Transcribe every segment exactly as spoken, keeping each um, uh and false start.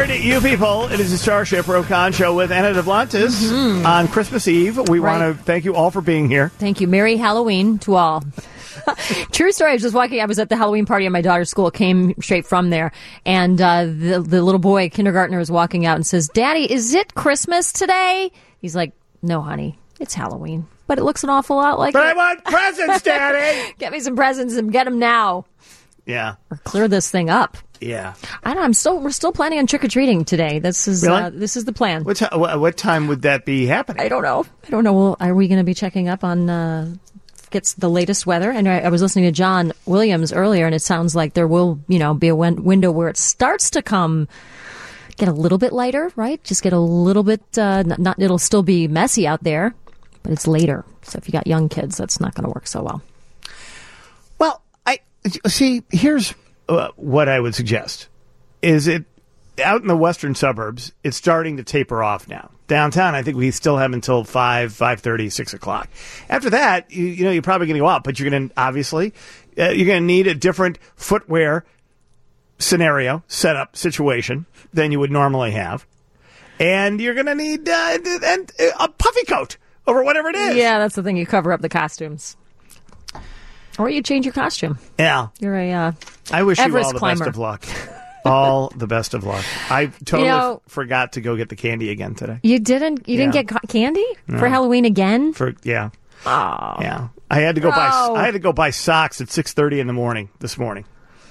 morning, you people. It is the Starship Rokan Show with Anna DeBlantis mm-hmm. on Christmas Eve. We right. want to thank you all for being here. Thank you. Merry Halloween to all. True story. I was just walking. I was at the Halloween party at my daughter's school. Came straight from there, and uh, the the little boy, kindergartner, was walking out and says, "Daddy, is it Christmas today?" He's like, "No, honey, it's Halloween." But it looks an awful lot like But it. I want presents, Daddy! Get me some presents and get them now. Yeah. Or clear this thing up. Yeah. I don't know. I'm still, we're still planning on trick-or-treating today. This is really? uh, this is the plan. What, t- what time would that be happening? I don't know. I don't know. Well, are we going to be checking up on uh, gets the latest weather? And I, I was listening to John Williams earlier, and it sounds like there will, you know, be a win- window where it starts to come... get a little bit lighter, right? Just get a little bit, uh, not, not, it'll still be messy out there, but it's later. So if you got young kids, that's not going to work so well. Well, I see, here's uh, what I would suggest. Is it, out in the western suburbs, it's starting to taper off now. Downtown, I think we still have until five, five thirty, six o'clock. After that, you, you know, you're probably going to go out, but you're going to, obviously, uh, you're going to need a different footwear scenario, setup, situation than you would normally have. And you're going to need uh, and, uh, a puffy coat over whatever it is. Yeah, that's the thing. You cover up the costumes. Or you change your costume. Yeah. You're a uh, I wish Everest you all the climber. best of luck. All the best of luck. I totally You know, f- forgot to go get the candy again today. You didn't You didn't Yeah. get ca- candy No. for Halloween again? For Yeah. Oh. Yeah. I had to go buy Oh. I had to go buy socks at six thirty in the morning this morning.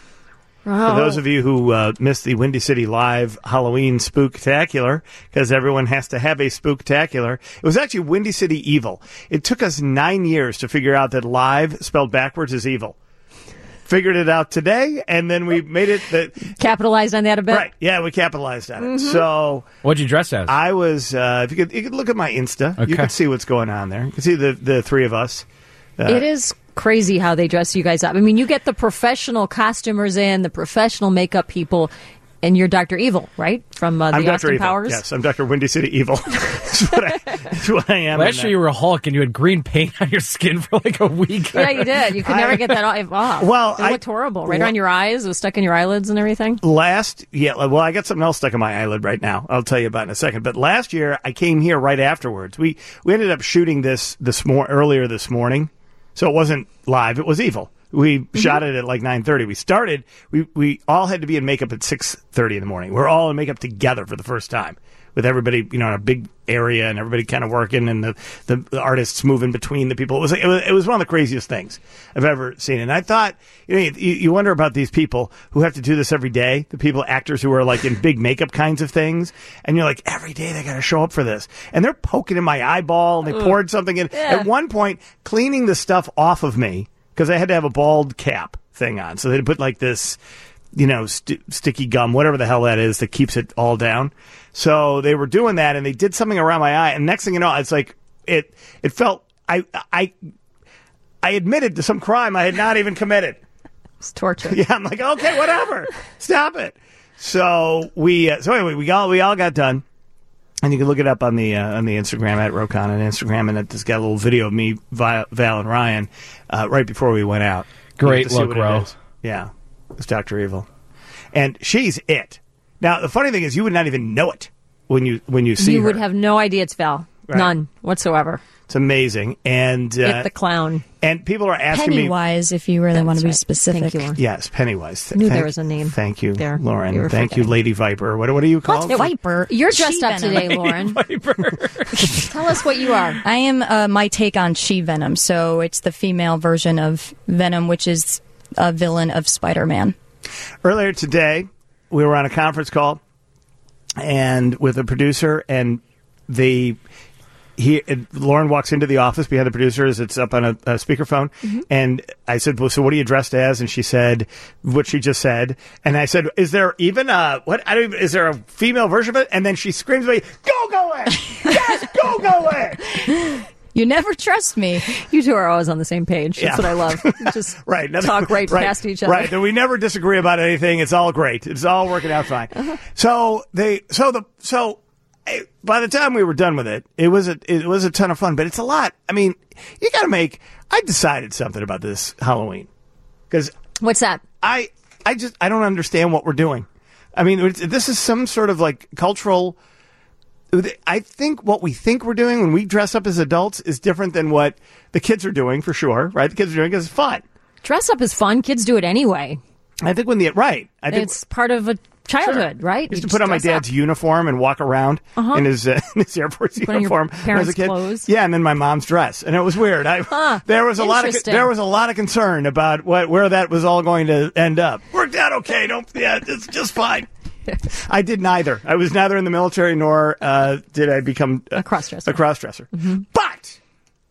Oh. For those of you who uh, missed the Windy City Live Halloween Spooktacular, because everyone has to have a Spooktacular, it was actually Windy City Evil. It took us nine years to figure out that live spelled backwards is evil. Figured it out today, and then we made it that Capitalized on that a bit? right. Yeah, we capitalized on it. Mm-hmm. So what'd you dress as? I was. Uh, if you could, you could look at my Insta. Okay. You could see what's going on there. You can see the the three of us. Uh, It is crazy how they dress you guys up. I mean, you get the professional costumers in, the professional makeup people, and you're Doctor Evil, right? From uh, the I'm Doctor Austin Evil. Powers? Yes, I'm Doctor Windy City Evil. That's, what I, that's what I am. Last year you were a Hulk and you had green paint on your skin for like a week. Yeah, you did. You could never I- get that off. Well, it I- looked horrible. Right well- on your eyes. It was stuck in your eyelids and everything. Last, yeah, well, I got something else stuck in my eyelid right now. I'll tell you about it in a second. But last year, I came here right afterwards. We we ended up shooting this this mor- earlier this morning, so it wasn't live. It was Evil. We mm-hmm. shot it at like nine thirty. We started. We we all had to be in makeup at six thirty in the morning. We're all in makeup together for the first time, with everybody, you know, in a big area and everybody kind of working and the, the, the artists moving between the people. It was, it was it was one of the craziest things I've ever seen. And I thought, you know, you, you wonder about these people who have to do this every day. The people, actors who are like in big makeup kinds of things, and you're like, every day they got to show up for this, and they're poking in my eyeball and they poured something in. Yeah. At one point, cleaning the stuff off of me, because I had to have a bald cap thing on. So they put like this, you know, st- sticky gum, whatever the hell that is, that keeps it all down. So they were doing that, and they did something around my eye. And next thing you know, it's like it. It felt I I I admitted to some crime I had not even committed. It's torture. Yeah, I'm like, okay, whatever, stop it. So we uh, so anyway, we all we all got done. And you can look it up on the uh, on the Instagram at Rokan on Instagram, and it just got a little video of me, Val, Val and Ryan, uh, right before we went out. Great to see look, what it Ro. is. Yeah, it's Doctor Evil, and she's it. Now the funny thing is, you would not even know it when you when you see You her. would have no idea it's Val. Right. None whatsoever. It's amazing, and uh, It the clown. and people are asking me. Pennywise, if you really want to be right. specific. Thank you, Lauren. Yes, Pennywise. Th- I knew thank, there was a name Thank you, there. Lauren. You were Thank you, forgetting. Lady Viper. What what are you called? Viper. You're dressed up She-Venom. today, Lauren. Tell us what you are. I am uh, my take on She-Venom. So it's the female version of Venom, which is a villain of Spider-Man. Earlier today, we were on a conference call, and with a producer, and the he and Lauren walks into the office behind the producers. It's up on a, a speakerphone, Mm-hmm. and I said, "Well, so what are you dressed as?" And she said what she just said, and I said, "Is there even a what? I don't even, is there a female version of it?" And then she screams at me, "Go, go in! Yes, go, go in!" You never trust me. You two are always on the same page. That's Yeah. what I love. Just Right. Another- talk right, right, past each other. Right. That we never disagree about anything. It's all great. It's all working out fine. Uh-huh. So they, so the, so eh, by the time we were done with it, it was a, it was a ton of fun, but it's a lot. I mean, you got to make, I decided something about this Halloween because What's that? I, I just, I don't understand what we're doing. I mean, it's, this is some sort of like cultural. I think what we think we're doing when we dress up as adults is different than what the kids are doing, for sure, right? The kids are doing because it's fun. Dress up is fun. Kids do it anyway. I think when the right, I think it's part of a childhood, sure. right? I used You to put on my dress dad's up. uniform and walk around Uh-huh. in his uh, in his Air Force Put on your uniform when I was parents' a kid. clothes. Yeah, and then my mom's dress, and it was weird. I, Huh, there was a lot of interesting. there was a lot of concern about what where that was all going to end up. Worked out okay. Don't yeah, it's just fine. I did neither. I was neither in the military nor uh, did I become uh, A cross-dresser. A cross-dresser. Mm-hmm. But,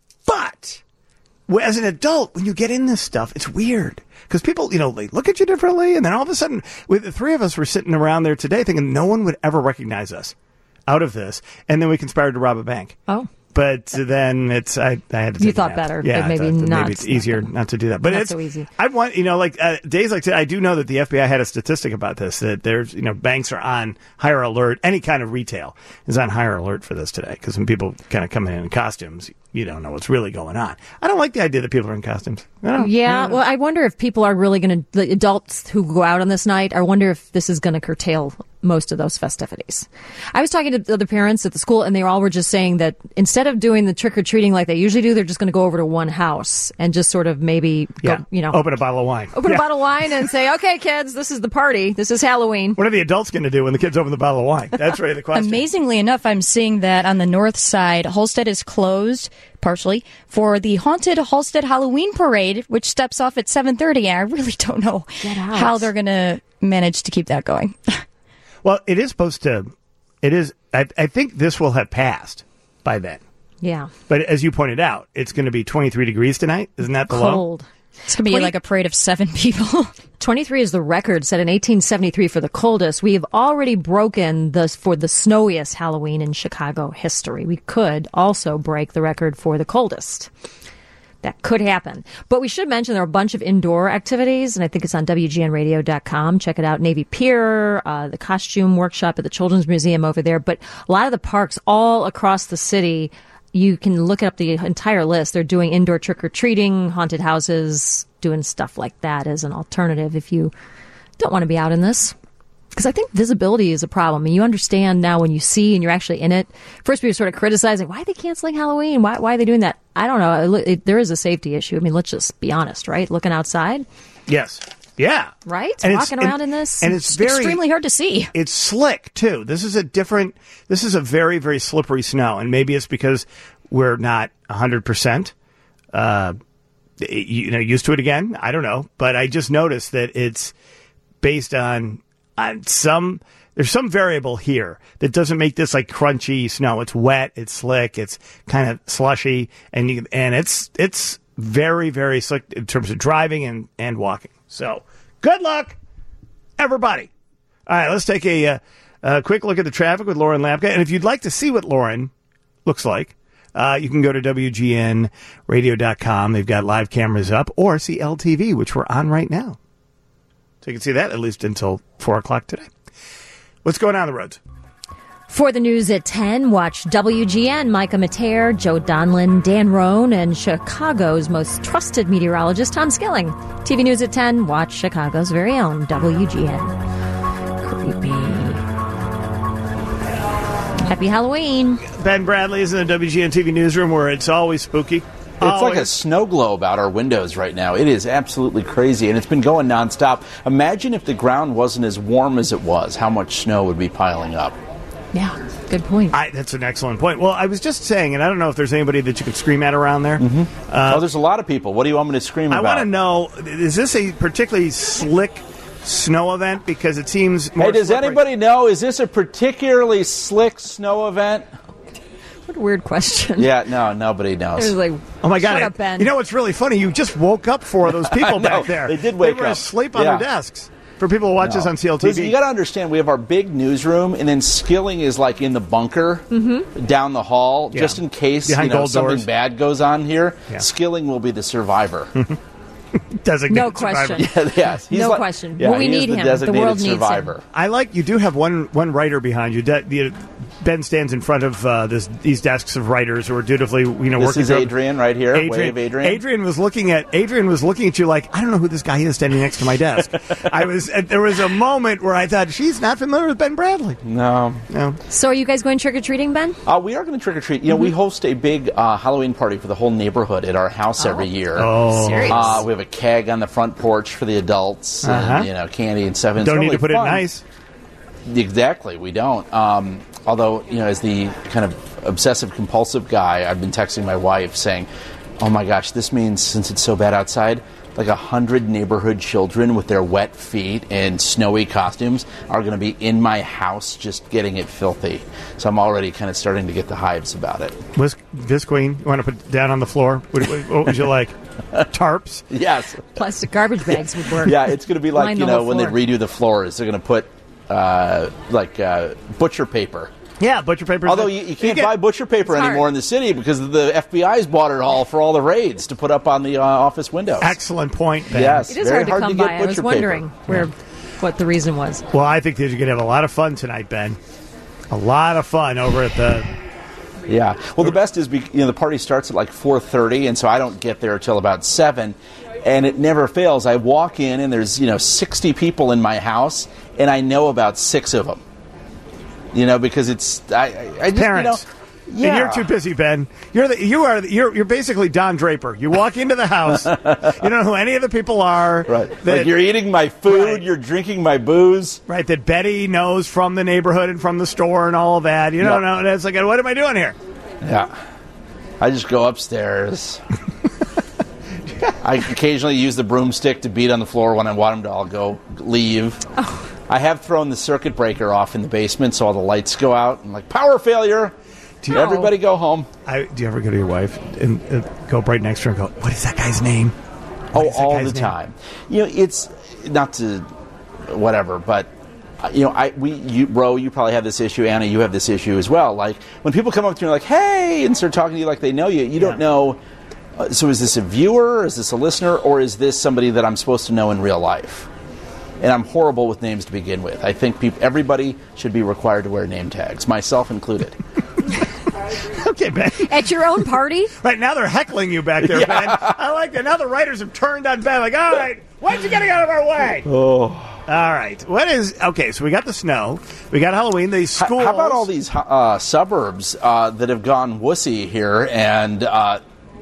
but, well, as an adult, when you get in this stuff, it's weird. Because people, you know, they look at you differently, and then all of a sudden, with the three of us were sitting around there today thinking no one would ever recognize us out of this, and then we conspired to rob a bank. Oh. But then it's I, I had to. Take You a thought nap. better, Yeah, but I maybe thought that not. Maybe it's easier not to do that. But Not it's so easy. I want you know like uh, days like today. I do know that the F B I had a statistic about this that there's you know banks are on higher alert. Any kind of retail is on higher alert for this today because when people kind of come in in costumes, you don't know what's really going on. I don't like the idea that people are in costumes. I don't, Yeah, I don't- well, I wonder if people are really going to, the adults who go out on this night, I wonder if this is going to curtail most of those festivities. I was talking to the other parents at the school, and they all were just saying that instead of doing the trick-or-treating like they usually do, they're just going to go over to one house and just sort of maybe, yeah, go, you know, open a bottle of wine. open Yeah. a bottle of wine and say, okay, kids, this is the party. This is Halloween. What are the adults going to do when the kids open the bottle of wine? That's really the question. Amazingly enough, I'm seeing that on the north side, Halstead is closed partially for the haunted Halstead Halloween Parade, which steps off at seven thirty. I really don't know Get out. how they're going to manage to keep that going. Well, it is supposed to. It is. I, I think this will have passed by then. Yeah. But as you pointed out, it's going to be twenty-three degrees tonight. Isn't that the low? Cold. It's going to be twenty like a parade of seven people. twenty-three is the record set in eighteen seventy-three for the coldest. We have already broken the for the snowiest Halloween in Chicago history. We could also break the record for the coldest. That could happen. But we should mention there are a bunch of indoor activities, and I think it's on W G N radio dot com. Check it out. Navy Pier, uh, the costume workshop at the Children's Museum over there. But a lot of the parks all across the city, you can look up the entire list. They're doing indoor trick-or-treating, haunted houses, doing stuff like that as an alternative if you don't want to be out in this. Because I think visibility is a problem. And you understand now when you see and you're actually in it. First, we were sort of criticizing, why are they canceling Halloween? Why, why are they doing that? I don't know. It, it, there is a safety issue. I mean, let's just be honest, right? Looking outside, Yes. Yeah. right? And it's- Walking around and- in this. and it's very Extremely hard to see. It's slick too. This is a different. This is a very very slippery snow, and maybe it's because we're not a hundred percent. Uh, you know, used to it again. I don't know, but I just noticed that it's based on on some. There's some variable here that doesn't make this like crunchy snow. It's wet, it's slick, it's kind of slushy, and you and it's it's very very slick in terms of driving and and walking. So good luck, everybody. All right, let's take a, uh, a quick look at the traffic with Lauren Lapka. And if you'd like to see what Lauren looks like, uh, you can go to W G N radio dot com. They've got live cameras up, or see L T V, which we're on right now. So you can see that at least until four o'clock today. What's going on the roads? For the news at ten, watch W G N, Micah Mater, Joe Donlin, Dan Roan, and Chicago's most trusted meteorologist, Tom Skilling. T V News at ten, watch Chicago's very own W G N. Creepy. Happy Halloween. Ben Bradley is in the W G N T V newsroom where it's always spooky. It's like a Always. snow globe out our windows right now. It is absolutely crazy, and it's been going nonstop. Imagine if the ground wasn't as warm as it was, how much snow would be piling up. Yeah, good point. I, that's an excellent point. Well, I was just saying, and I don't know if there's anybody that you could scream at around there. Mm-hmm. Uh, oh, there's a lot of people. What do you want me to scream I about? want to know, is this a particularly slick snow event? Because it seems more Hey, does slippery. anybody know, is this a particularly slick snow event? What a weird question. Yeah, no, nobody It knows. was like, Oh my God! shut it- up, Ben. You know what's really funny? You just woke up four of those people I know, back there. they did wake They were up. asleep on Yeah. their desks. For people who watch No. us on C L T Listen, V, you got to understand, we have our big newsroom, and then Skilling is like in the bunker down the hall, Yeah. just in case Behind you know gold something doors. bad goes on here. Yeah. Skilling will be the survivor. designated No survivor. question. yes, he's No like- question. Yeah, Well, we he is need the him. The designated world needs him. survivor. I like you do have one one writer behind you. De- the Ben stands in front of uh, this, these desks of writers who are dutifully, you know, This working. is for- Adrian right here. Adrian, Wave, Adrian. Adrian was looking at Adrian was looking at you like, I don't know who this guy is standing next to my desk. I was. uh, There was a moment where I thought she's not familiar with Ben Bradley. No. No. So are you guys going trick or treating, Ben? Uh, we are going to trick or treat. You know, Mm-hmm. we host a big uh, Halloween party for the whole neighborhood at our house every year. Oh. Serious? Uh, we have a keg on the front porch for the adults, Uh-huh. and, you know, candy and stuff. And it's Don't need really to put fun. it nice. Exactly, we don't. Um, although, you know, as the kind of obsessive compulsive guy, I've been texting my wife saying, "Oh my gosh, this means since it's so bad outside, like a hundred neighborhood children with their wet feet and snowy costumes are going to be in my house just getting it filthy." So I'm already kind of starting to get the hives about it. Whisk, Visqueen, you want to put down on the floor? What, what, what would you like? Tarps? Yes. Plastic garbage bags would work. Yeah, it's going to be like, Line you the know, whole when they floor. redo the floors, they're going to put uh, like uh, butcher paper. Yeah, butcher paper. Although you, you can't get- buy butcher paper It's hard. anymore in the city because the F B I's bought it all for all the raids to put up on the uh, office windows. Excellent point, Ben. Yes. It is Very hard to hard come to get by. I was butcher wondering paper. where, what the reason was. Well, I think that you're going to have a lot of fun tonight, Ben. A lot of fun over at the. Yeah. Well, the best is, be, you know, the party starts at like four thirty, and so I don't get there till about seven. And it never fails. I walk in, and there's, you know, sixty people in my house, and I know about six of them. You know, because it's I, I, I just, Parents. You know, yeah. And you're too busy, Ben. You're the, you are the, you're you're basically Don Draper. You walk into the house, you don't know who any of the people are. Right. That, Like you're eating my food, Right. you're drinking my booze. right. That Betty knows from the neighborhood and from the store and all of that. You don't Yep. know. And it's like, what am I doing here? Yeah. I just go upstairs. I occasionally use the broomstick to beat on the floor when I want them to all go leave. Oh. I have thrown the circuit breaker off in the basement so all the lights go out. I'm like, power failure. Do you, Everybody go home. I, do you ever go to your wife and uh, go right next to her and go, what is that guy's name? Oh, is that all guy's the name? time. You know, it's not to whatever, but uh, you know, I we you Ro, you probably have this issue. Anna, you have this issue as well. Like when people come up to you like, "Hey," and start talking to you like they know you, you don't Yeah. know. Uh, so is this a viewer? Is this a listener? Or is this somebody that I'm supposed to know in real life? And I'm horrible with names to begin with. I think peop everybody should be required to wear name tags, myself included. Okay, Ben. At your own party? Right now they're heckling you back there, Ben. I like that. Now the writers have turned on Ben. Like, all right, why'd you get out of our way? Oh. All right. What is okay? So we got the snow. We got Halloween. These schools. How about all these uh, suburbs uh, that have gone wussy here and uh,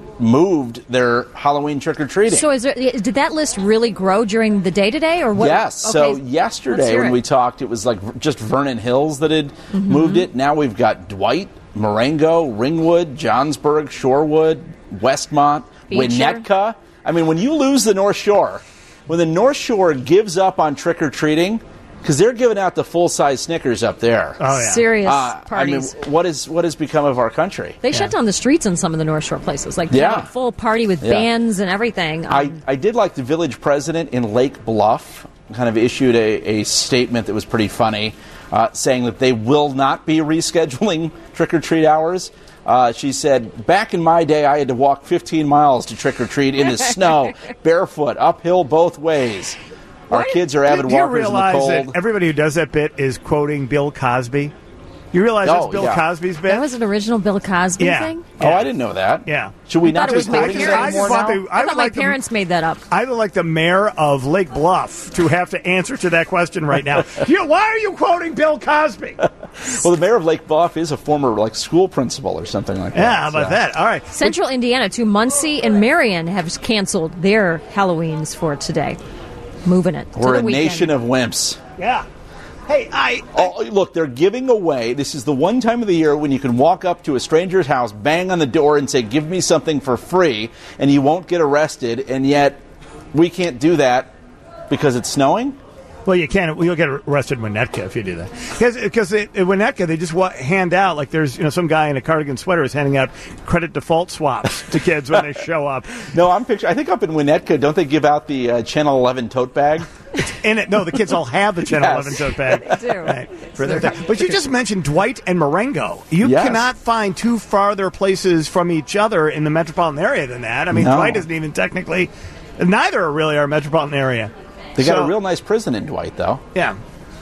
moved their Halloween trick-or-treating? So is there, did that list really grow during the day today, or what? Yes. Okay, So let's yesterday hear when it. we talked, it was like v- just Vernon Hills that had Mm-hmm. moved it. Now we've got Dwight, Marengo, Ringwood, Johnsburg, Shorewood, Westmont, Beecher. Winnetka. I mean, when you lose the North Shore, when the North Shore gives up on trick-or-treating, because they're giving out the full-size Snickers up there. Oh, yeah. serious Uh, I mean, parties. what is what has become of our country? They shut down the streets in some of the North Shore places, like Yeah. had a full party with Yeah. bands and everything. Um, I, I did like the village president in Lake Bluff kind of issued a, a statement that was pretty funny, uh, saying that they will not be rescheduling trick-or-treat hours. Uh, she said, back in my day, I had to walk fifteen miles to trick-or-treat in the snow, barefoot, uphill both ways. Our Why- kids are avid do, do you walkers in the realize cold. that everybody who does that bit is quoting Bill Cosby? You realize Oh, that's Bill yeah. Cosby's bit? that was an original Bill Cosby Yeah. thing? Oh, I didn't know that. Yeah. Should we I not thought it be was my quoting it parents. anymore I just now? want to- I, would thought my like the- parents made that up. I would like the mayor of Lake Bluff to have to answer to that question right now. You, why are you quoting Bill Cosby? Well, the mayor of Lake Bluff is a former like school principal or something like that. Yeah, how about so. that? All right. Central Indiana, too. Muncie and Marion have canceled their Halloweens for today. Moving it to We're the a weekend. nation of wimps. Yeah. Hey, I. Oh, look, they're giving away. This is the one time of the year when you can walk up to a stranger's house, bang on the door, and say, give me something for free, and you won't get arrested, and yet we can't do that because it's snowing? Well, you can't. You'll get arrested in Winnetka if you do that. Because in Winnetka, they just wa- hand out, like there's you know some guy in a cardigan sweater is handing out credit default swaps to kids when they show up. No, I'm picturing. I think up in Winnetka, don't they give out the uh, Channel eleven tote bag? In it, no, the kids all have the Channel Yes. eleven tote bag. They do. Right, for their thing. But you just mentioned Dwight and Marengo. You Yes. cannot find two farther places from each other in the metropolitan area than that. I mean, No. Dwight isn't even technically. Neither are really our metropolitan area. They got So- a real nice prison in Dwight, though. Yeah.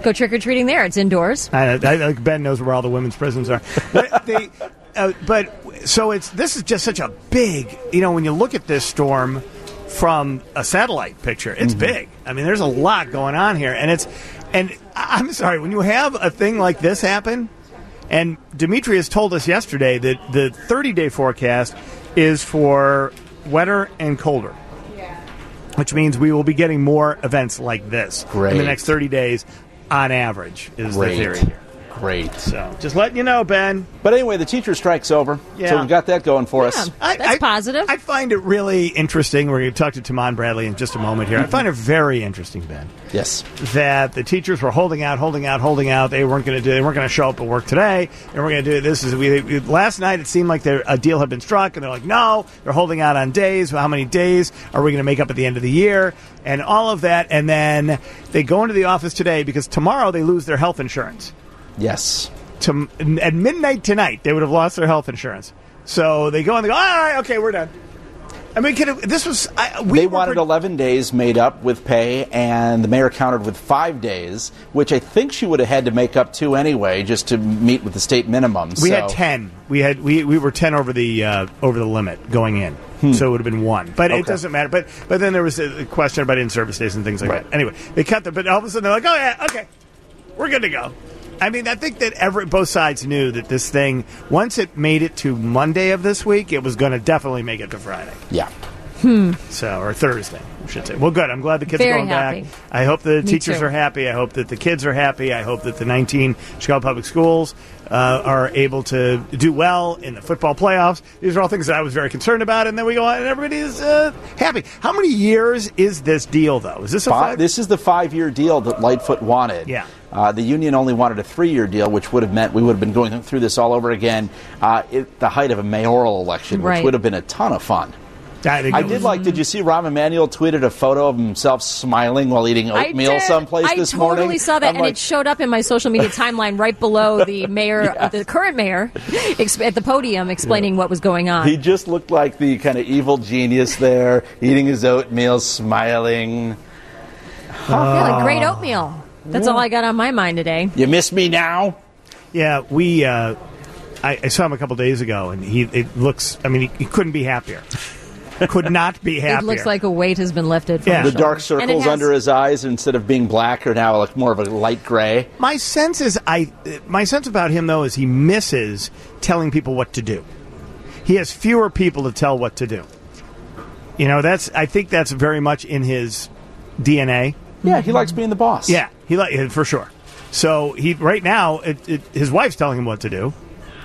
Go trick-or-treating there. It's indoors. I, I, I, Ben knows where all the women's prisons are. But, they, uh, but so it's this is just such a big, you know, when you look at this storm from a satellite picture, it's mm-hmm. big. I mean, there's a lot going on here. And it's, and I'm sorry, when you have a thing like this happen, and Demetrius told us yesterday that the thirty-day forecast is for wetter and colder. Which means we will be getting more events like this Great. in the next thirty days on average, is Great. the theory here. Great. So, just letting you know, Ben. But anyway, the teacher strike's over. Yeah. So we've got that going for Yeah, us. I, that's I, positive. I find it really interesting. We're going to talk to Tamon Bradley in just a moment here. I find it very interesting, Ben, Yes. that the teachers were holding out, holding out, holding out. They weren't going to do. They weren't going to show up at work today. And we're going to do this. Is we, we last night it seemed like there, a deal had been struck, and they're like, no, they're holding out on days. Well, how many days are we going to make up at the end of the year? And all of that. And then they go into the office today because tomorrow they lose their health insurance. Yes. To, at midnight tonight, they would have lost their health insurance. So they go and they go, all right, okay, we're done. I mean, could it, this was... I, we they were wanted pre- eleven days made up with pay, and the mayor countered with five days, which I think she would have had to make up to anyway, just to meet with the state minimum. We so. had ten. We had we, we were ten over the uh, over the limit going in, hmm. so it would have been one. But okay. it doesn't matter. But but then there was a question about in-service days and things like right. that. Anyway, they cut the. But all of a sudden they're like, oh yeah, okay, we're good to go. I mean, I think that every, both sides knew that this thing, once it made it to Monday of this week, it was going to definitely make it to Friday. Yeah. Hmm. So, or Thursday, I should say. Well, good. I'm glad the kids Very are going happy. back. I hope the Me teachers too. are happy. I hope that the kids are happy. I hope that the nineteen Chicago Public Schools uh, are able to do well in the football playoffs. These are all things that I was very concerned about. And then we go on and everybody is uh, happy. How many years is this deal, though? Is this a Five, five? this is the five-year deal that Lightfoot wanted. Yeah. Uh, the union only wanted a three-year deal, which would have meant we would have been going through this all over again uh, at the height of a mayoral election, which Right. would have been a ton of fun. I, think I it did was- like, did you see Rahm Emanuel tweeted a photo of himself smiling while eating oatmeal I did. someplace I this totally morning? I saw that, I'm and like, it showed up in my social media timeline right below the mayor, Yeah. the current mayor, ex- at the podium explaining what was going on. He just looked like the kind of evil genius there, eating his oatmeal, smiling. yeah, like great oatmeal. That's all I got on my mind today. You miss me now? Yeah, we. Uh, I, I saw him a couple days ago, and he. It looks. I mean, he, he couldn't be happier. Could not be happier. It looks like a weight has been lifted from Yeah. The his dark shoulders. And it circles has- under his eyes, instead of being black, are now like more of a light gray. My sense is, I. My sense about him though is he misses telling people what to do. He has fewer people to tell what to do. You know, that's. I think that's very much in his D N A. Yeah, he likes being the boss. Yeah, he like for sure. So he right now, it, it, his wife's telling him what to do,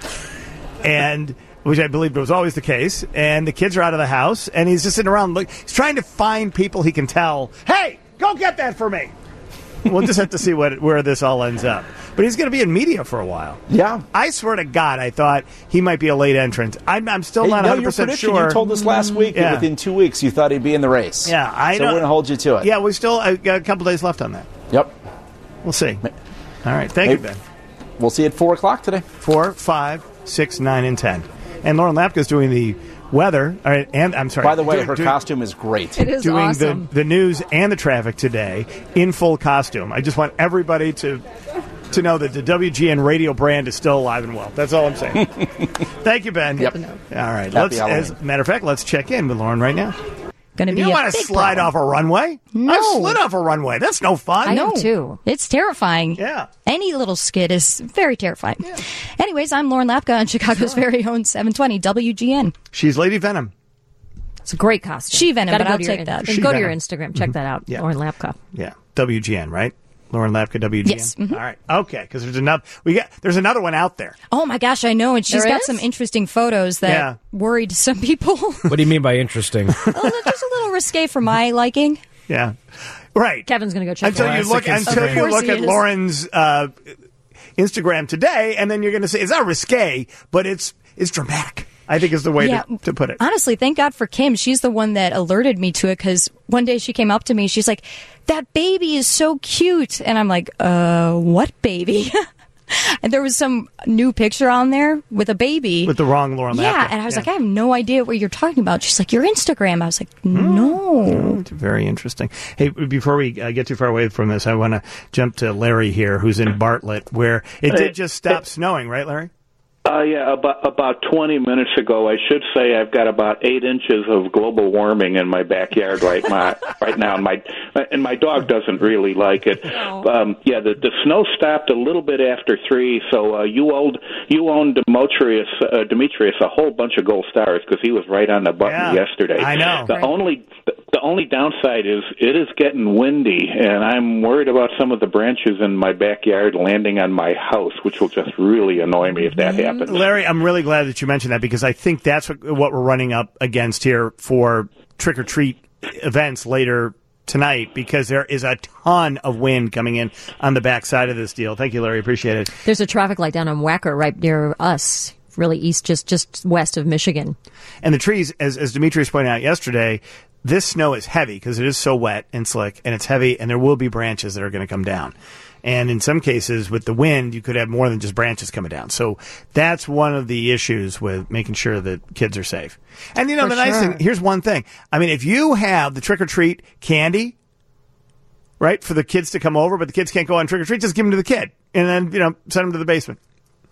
and which I believed was always the case. And the kids are out of the house, and he's just sitting around. Look, he's trying to find people he can tell. Hey, go get that for me. We'll just have to see what where this all ends up. But he's going to be in media for a while. Yeah. I swear to God, I thought he might be a late entrant. I'm, I'm still Hey, not no, one hundred your percent prediction, sure. you told us last week Yeah. that within two weeks you thought he'd be in the race. Yeah, I so know. we're going to hold you to it. Yeah, we still I got a couple days left on that. Yep. We'll see. All right, thank Maybe. you, Ben. We'll see you at four o'clock today. Four, five, six, nine, and ten. And Lauren Lapka's doing the weather. All right, and I'm sorry. By the way, doing, her doing, costume is great. It is doing awesome. the the news and the traffic today in full costume. I just want everybody to to know that the W G N radio brand is still alive and well. That's all I'm saying. Thank you, Ben. Yep. All right. Happy Let's, Halloween. as a matter of fact, let's check in with Lauren right now. Going to be You don't a want to big slide problem. off a runway? No. I've slid off a runway. That's no fun. I No, am too. It's terrifying. Yeah. Any little skid is very terrifying. Anyways, I'm Lauren Lapka on Chicago's very own seven twenty W G N. She's Lady Venom. It's a great costume. She Venom, Gotta but go I'll to your take in- that. and She go to your Venom. Instagram. Check that out. Yeah. Lauren Lapka. Yeah. W G N, right? Lauren Lapka, W G N? Yes. Mhm. All right. Okay, because there's another we got there's another one out there. Oh my gosh, I know, and she's There got is? some interesting photos that Yeah. worried some people. What do you mean by interesting? Just a little risque for my liking. Yeah. Right. Kevin's going to go check until it you out. look Classic until Instagram. you Of course look he at is. Lauren's uh, Instagram today, and then you're going to say it's not risque, but it's it's dramatic. I think is the way Yeah. to, to put it. Honestly, thank God for Kim. She's the one that alerted me to it because one day she came up to me. She's like, "That baby is so cute," and I'm like, "Uh, what baby?" And there was some new picture on there with a baby. With the wrong Laura Yeah, Lapka. and I was Yeah. like, I have no idea what you're talking about. She's like, your Instagram. I was like, no. Oh, it's very interesting. Hey, before we uh, get too far away from this, I want to jump to Larry here, who's in Bartlett, where it did just stop snowing, right, Larry? Uh, yeah, about about twenty minutes ago, I should say I've got about eight inches of global warming in my backyard right my, right now, and my and my dog doesn't really like it. Um, yeah, the the snow stopped a little bit after three, so uh, you owed you owned Demetrius uh, Demetrius a whole bunch of gold stars because he was right on the button Yeah, yesterday. I know. The Right. only the only downside is it is getting windy, and I'm worried about some of the branches in my backyard landing on my house, which will just really annoy me if that happens. Larry, I'm really glad that you mentioned that because I think that's what, what we're running up against here for trick-or-treat events later tonight because there is a ton of wind coming in on the backside of this deal. Thank you, Larry. Appreciate it. There's a traffic light down on Wacker right near us, really east, just just west of Michigan. And the trees, as, as Demetrius pointed out yesterday, this snow is heavy because it is so wet and slick, and it's heavy, and there will be branches that are going to come down. And in some cases, with the wind, you could have more than just branches coming down. So that's one of the issues with making sure that kids are safe. And, you know, For the nice sure. thing, here's one thing. I mean, if you have the trick-or-treat candy, right, for the kids to come over, but the kids can't go on trick-or-treat, just give them to the kid. And then, you know, send them to the basement.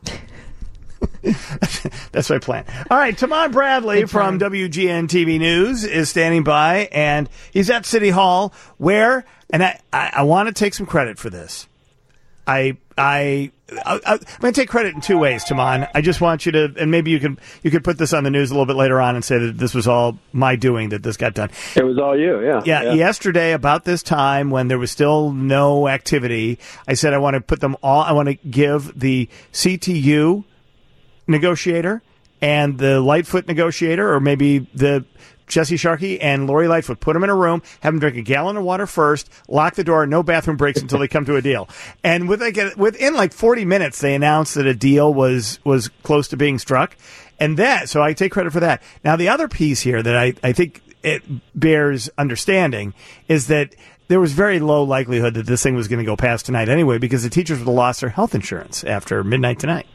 That's my plan. All right, Tamar Bradley Good from plan. W G N T V News is standing by, and he's at City Hall where, and I, I, I want to take some credit for this. I, I, I, I'm going to take credit in two ways, Taman. I just want you to, and maybe you can, you could put this on the news a little bit later on and say that this was all my doing that this got done. It was all you, yeah. Yeah, yeah. yesterday about this time when there was still no activity, I said I want to put them all, I want to give the C T U negotiator and the Lightfoot negotiator, or maybe the Jesse Sharkey and Lori Lightfoot, put them in a room, have them drink a gallon of water first, lock the door, no bathroom breaks until they come to a deal. And with, like, within like forty minutes, they announced that a deal was, was close to being struck. And that, so I take credit for that. Now, the other piece here that I, I think it bears understanding is that there was very low likelihood that this thing was going to go past tonight anyway, because the teachers would have lost their health insurance after midnight tonight.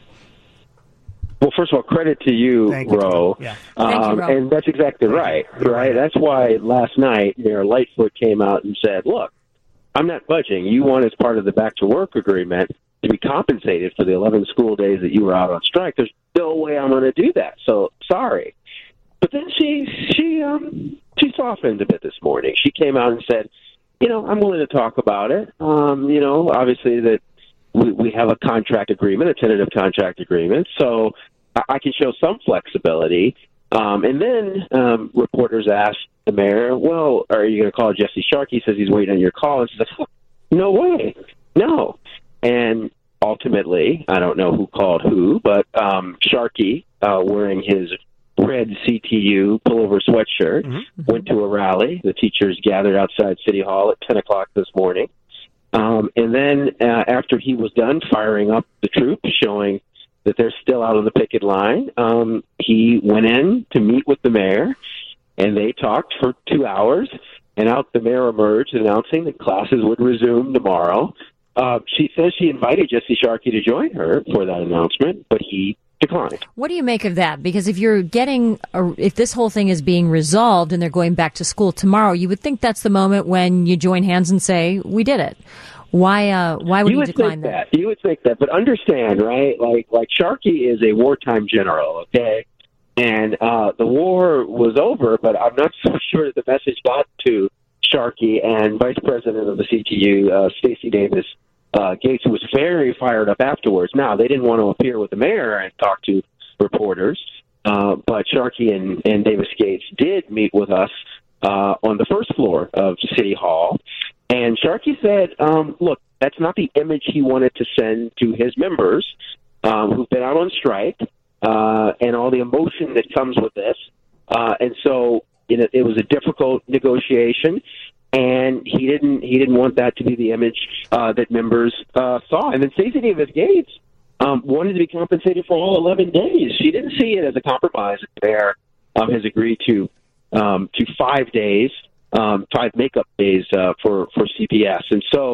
Well, first of all, credit to you, Thank you, Ro. yeah. Um, Thank you, Ro. And that's exactly right, right? That's why last night, Mayor Lightfoot came out and said, look, I'm not budging. You want, as part of the back-to-work agreement, to be compensated for the eleven school days that you were out on strike. There's no way I'm going to do that, so sorry. But then she she um, she softened a bit this morning. She came out and said, you know, I'm willing to talk about it. Um, you know, obviously that we, we have a contract agreement, a tentative contract agreement, so I can show some flexibility. Um, and then um, reporters asked the mayor, well, are you going to call Jesse Sharkey? He says he's waiting on your call. And she says, no way. No. And ultimately, I don't know who called who, but um, Sharkey, uh, wearing his red C T U pullover sweatshirt, mm-hmm. went to a rally. The teachers gathered outside City Hall at ten o'clock this morning. Um, and then uh, after he was done firing up the troops, showing that they're still out on the picket line, um, he went in to meet with the mayor, and they talked for two hours, and out the mayor emerged announcing that classes would resume tomorrow. Uh, she says she invited Jesse Sharkey to join her for that announcement, but he declined. What do you make of that? Because if you're getting, a, if this whole thing is being resolved and they're going back to school tomorrow, you would think that's the moment when you join hands and say, we did it. Why? Uh, why would you he would decline think that? that? You would think that, but understand, right? Like, like Sharkey is a wartime general, okay? And uh, the war was over, but I'm not so sure that the message got to Sharkey and Vice President of the C T U, uh, Stacey Davis uh, Gates, who was very fired up afterwards. Now, they didn't want to appear with the mayor and talk to reporters, uh, but Sharkey and, and Davis Gates did meet with us uh, on the first floor of City Hall. And Sharkey said, um, look, that's not the image he wanted to send to his members um, who've been out on strike uh, and all the emotion that comes with this. Uh, and so you know, it was a difficult negotiation, and he didn't he didn't want that to be the image uh, that members uh, saw. And then Stacey Davis Gates um, wanted to be compensated for all eleven days. She didn't see it as a compromise. The mayor um, has agreed to um, to five days. Um, five makeup days uh, for, for C P S. And so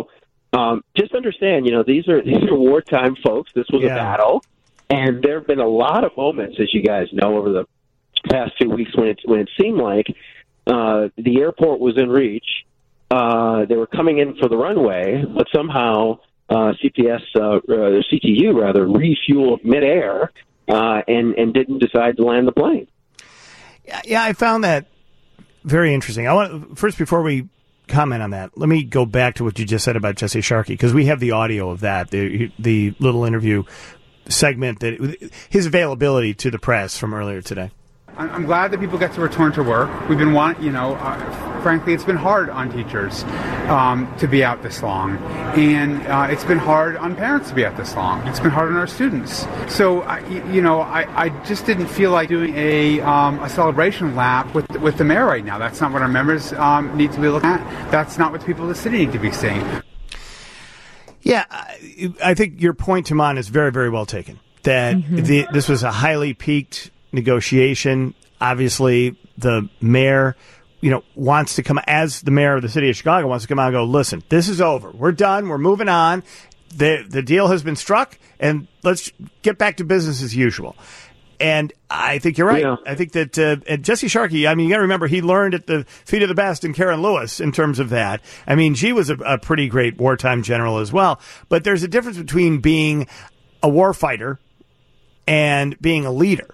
Um, just understand, you know, these are these are wartime folks. This was Yeah. a battle, and there have been a lot of moments, as you guys know, over the past two weeks when it when it seemed like uh, the airport was in reach. Uh, they were coming in for the runway, but somehow uh, C P S, uh, uh, C T U rather, refueled midair uh, and and didn't decide to land the plane. Yeah, yeah, I found that very interesting. I want first before we comment on that, let me go back to what you just said about Jesse Sharkey, because we have the audio of that, the the little interview segment, that his availability to the press from earlier today. I'm glad that people get to return to work. We've been want, you know, uh, frankly, it's been hard on teachers um, to be out this long, and uh, it's been hard on parents to be out this long. It's been hard on our students. So, I, you know, I, I just didn't feel like doing a um, a celebration lap with with the mayor right now. That's not what our members um, need to be looking at. That's not what the people of the city need to be seeing. Yeah, I, I think your point, Timon, is very, very well taken. That mm-hmm. the, this was a highly peaked negotiation. Obviously, the mayor, you know, wants to come, as the mayor of the city of Chicago wants to come out and go, listen, this is over. We're done. We're moving on. The the deal has been struck, and let's get back to business as usual. And I think you're right. Yeah. I think that uh, and Jesse Sharkey, I mean, you got to remember, he learned at the feet of the best in Karen Lewis in terms of that. I mean, she was a, a pretty great wartime general as well. But there's a difference between being a war fighter and being a leader.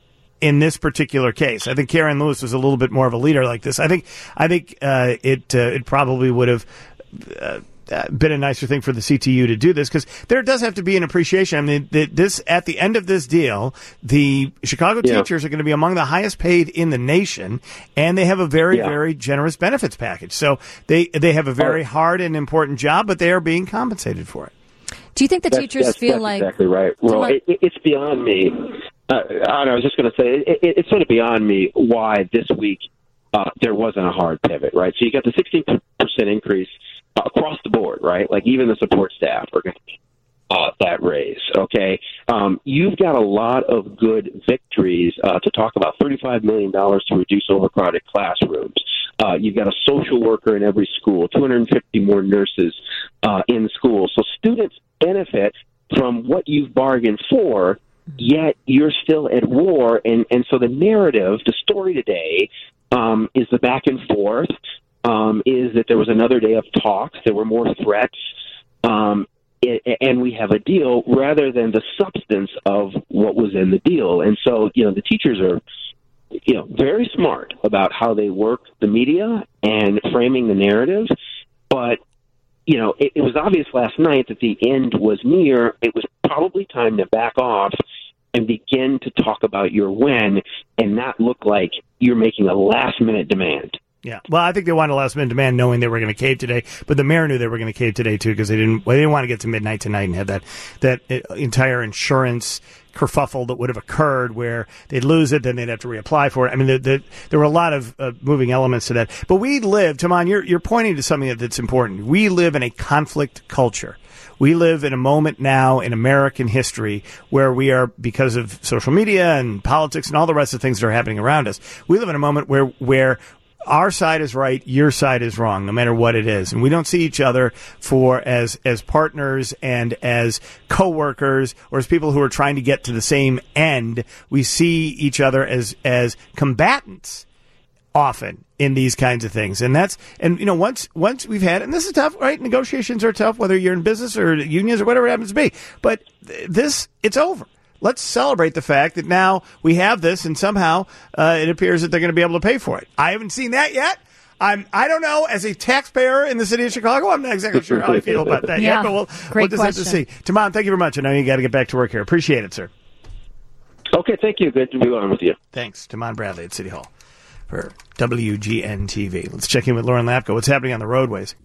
In this particular case, I think Karen Lewis was a little bit more of a leader like this. I think, I think uh, it uh, it probably would have uh, been a nicer thing for the C T U to do this, because there does have to be an appreciation. I mean, the, this at the end of this deal, the Chicago yeah. teachers are going to be among the highest paid in the nation, and they have a very, yeah. very generous benefits package. So they they have a very hard and important job, but they are being compensated for it. Do you think the that's, teachers that's, feel that's like exactly right? Well, it, it's beyond me. Uh, I was just going to say, it, it, it's sort of beyond me why this week uh, there wasn't a hard pivot, right? So you got the sixteen percent increase uh, across the board, right? Like even the support staff are going to get uh, that raise, okay? Um, you've got a lot of good victories uh, to talk about. thirty-five million dollars to reduce overcrowded classrooms. Uh, you've got a social worker in every school, two hundred fifty more nurses uh, in schools. So students benefit from what you've bargained for, yet you're still at war. And, and so the narrative, the story today, um, is the back and forth, um, is that there was another day of talks, there were more threats, um, it, and we have a deal, rather than the substance of what was in the deal. And so, you know, the teachers are, you know, very smart about how they work the media and framing the narrative, but you know, it, it was obvious last night that the end was near. It was probably time to back off and begin to talk about your win and not look like you're making a last-minute demand. Yeah, well, I think they wanted a last-minute demand knowing they were going to cave today, but the mayor knew they were going to cave today, too, because they didn't, well, they didn't want to get to midnight tonight and have that, that entire insurance kerfuffle that would have occurred where they'd lose it, then they'd have to reapply for it. I mean, the, the, there were a lot of uh, moving elements to that. But we live, Timon, you're, you're pointing to something that's important. We live in a conflict culture. We live in a moment now in American history where we are, because of social media and politics and all the rest of the things that are happening around us, we live in a moment where where our side is right, your side is wrong, no matter what it is. And we don't see each other for as as partners and as coworkers or as people who are trying to get to the same end. We see each other as as combatants often in these kinds of things. And that's, and you know, once once we've had, and this is tough, right? Negotiations are tough, whether you're in business or unions or whatever it happens to be. But this, it's over. Let's celebrate the fact that now we have this, and somehow uh, it appears that they're going to be able to pay for it. I haven't seen that yet. I'm, I don't know. As a taxpayer in the city of Chicago, I'm not exactly sure how I feel about that yeah, yet, but we'll, great we'll just question. have to see. Timon, thank you very much. I know you got to get back to work here. Appreciate it, sir. Okay, thank you. Good to be on with you. Thanks. Timon Bradley at City Hall for W G N T V. Let's check in with Lauren Lapko. What's happening on the roadways?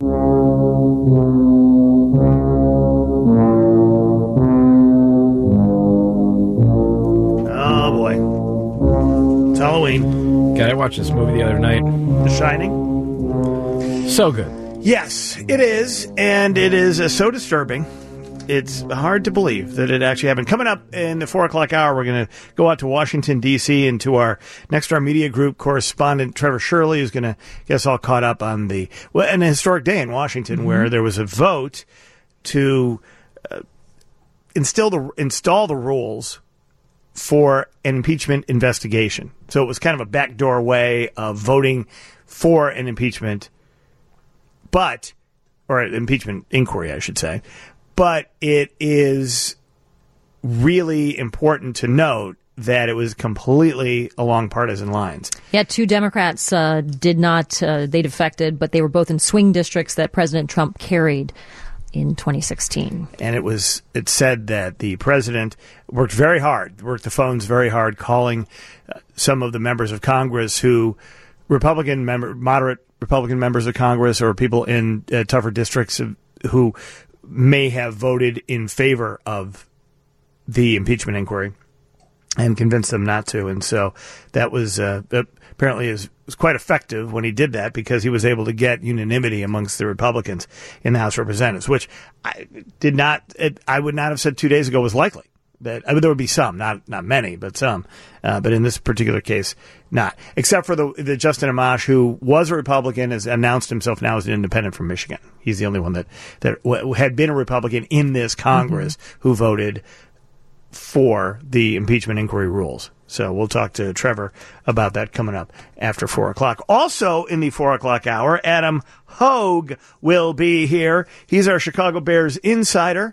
Oh, boy. It's Halloween. God, I watched this movie the other night. The Shining. So good. Yes, it is, and it is uh, so disturbing. it's hard to believe that it actually happened. Coming up in the four o'clock hour, we're going to go out to Washington, D C, and to our Next Star Media Group correspondent, Trevor Shirley, who's going to get us all caught up on the well, an historic day in Washington mm-hmm. where there was a vote to uh, instill the install the rules for an impeachment investigation. So it was kind of a backdoor way of voting for an impeachment, but or an impeachment inquiry, I should say. But it is really important to note that it was completely along partisan lines. Yeah, two Democrats uh, did not, uh, they defected, but they were both in swing districts that President Trump carried in twenty sixteen. And it was, it said that the president worked very hard, worked the phones very hard, calling uh, some of the members of Congress who, Republican member, moderate Republican members of Congress or people in uh, tougher districts who may have voted in favor of the impeachment inquiry and convinced them not to. And so that was uh, apparently is, was quite effective when he did that because he was able to get unanimity amongst the Republicans in the House of Representatives, which I did not, it, I would not have said two days ago was likely. That I mean, there would be some, not not many, but some. Uh, but in this particular case, not. Except for the, the Justin Amash, who was a Republican, has announced himself now as an independent from Michigan. He's the only one that, that w- had been a Republican in this Congress mm-hmm. who voted for the impeachment inquiry rules. So we'll talk to Trevor about that coming up after four o'clock. Also in the four o'clock hour, Adam Hogue will be here. He's our Chicago Bears insider.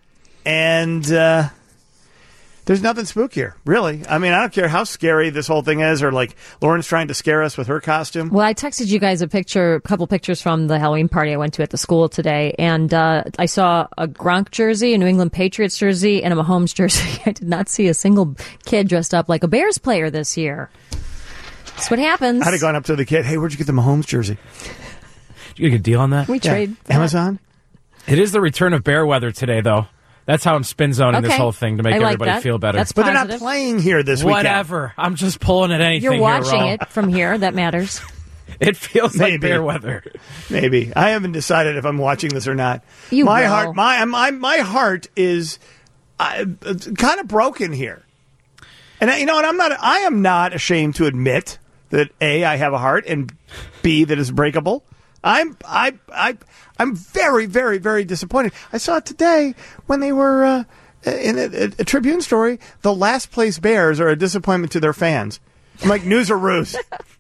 And... Uh, There's nothing spookier, really. I mean, I don't care how scary this whole thing is, or like Lauren's trying to scare us with her costume. Well, I texted you guys a picture, a couple pictures from the Halloween party I went to at the school today, and uh, I saw a Gronk jersey, a New England Patriots jersey, and a Mahomes jersey. I did not see a single kid dressed up like a Bears player this year. That's what happens. I'd have gone up to the kid, hey, where'd you get the Mahomes jersey? Did you get a good deal on that? We yeah. trade. Amazon? It is the return of bear weather today, though. That's how I'm spin zoning okay. this whole thing to make like everybody that. feel better. That's but positive. They're not playing here this weekend. Whatever. I'm just pulling at anything. You're watching here, it from here. That matters. It feels Maybe. like bear weather. Maybe. I haven't decided if I'm watching this or not. You my will. heart, my my my heart is uh, kind of broken here. And you know what? I'm not. I am not ashamed to admit that A, I have a heart, and B, that it's breakable. I'm I I I'm very very very disappointed. I saw it today when they were uh, in a, a, a Tribune story. The last place Bears are a disappointment to their fans. I'm like, news or ruse.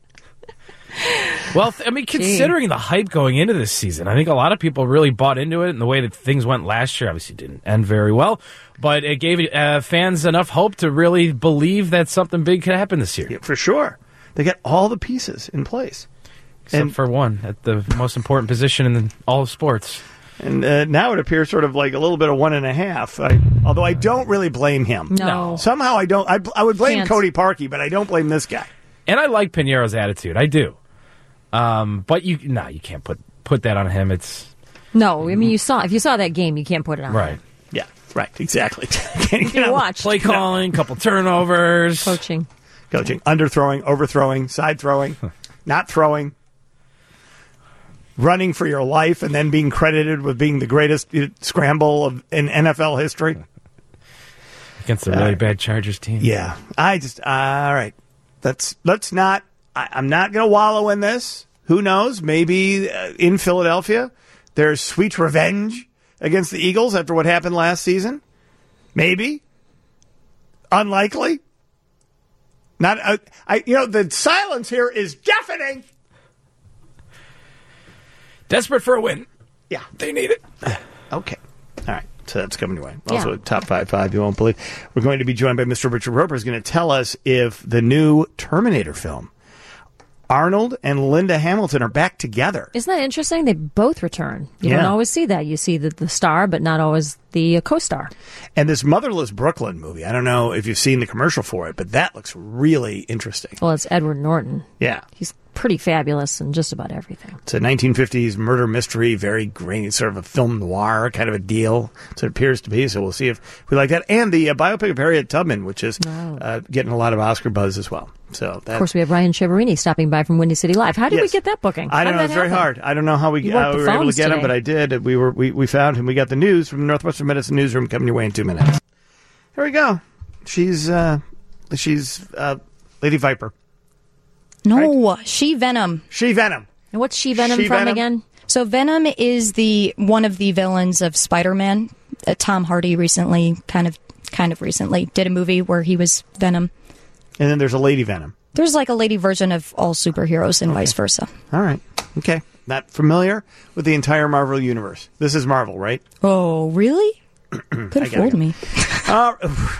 Well, I mean, considering the hype going into this season, I think a lot of people really bought into it, and the way that things went last year obviously didn't end very well, but it gave uh, fans enough hope to really believe that something big could happen this year. Yeah, for sure. They got all the pieces in place. Except and, for one, at the most important position in all of sports. And uh, now it appears sort of like a little bit of one and a half. I, although I don't really blame him. No. Somehow I don't. I, I would blame Can't. Cody Parkey, but I don't blame this guy. And I like Piñeiro's attitude. I do. Um, but you, no, you can't put put that on him. It's No, I mean, you saw if you saw that game, you can't put it on. right. Yeah, right. Exactly. You can watch. Play calling, couple turnovers, Coaching. Coaching, underthrowing, overthrowing, side throwing, not throwing. Running for your life and then being credited with being the greatest scramble of in N F L history against a really uh, bad Chargers team. Yeah, I just uh, all right. Let's let's not. I, I'm not going to wallow in this. Who knows? Maybe uh, in Philadelphia, there's sweet revenge against the Eagles after what happened last season. Maybe. Unlikely. Not. Uh, I. You know, the silence here is deafening. Desperate for a win. Yeah. They need it. Okay. All right. So that's coming your way. Also, Yeah. top five five, you won't believe. We're going to be joined by Mister Richard Roper, who's going to tell us if the new Terminator film, Arnold and Linda Hamilton, are back together. Isn't that interesting? They both return. You Yeah. don't always see that. You see the, the star, but not always the uh, co-star. And this Motherless Brooklyn movie, I don't know if you've seen the commercial for it, but that looks really interesting. Well, it's Edward Norton. Yeah. He's pretty fabulous in just about everything. It's a nineteen fifties murder mystery, very grainy, sort of a film noir kind of a deal. So it appears to be. So we'll see if we like that. And the uh, biopic of Harriet Tubman, which is Oh. uh, getting a lot of Oscar buzz as well. So that, Of course, we have Ryan Chiaverini stopping by from Windy City Live. How did we Yes. get that booking? I don't How know. did It's that very happen? hard. I don't know how we, You how worked we the were able to phones get him, today. but I did. We were we, we found him. We got the news from Northwestern Medicine Newsroom coming your way in two minutes. Here we go. She's uh, she's uh, Lady Viper. No, She Venom. She Venom. And what's She Venom She from Venom? again? So Venom is the one of the villains of Spider-Man. Uh, Tom Hardy recently, kind of, kind of recently, did a movie where he was Venom. And then there's a Lady Venom. There's like a lady version of all superheroes and vice versa. All right. Okay. Not familiar with the entire Marvel universe. This is Marvel, right? Oh, really? Could have gotta fooled go. me. Uh,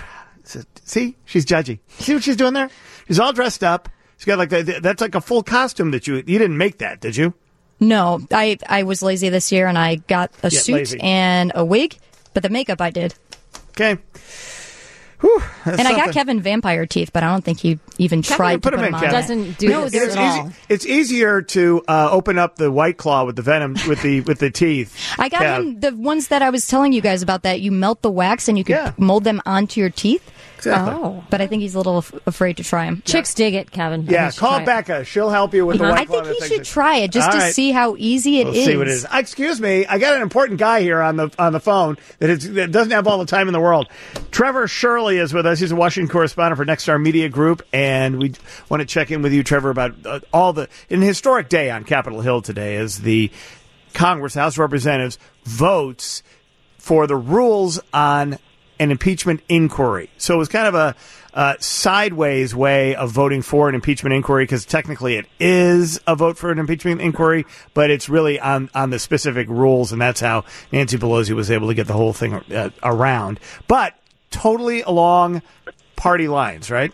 see, she's judgy. See what she's doing there? She's all dressed up. She's got like the, that's like a full costume that you you didn't make that, did you? No, I I was lazy this year and I got a Yeah, suit lazy. and a wig, but the makeup I did. Okay. Whew, that's And I got something. Kevin vampire teeth, but I don't think he even Kevin, tried put to him put in, them on. Kevin. Doesn't do No, this It's, at easy, all. it's easier to uh, open up the White Claw with the venom with the with the teeth. I got Kev. him the ones that I was telling you guys about that you melt the wax and you could Yeah. mold them onto your teeth. Exactly. Oh. But I think he's a little af- afraid to try them. Chicks dig it, Kevin. Yeah, You should call try it. Becca. She'll help you with the Uh-huh. White I Claw. think he that should thing. try it just All to right. see how easy it We'll is. see what it is. Uh, excuse me, I got an important guy here on the on the phone that, is, that doesn't have all the time in the world. Trevor Shirley is with us. He's a Washington correspondent for Nexstar Media Group, and we want to check in with you, Trevor, about uh, all the an historic day on Capitol Hill today as the Congress, House of Representatives, votes for the rules on an impeachment inquiry. So it was kind of a uh, sideways way of voting for an impeachment inquiry because technically it is a vote for an impeachment inquiry, but it's really on, on the specific rules, and that's how Nancy Pelosi was able to get the whole thing uh, around. But totally along party lines, right?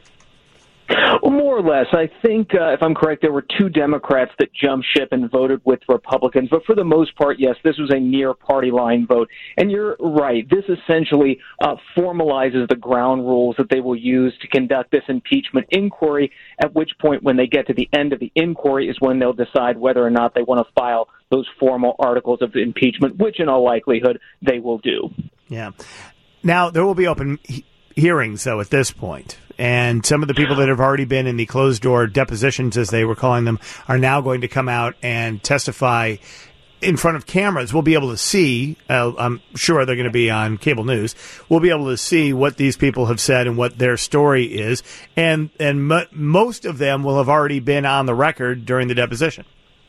Well, more or less. I think, uh, if I'm correct, there were two Democrats that jumped ship and voted with Republicans. But for the most part, yes, this was a near party line vote. And you're right. This essentially uh, formalizes the ground rules that they will use to conduct this impeachment inquiry, at which point, when they get to the end of the inquiry, is when they'll decide whether or not they want to file those formal articles of impeachment, which in all likelihood they will do. Yeah. Now, there will be open he- hearings, though, at this point. And some of the people that have already been in the closed-door depositions, as they were calling them, are now going to come out and testify in front of cameras. We'll be able to see, uh, I'm sure they're going to be on cable news, we'll be able to see what these people have said and what their story is. And, and m- most of them will have already been on the record during the deposition.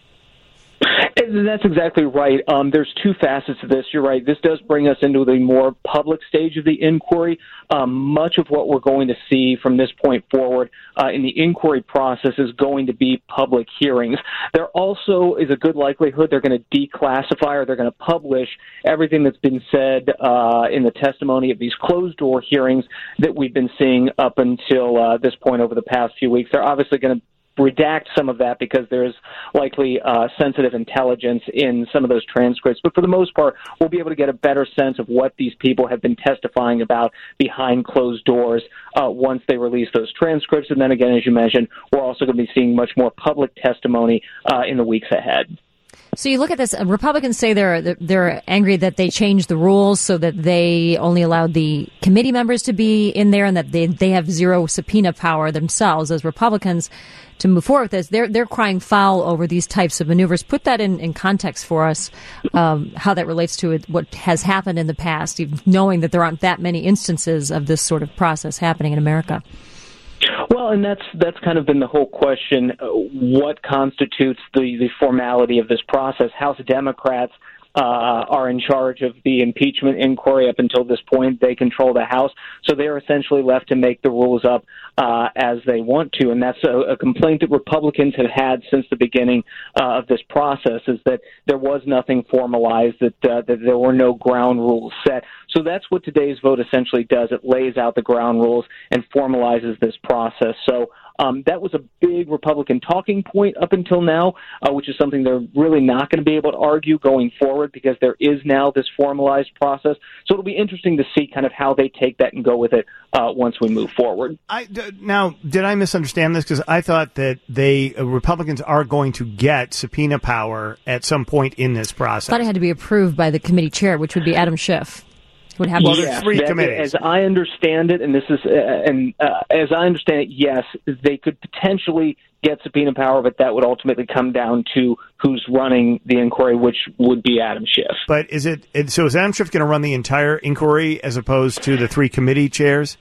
And that's exactly right. Um, there's two facets to this. You're right. This does bring us into the more public stage of the inquiry. Um, much of what we're going to see from this point forward uh, in the inquiry process is going to be public hearings. There also is a good likelihood they're going to declassify or they're going to publish everything that's been said uh, in the testimony of these closed-door hearings that we've been seeing up until uh, this point over the past few weeks. They're obviously going to redact some of that because there's likely uh, sensitive intelligence in some of those transcripts. But for the most part, we'll be able to get a better sense of what these people have been testifying about behind closed doors uh, once they release those transcripts. And then again, as you mentioned, we're also going to be seeing much more public testimony uh, in the weeks ahead. So you look at this. uh, Republicans say they're they're angry that they changed the rules so that they only allowed the committee members to be in there, and that they they have zero subpoena power themselves as Republicans to move forward with this. They're they're crying foul over these types of maneuvers. Put that in, in context for us, um, how that relates to it, what has happened in the past, even knowing that there aren't that many instances of this sort of process happening in America. Well, and that's that's kind of been the whole question. Uh, what constitutes the, the formality of this process? House Democrats uh, are in charge of the impeachment inquiry up until this point. They control the House, so they're essentially left to make the rules up uh, as they want to. And that's a, a complaint that Republicans have had since the beginning uh, of this process, is that there was nothing formalized, that, uh, that there were no ground rules set. So that's what today's vote essentially does. It lays out the ground rules and formalizes this process. So Um, that was a big Republican talking point up until now, uh, which is something they're really not going to be able to argue going forward because there is now this formalized process. So it'll be interesting to see kind of how they take that and go with it uh, once we move forward. I, d- now, did I misunderstand this? Because I thought that they uh, Republicans are going to get subpoena power at some point in this process. I thought it had to be approved by the committee chair, which would be Adam Schiff. Would have well, to there's three that, committees. As I understand it, and this is, uh, and uh, as I understand it, yes, they could potentially get subpoena power, but that would ultimately come down to who's running the inquiry, which would be Adam Schiff. But is it, it so? Is Adam Schiff going to run the entire inquiry as opposed to the three committee chairs?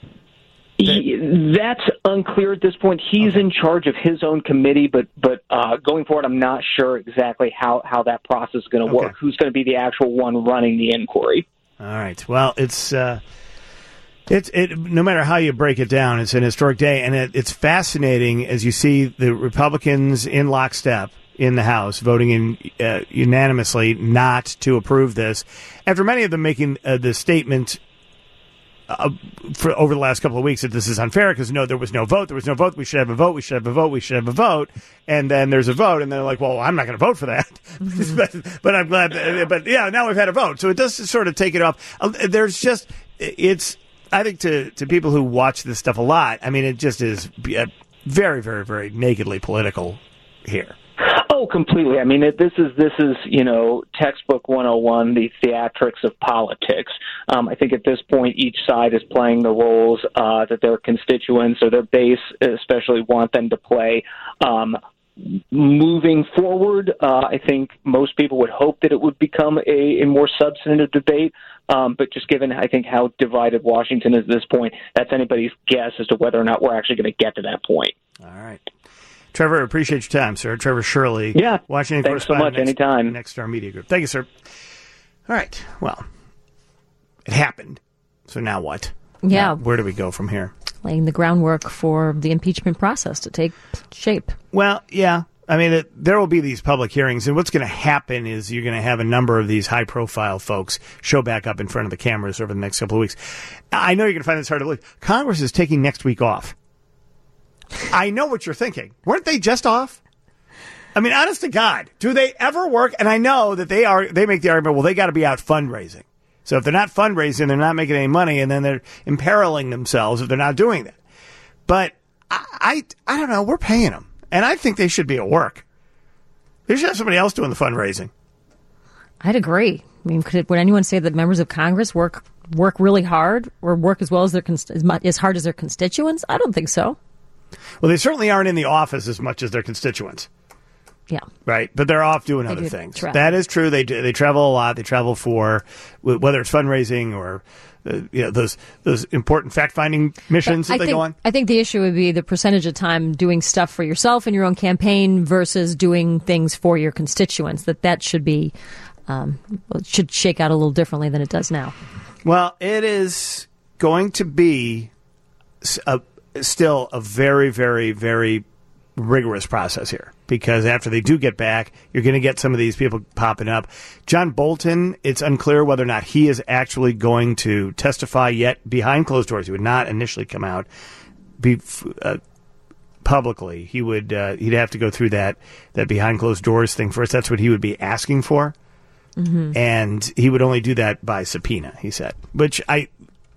He, that's unclear at this point. He's okay. in charge of his own committee, but but uh, going forward, I'm not sure exactly how, how that process is going to okay. work. Who's going to be the actual one running the inquiry? All right. Well, it's uh, it's it. No matter how you break it down, it's an historic day, and it, it's fascinating as you see the Republicans in lockstep in the House voting in uh, unanimously not to approve this, after many of them making uh, the statement uh, for over the last couple of weeks that this is unfair because no, there was no vote, there was no vote. We should have a vote. We should have a vote. We should have a vote. And then there's a vote, and they're like, "Well, I'm not going to vote for that." Mm-hmm. but, but I'm glad. That, but yeah, now we've had a vote, so it does sort of take it off. Uh, there's just it's. I think to to people who watch this stuff a lot, I mean, it just is very, very, very nakedly political here. Oh, completely. I mean, it, this is this is you know textbook one oh one, the theatrics of politics. Um, I think at this point, each side is playing the roles uh, that their constituents or their base, especially, want them to play. Um, moving forward, uh, I think most people would hope that it would become a, a more substantive debate. Um, but just given, I think, how divided Washington is at this point, that's anybody's guess as to whether or not we're actually going to get to that point. All right. Trevor, appreciate your time, sir. Trevor Shirley. Yeah. Washington Thanks so much. Next, anytime. Next Star Media Group. Thank you, sir. All right. Well, it happened. So now what? Yeah. Now, where do we go from here? Laying the groundwork for the impeachment process to take shape. Well, yeah. I mean, it, there will be these public hearings, and what's going to happen is you're going to have a number of these high-profile folks show back up in front of the cameras over the next couple of weeks. I know you're going to find this hard to believe. Congress is taking next week off. I know what you're thinking. Weren't they just off? I mean, honest to God, do they ever work? And I know that they are. They make the argument, well, they got to be out fundraising. So if they're not fundraising, they're not making any money, and then they're imperiling themselves if they're not doing that. But I, I, I don't know. We're paying them. And I think they should be at work. They should have somebody else doing the fundraising. I'd agree. I mean, could it, would anyone say that members of Congress work work really hard or work as well as their as, much, as hard as their constituents? I don't think so. Well, they certainly aren't in the office as much as their constituents. Yeah. Right. But they're off doing they other do things. Travel. That is true. They do, they travel a lot. They travel for whether it's fundraising or uh, you know, those those important fact-finding missions that I they think, go on. I think the issue would be the percentage of time doing stuff for yourself in your own campaign versus doing things for your constituents. That that should be um, it should shake out a little differently than it does now. Well, it is going to be a, still a very, very, very rigorous process here, because after they do get back, you're going to get some of these people popping up. John Bolton, it's unclear whether or not he is actually going to testify yet behind closed doors. He would not initially come out be, uh, publicly. He would uh, he'd have to go through that that behind closed doors thing first. That's what he would be asking for, mm-hmm. and he would only do that by subpoena. He said, which I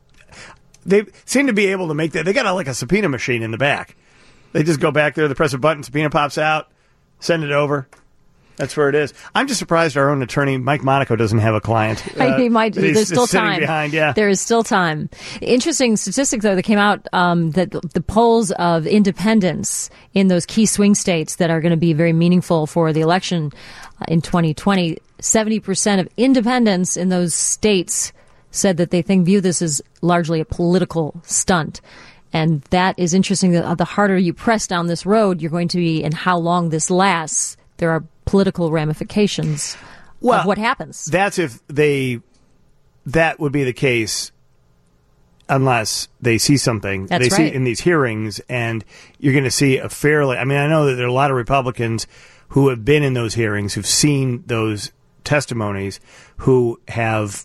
they seem to be able to make that. They got a, like a subpoena machine in the back. They just go back there, they press a button, subpoena pops out, send it over. That's where it is. I'm just surprised our own attorney, Mike Monaco, doesn't have a client. Uh, he might. There's he's still sitting time. Behind, yeah. There is still time. Interesting statistic, though, that came out um, that the polls of independents in those key swing states that are going to be very meaningful for the election uh, in twenty twenty, seventy percent of independents in those states said that they think view this as largely a political stunt. And that is interesting. That the harder you press down this road, you're going to be, and how long this lasts, there are political ramifications well, of what happens. That's if they, that would be the case unless they see something. That's they right. see in these hearings, and you're going to see a fairly, I mean, I know that there are a lot of Republicans who have been in those hearings, who've seen those testimonies, who have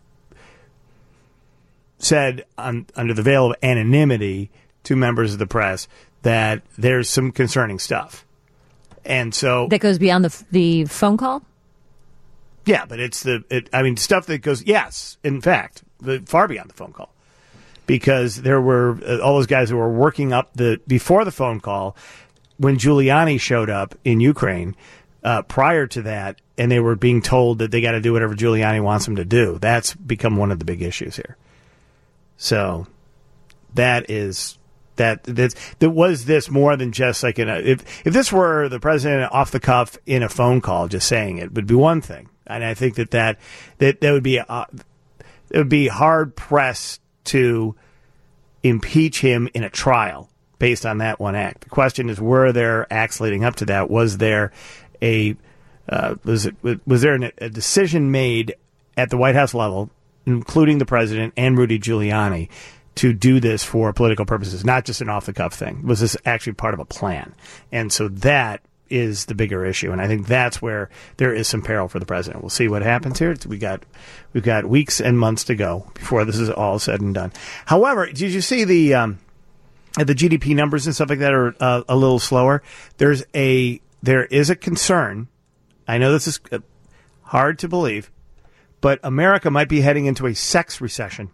said on, under the veil of anonymity to members of the press that there's some concerning stuff. And so That goes beyond the the phone call? yeah, but it's the, it, I mean, stuff that goes, yes, in fact, the, far beyond the phone call. Because there were uh, all those guys who were working up the, before the phone call, when Giuliani showed up in Ukraine, uh, prior to that, and they were being told that they got to do whatever Giuliani wants them to do. That's become one of the big issues here. So that is, that, that, that was this more than just like, in a, if, if this were the president off the cuff in a phone call, just saying it would be one thing. And I think that that, that, that would be, uh, it would be hard pressed to impeach him in a trial based on that one act. The question is, were there acts leading up to that? Was there a uh, was it was there an, a decision made at the White House level, including the president and Rudy Giuliani, to do this for political purposes, not just an off the cuff thing? Was this actually part of a plan? And so that is the bigger issue, and I think that's where there is some peril for the president. We'll see what happens here. We got we've got weeks and months to go before this is all said and done. However, did you see the um, the G D P numbers and stuff like that are uh, a little slower? There's a there is a concern. I know this is hard to believe, but America might be heading into a sex recession.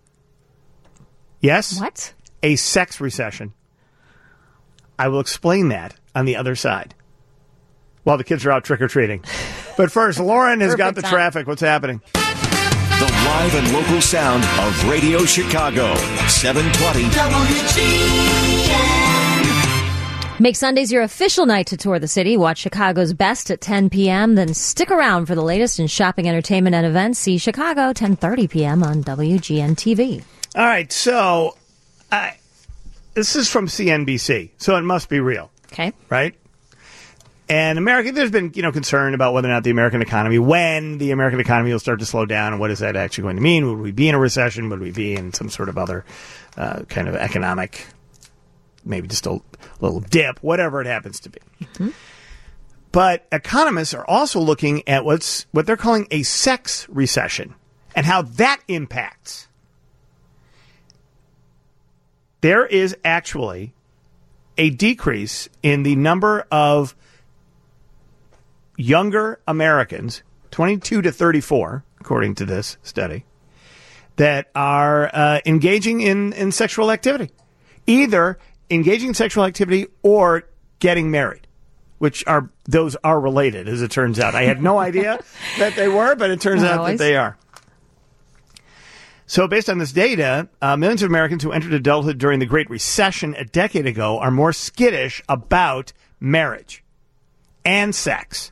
Yes? What? A sex recession. I will explain that on the other side, while the kids are out trick-or-treating. But first, Lauren has got the time. traffic. What's happening? The live and local sound of Radio Chicago. seven twenty W G N. Make Sundays your official night to tour the city. Watch Chicago's best at ten p.m. Then stick around for the latest in shopping, entertainment, and events. See Chicago, ten thirty p.m. on W G N T V. All right, so I, this is from C N B C, so it must be real. Okay. Right? And America, there's been, you know, concern about whether or not the American economy, when the American economy will start to slow down, and what is that actually going to mean? Would we be in a recession? Would we be in some sort of other uh, kind of economic, maybe just a little dip, whatever it happens to be. Mm-hmm. But economists are also looking at what's what they're calling a sex recession and how that impacts. There is actually a decrease in the number of younger Americans, twenty-two to thirty-four, according to this study, that are uh, engaging in, in sexual activity. Either engaging in sexual activity or getting married, which are those are related, as it turns out. I had no idea that they were, but it turns Not out always. that they are. So based on this data, uh, millions of Americans who entered adulthood during the Great Recession a decade ago are more skittish about marriage and sex.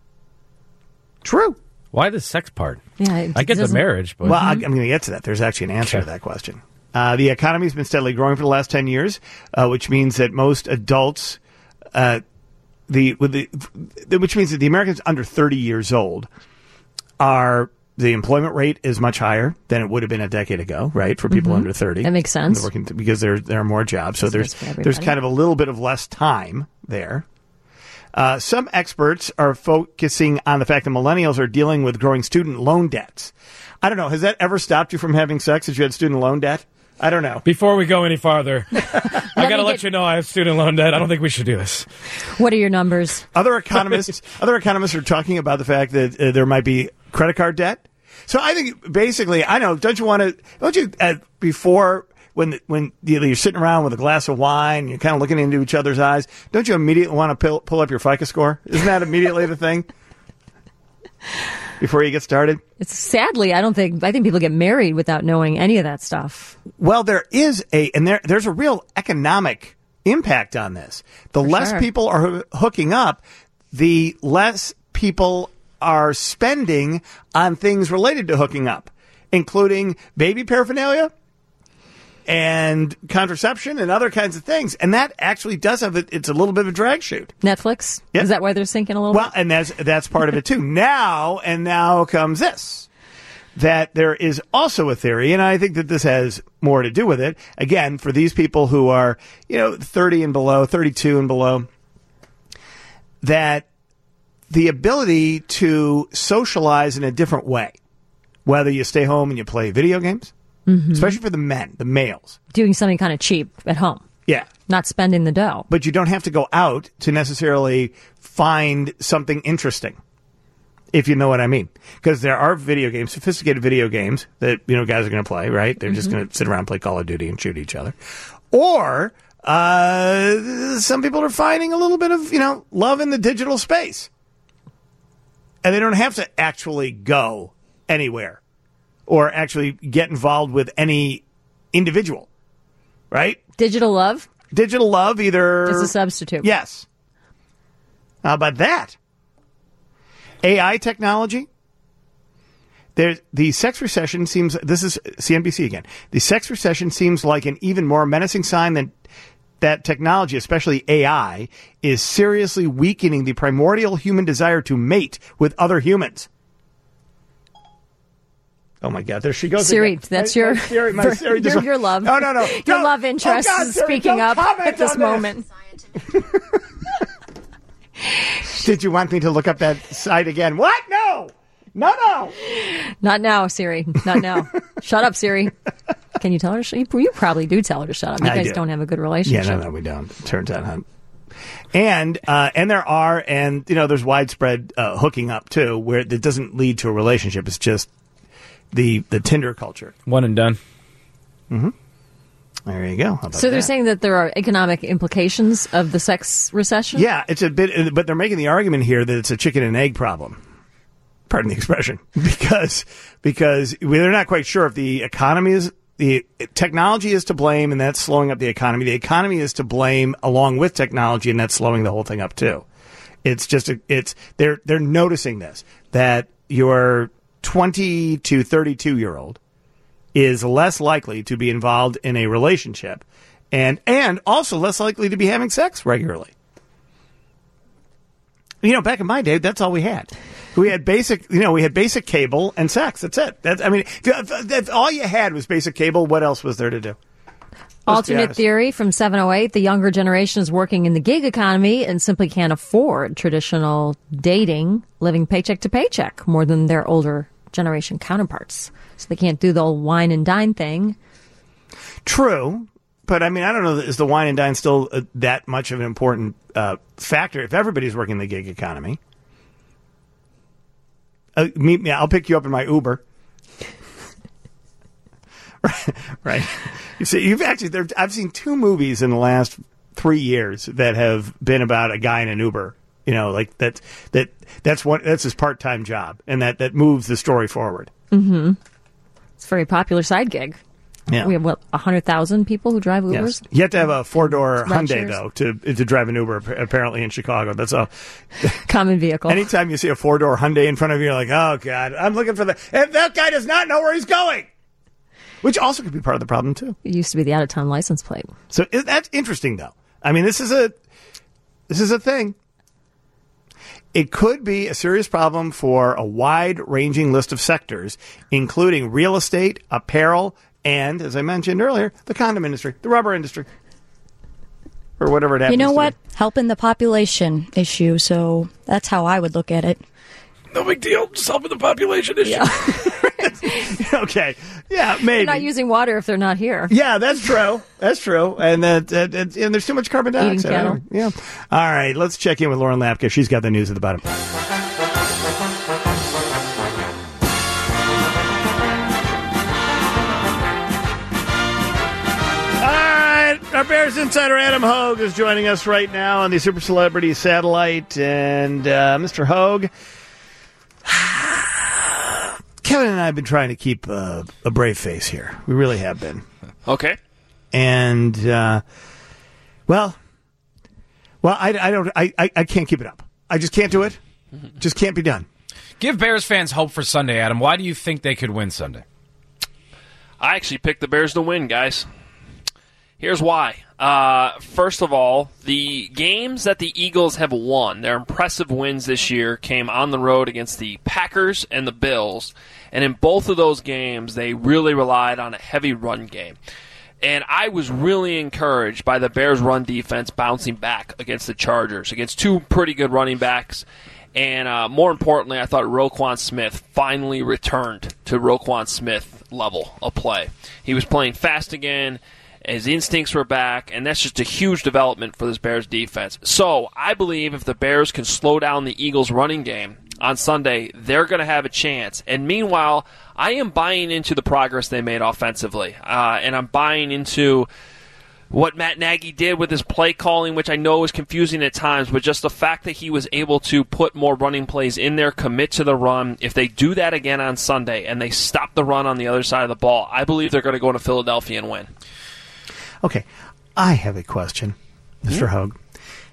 True. Why the sex part? Yeah, it I get the doesn't- marriage, but Well, I, I'm going to get to that. There's actually an answer Okay. to that question. Uh, the economy has been steadily growing for the last ten years, uh, which means that most adults, uh, the, with the, which means that the Americans under thirty years old are, the employment rate is much higher than it would have been a decade ago, right? For people under thirty. That makes sense. And working, because there, there are more jobs. So there's, Business for there's everybody. kind of a little bit of less time there. Uh, some experts are focusing on the fact that millennials are dealing with growing student loan debts. I don't know. Has that ever stopped you from having sex if you had student loan debt? I don't know. before we go any farther, I got to me let get- you know I have student loan debt. I don't think we should do this. What are your numbers? Other economists, other economists are talking about the fact that uh, there might be credit card debt. So I think basically, I know. Don't you want to? Don't you uh, before when when you're sitting around with a glass of wine, you're kind of looking into each other's eyes. Don't you immediately want to pull, pull up your FICO score? Isn't that immediately the thing before you get started? It's sadly, I don't think, I think people get married without knowing any of that stuff. Well, there is a, and there there's a real economic impact on this. The For less sure. people are hoo- hooking up, the less people are spending on things related to hooking up, including baby paraphernalia and contraception and other kinds of things. And that actually does have it. It's a little bit of a drag chute. Netflix? Yep. Is that why they're sinking a little Well, and that's that's part of it too. Now, and now comes this, that there is also a theory, and I think that this has more to do with it. Again, for these people who are, you know, thirty and below, thirty-two and below, that the ability to socialize in a different way, whether you stay home and you play video games, especially for the men, the males. doing something kind of cheap at home. Yeah. Not spending the dough. But you don't have to go out to necessarily find something interesting, if you know what I mean. Because there are video games, sophisticated video games that, you know, guys are going to play, right? They're mm-hmm. just going to sit around and play Call of Duty and shoot each other. Or uh, some people are finding a little bit of, you know, love in the digital space. And they don't have to actually go anywhere or actually get involved with any individual, right? Digital love? Digital love, either... It's a substitute. Yes. How about that? A I technology? There's, the sex recession seems... This is C N B C again. The sex recession seems like an even more menacing sign than that technology, especially A I, is seriously weakening the primordial human desire to mate with other humans. Oh, my God. There she goes. Siri, again. that's my, your, my Siri, my Siri your, just, your love. No, no, no. Your no. love interest oh, God, is Siri, speaking up at this moment. This. Did you want me to look up that site again? What? No. No, no. Not now, Siri. Not now. Shut up, Siri. Can you tell her? To sh- you probably do tell her to shut up. You I guys do. don't have a good relationship. Yeah, no, no, we don't. Turns out, huh? And uh, and there are, and you know, there's widespread uh, hooking up too, where it doesn't lead to a relationship. It's just the the Tinder culture. One and done. Mm-hmm. There you go. How about so they're that? saying that there are economic implications of the sex recession? Yeah, it's a bit, but they're making the argument here that it's a chicken and egg problem. Pardon the expression, because because they're not quite sure if the economy is the technology is to blame, and that's slowing up the economy. The economy is to blame along with technology, and that's slowing the whole thing up too. It's just a, it's they're they're noticing this, that your twenty to thirty-two year old is less likely to be involved in a relationship, and and also less likely to be having sex regularly. You know, back in my day, that's all we had. We had basic, you know, we had basic cable and sex. That's it. That's, I mean, if, if all you had was basic cable, what else was there to do? Alternate theory from seven oh eight, the younger generation is working in the gig economy and simply can't afford traditional dating, living paycheck to paycheck more than their older generation counterparts. So they can't do the old wine and dine thing. True. But, I mean, I don't know, is the wine and dine still uh, that much of an important uh, factor if everybody's working the gig economy? Uh, meet me. I'll pick you up in my Uber. right, right. You see, you've actually. There, I've seen two movies in the last three years that have been about a guy in an Uber. You know, like that. That that's what that's his part-time job, and that that moves the story forward. Mm-hmm. It's a very popular side gig. Yeah. We have, what, one hundred thousand people who drive Ubers? Yes. You have to have a four-door Ride Hyundai, shares. though, to to drive an Uber, apparently, in Chicago. That's a common vehicle. Anytime you see a four-door Hyundai in front of you, you're like, oh, God, I'm looking for the... And that guy does not know where he's going! Which also could be part of the problem, too. It used to be the out-of-town license plate. So it, that's interesting, though. I mean, this is a this is a thing. It could be a serious problem for a wide-ranging list of sectors, including real estate, apparel, and, as I mentioned earlier, the condom industry, the rubber industry, or whatever it happens You know to what? be. Helping the population issue, so that's how I would look at it. No big deal. Just helping the population issue. Yeah. Okay. Yeah, maybe. They're not using water if they're not here. Yeah, that's true. That's true. And that, that, that and there's too much carbon dioxide. Eating cattle. Yeah. All right, let's check in with Lauren Lapka. She's got the news at the bottom. Our Bears insider Adam Hogue is joining us right now on the Super Celebrity Satellite. And uh, Mister Hogue, Kevin and I have been trying to keep uh, a brave face here. We really have been. Okay. And, uh, well, well, I, I don't, I, I, I can't keep it up. I just can't do it. Just can't be done. Give Bears fans hope for Sunday, Adam. Why do you think they could win Sunday? I actually picked the Bears to win, guys. Here's why. Uh, first of all, the games that the Eagles have won, their impressive wins this year, came on the road against the Packers and the Bills. And in both of those games, they really relied on a heavy run game. And I was really encouraged by the Bears' run defense bouncing back against the Chargers, against two pretty good running backs. And uh, more importantly, I thought Roquan Smith finally returned to Roquan Smith level of play. He was playing fast again. His instincts were back, and that's just a huge development for this Bears defense. So I believe if the Bears can slow down the Eagles' running game on Sunday, they're going to have a chance. And meanwhile, I am buying into the progress they made offensively, uh, and I'm buying into what Matt Nagy did with his play calling, which I know is confusing at times, but just the fact that he was able to put more running plays in there, commit to the run. If they do that again on Sunday and they stop the run on the other side of the ball, I believe they're going to go into Philadelphia and win. Okay, I have a question, Mister Mm-hmm. Hogue.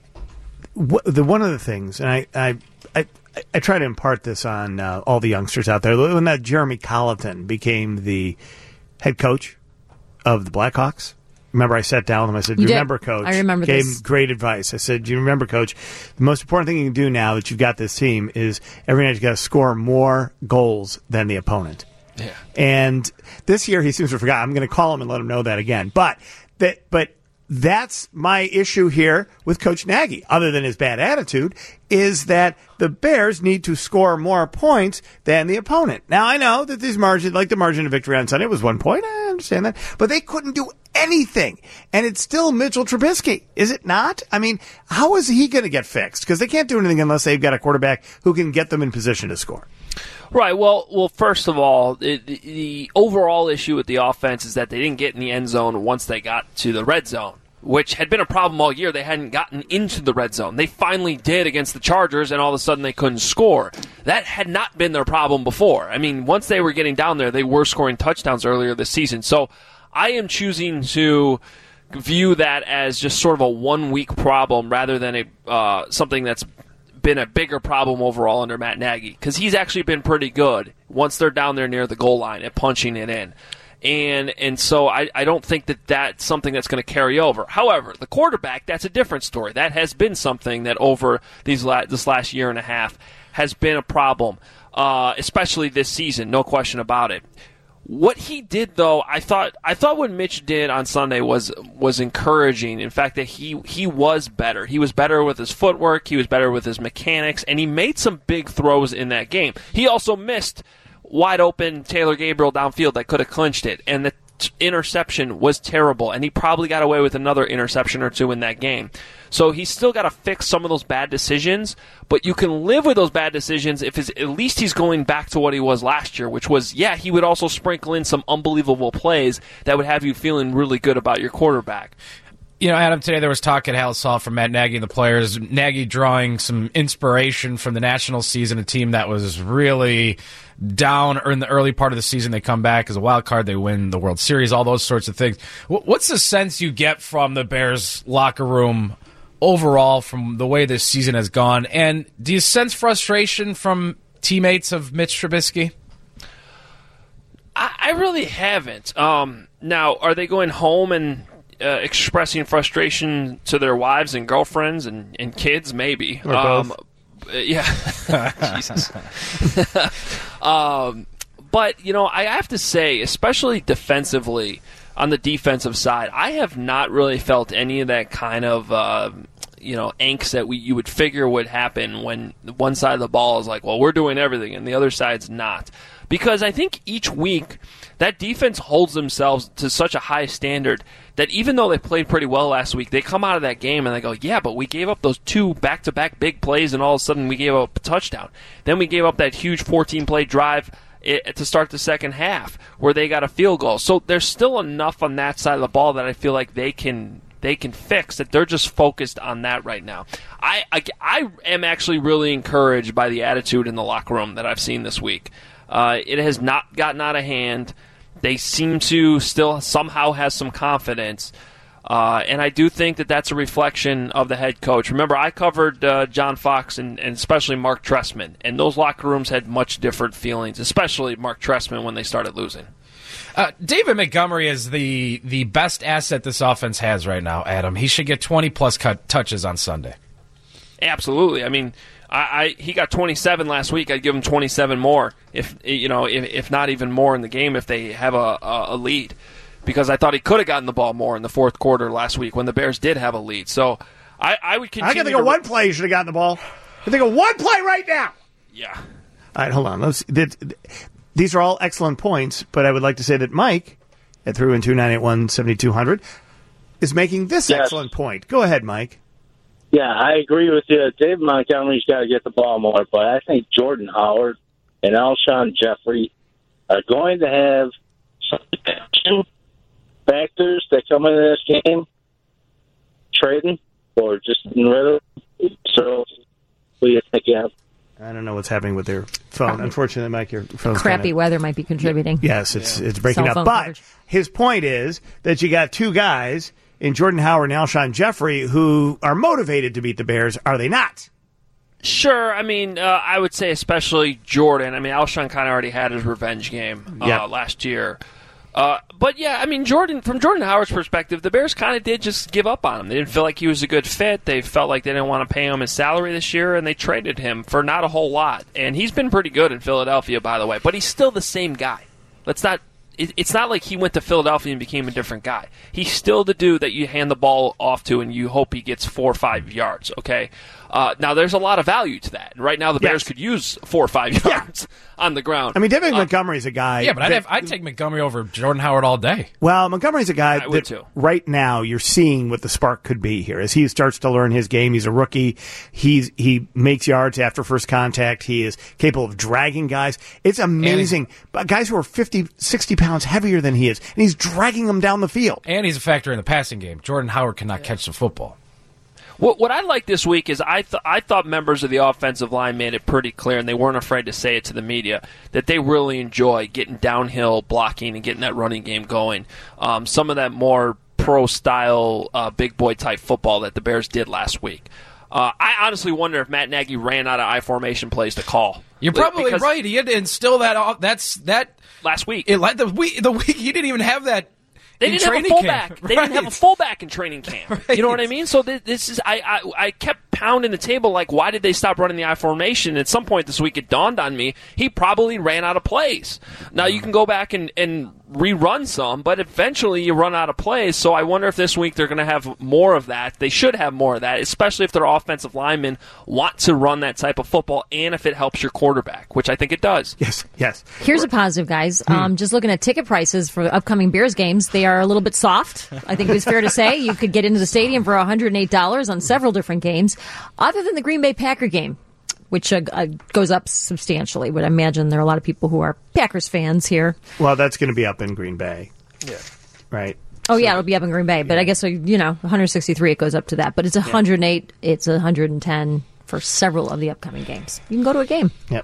What, the one of the things, and I, I, I, I try to impart this on uh, all the youngsters out there. When that Jeremy Colleton became the head coach of the Blackhawks, remember I sat down with him. I said, you remember, did. Coach. I remember Gave this. him great advice. I said, you remember, Coach, the most important thing you can do now that you've got this team is every night you've got to score more goals than the opponent. Yeah. And this year he seems to have forgotten. I'm going to call him and let him know that again. But that, but that's my issue here with Coach Nagy, other than his bad attitude, is that the Bears need to score more points than the opponent. Now, I know that these margin, like the margin of victory on Sunday was one point. I understand that. But they couldn't do anything. And it's still Mitchell Trubisky, is it not? I mean, how is he going to get fixed? Because they can't do anything unless they've got a quarterback who can get them in position to score. Right. Well, well. First of all, it, the, the overall issue with the offense is that they didn't get in the end zone once they got to the red zone, which had been a problem all year. They hadn't gotten into the red zone. They finally did against the Chargers, and all of a sudden they couldn't score. That had not been their problem before. I mean, once they were getting down there, they were scoring touchdowns earlier this season. So I am choosing to view that as just sort of a one-week problem rather than a uh, something that's been a bigger problem overall under Matt Nagy, because he's actually been pretty good once they're down there near the goal line at punching it in. And and so I, I don't think that that's something that's going to carry over. However, the quarterback, that's a different story. That has been something that over these la- this last year and a half has been a problem, uh, especially this season, no question about it. What he did, though, I thought I thought what Mitch did on Sunday was was encouraging. In fact, that he he was better. He was better with his footwork. He was better with his mechanics, and he made some big throws in that game. He also missed wide open Taylor Gabriel downfield that could have clinched it, and the t- interception was terrible, and he probably got away with another interception or two in that game. So he's still got to fix some of those bad decisions, but you can live with those bad decisions if his, at least he's going back to what he was last year, which was, yeah, he would also sprinkle in some unbelievable plays that would have you feeling really good about your quarterback. You know, Adam, today there was talk at Halas Hall from Matt Nagy and the players. Nagy drawing some inspiration from the national season, a team that was really down in the early part of the season. They come back as a wild card. They win the World Series, all those sorts of things. What's the sense you get from the Bears locker room overall from the way this season has gone? And do you sense frustration from teammates of Mitch Trubisky? I, I really haven't. Um, now, are they going home and Uh, expressing frustration to their wives and girlfriends and, and kids? Maybe. Or um, both. Yeah. Jesus. um, but, you know, I have to say, especially defensively, on the defensive side, I have not really felt any of that kind of, uh, you know, angst that we you would figure would happen when one side of the ball is like, well, we're doing everything, and the other side's not. Because I think each week that defense holds themselves to such a high standard that even though they played pretty well last week, they come out of that game and they go, yeah, but we gave up those two back-to-back big plays, and all of a sudden we gave up a touchdown. Then we gave up that huge fourteen-play drive to start the second half where they got a field goal. So there's still enough on that side of the ball that I feel like they can they can fix, that they're just focused on that right now. I, I, I am actually really encouraged by the attitude in the locker room that I've seen this week. Uh, it has not gotten out of hand. They seem to still somehow have some confidence. Uh, and I do think that that's a reflection of the head coach. Remember, I covered uh, John Fox and, and especially Mark Trestman, and those locker rooms had much different feelings, especially Mark Trestman when they started losing. Uh, David Montgomery is the, the best asset this offense has right now, Adam. He should get twenty-plus cut touches on Sunday. Absolutely. I mean, I, I he got twenty-seven last week. I'd give him twenty-seven more, if you know, if, if not even more in the game if they have a, a, a lead. Because I thought he could have gotten the ball more in the fourth quarter last week when the Bears did have a lead. So I, I would continue. I can think of one play you should have gotten the ball. I can think of one play right now. Yeah. All right, hold on. Let's, did, these are all excellent points, but I would like to say that Mike at three one two, nine eight one, seven two zero zero, is making this Yes. excellent point. Go ahead, Mike. Yeah, I agree with you. Dave Montgomery's got to get the ball more, but I think Jordan Howard and Alshon Jeffrey are going to have some factors that come into this game, trading or just getting rid of them. So, what do you think, yeah? I don't know what's happening with their phone. Unfortunately, Mike, your phone's Crappy kinda- weather might be contributing. Yes, it's it's breaking Cell up. phone But coverage. his point is that you got two guys in Jordan Howard and Alshon Jeffrey who are motivated to beat the Bears, are they not? Sure. I mean, uh, I would say especially Jordan. I mean, Alshon kind of already had his revenge game uh, Yeah. last year. Uh, but, yeah, I mean, Jordan. from Jordan Howard's perspective, the Bears kind of did just give up on him. They didn't feel like he was a good fit. They felt like they didn't want to pay him his salary this year, and they traded him for not a whole lot. And he's been pretty good in Philadelphia, by the way. But he's still the same guy. Let's not... It's not like he went to Philadelphia and became a different guy. He's still the dude that you hand the ball off to and you hope he gets four or five yards, okay? Uh, now, there's a lot of value to that. Right now, the Bears Yes. could use four or five yards on the ground. I mean, David Uh, Montgomery's a guy. Yeah, but I'd, that- have, I'd take Montgomery over Jordan Howard all day. Well, Montgomery's a guy I would that too. right now you're seeing what the spark could be here as he starts to learn his game. He's a rookie. He's he makes yards after first contact. He is capable of dragging guys. It's amazing. But guys who are fifty, sixty pounds heavier than he is, and he's dragging them down the field. And he's a factor in the passing game. Jordan Howard cannot catch the football. What, what I like this week is I th- I thought members of the offensive line made it pretty clear, and they weren't afraid to say it to the media, that they really enjoy getting downhill blocking and getting that running game going. Um, some of that more pro-style, uh, big boy type football that the Bears did last week. Uh, I honestly wonder if Matt Nagy ran out of I formation plays to call. You're probably Because right. He had to instill that. Off, that's that last week. It, the week. The week he didn't even have that. They in didn't have a training fullback. camp. They didn't have a Right. fullback in training camp. You know what I mean? So th- this is I, I I kept pounding the table like, why did they stop running the I formation? At some point this week, it dawned on me he probably ran out of plays. Now you can go back and and rerun some, but eventually you run out of plays. So I wonder if this week they're going to have more of that. They should have more of that, especially if their offensive linemen want to run that type of football, and if it helps your quarterback, which I think it does. Yes, yes. Here's a positive, guys. Hmm. Um, just looking at ticket prices for upcoming Bears games, they are a little bit soft. I think it's fair to say you could get into the stadium for one hundred eight dollars on several different games, other than the Green Bay Packer game, which uh, uh, goes up substantially. But I imagine there are a lot of people who are Packers fans here. Well, that's going to be up in Green Bay. Yeah. Right. Oh, yeah, it'll be up in Green Bay. But I guess, uh, you know, one hundred sixty-three, it goes up to that. But it's one hundred eight, it's one hundred ten for several of the upcoming games. You can go to a game. Yep.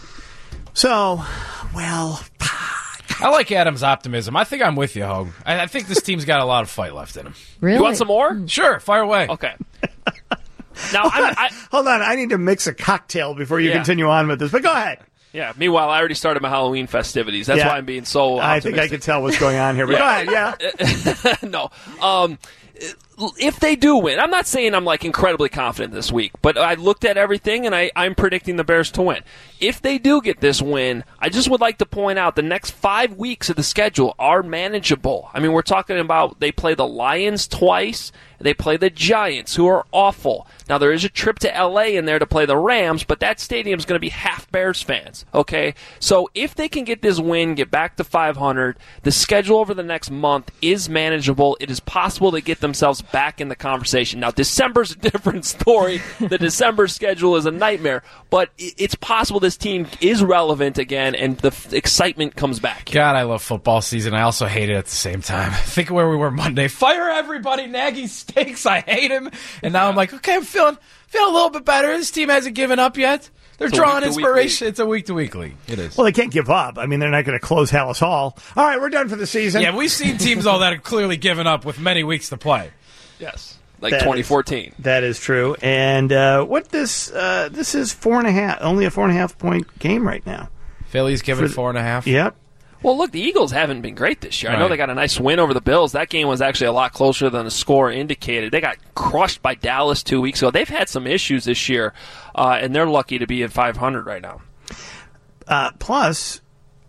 So, well, I like Adam's optimism. I think I'm with you, Hogue. I, I think this team's got a lot of fight left in him. Really? You want some more? Sure, fire away. Okay. Now I'm, I, hold on. I need to mix a cocktail before you Yeah. continue on with this. But go ahead. Yeah. Meanwhile, I already started my Halloween festivities. That's Yeah. why I'm being so. I think I optimistic. can tell what's going on here. But Yeah. go ahead. Yeah. no. Um, if they do win, I'm not saying I'm like incredibly confident this week, but I looked at everything and I, I'm predicting the Bears to win. If they do get this win, I just would like to point out the next five weeks of the schedule are manageable. I mean, we're talking about they play the Lions twice. They play the Giants, who are awful. Now, there is a trip to L A in there to play the Rams, but that stadium's going to be half Bears fans, okay? So if they can get this win, get back to five hundred, the schedule over the next month is manageable. It is possible to get themselves back in the conversation. Now, December's a different story. The December schedule is a nightmare, but it's possible this team is relevant again, and the f- excitement comes back. God, I love football season. I also hate it at the same time. Think of where we were Monday. Fire everybody. Nagy stinks. I hate him. And now I'm like, okay, I'm feeling feeling a little bit better. This team hasn't given up yet. They're It's a drawing week-to-week inspiration. league. It's a week-to-week league. It is. Well, they can't give up. I mean, they're not going to close Hallis Hall. All right, we're done for the season. Yeah, we've seen teams all that have clearly given up with many weeks to play. Yes. Like That twenty is- fourteen. That is true. And uh, what this uh, this is four and a half, only a four and a half point game right now. Philly's given For- four and a half. Yep. Well, look, the Eagles haven't been great this year. I know Right. they got a nice win over the Bills. That game was actually a lot closer than the score indicated. They got crushed by Dallas two weeks ago. They've had some issues this year, uh, and they're lucky to be at five hundred right now. Uh, plus,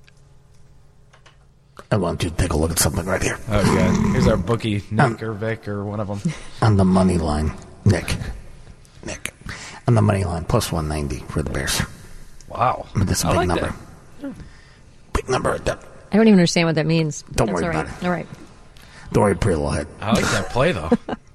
I want you to take a look at something right here. Oh, God. Here's our bookie, Nick or Vic or one of them. On the money line, Nick. Nick. On the money line, plus one ninety for the Bears. Wow. I mean, that's a I big like number. that. Big number. I don't even understand what that means. Don't That's worry all right. about it. All right. Don't worry, pretty little head. I like that play, though.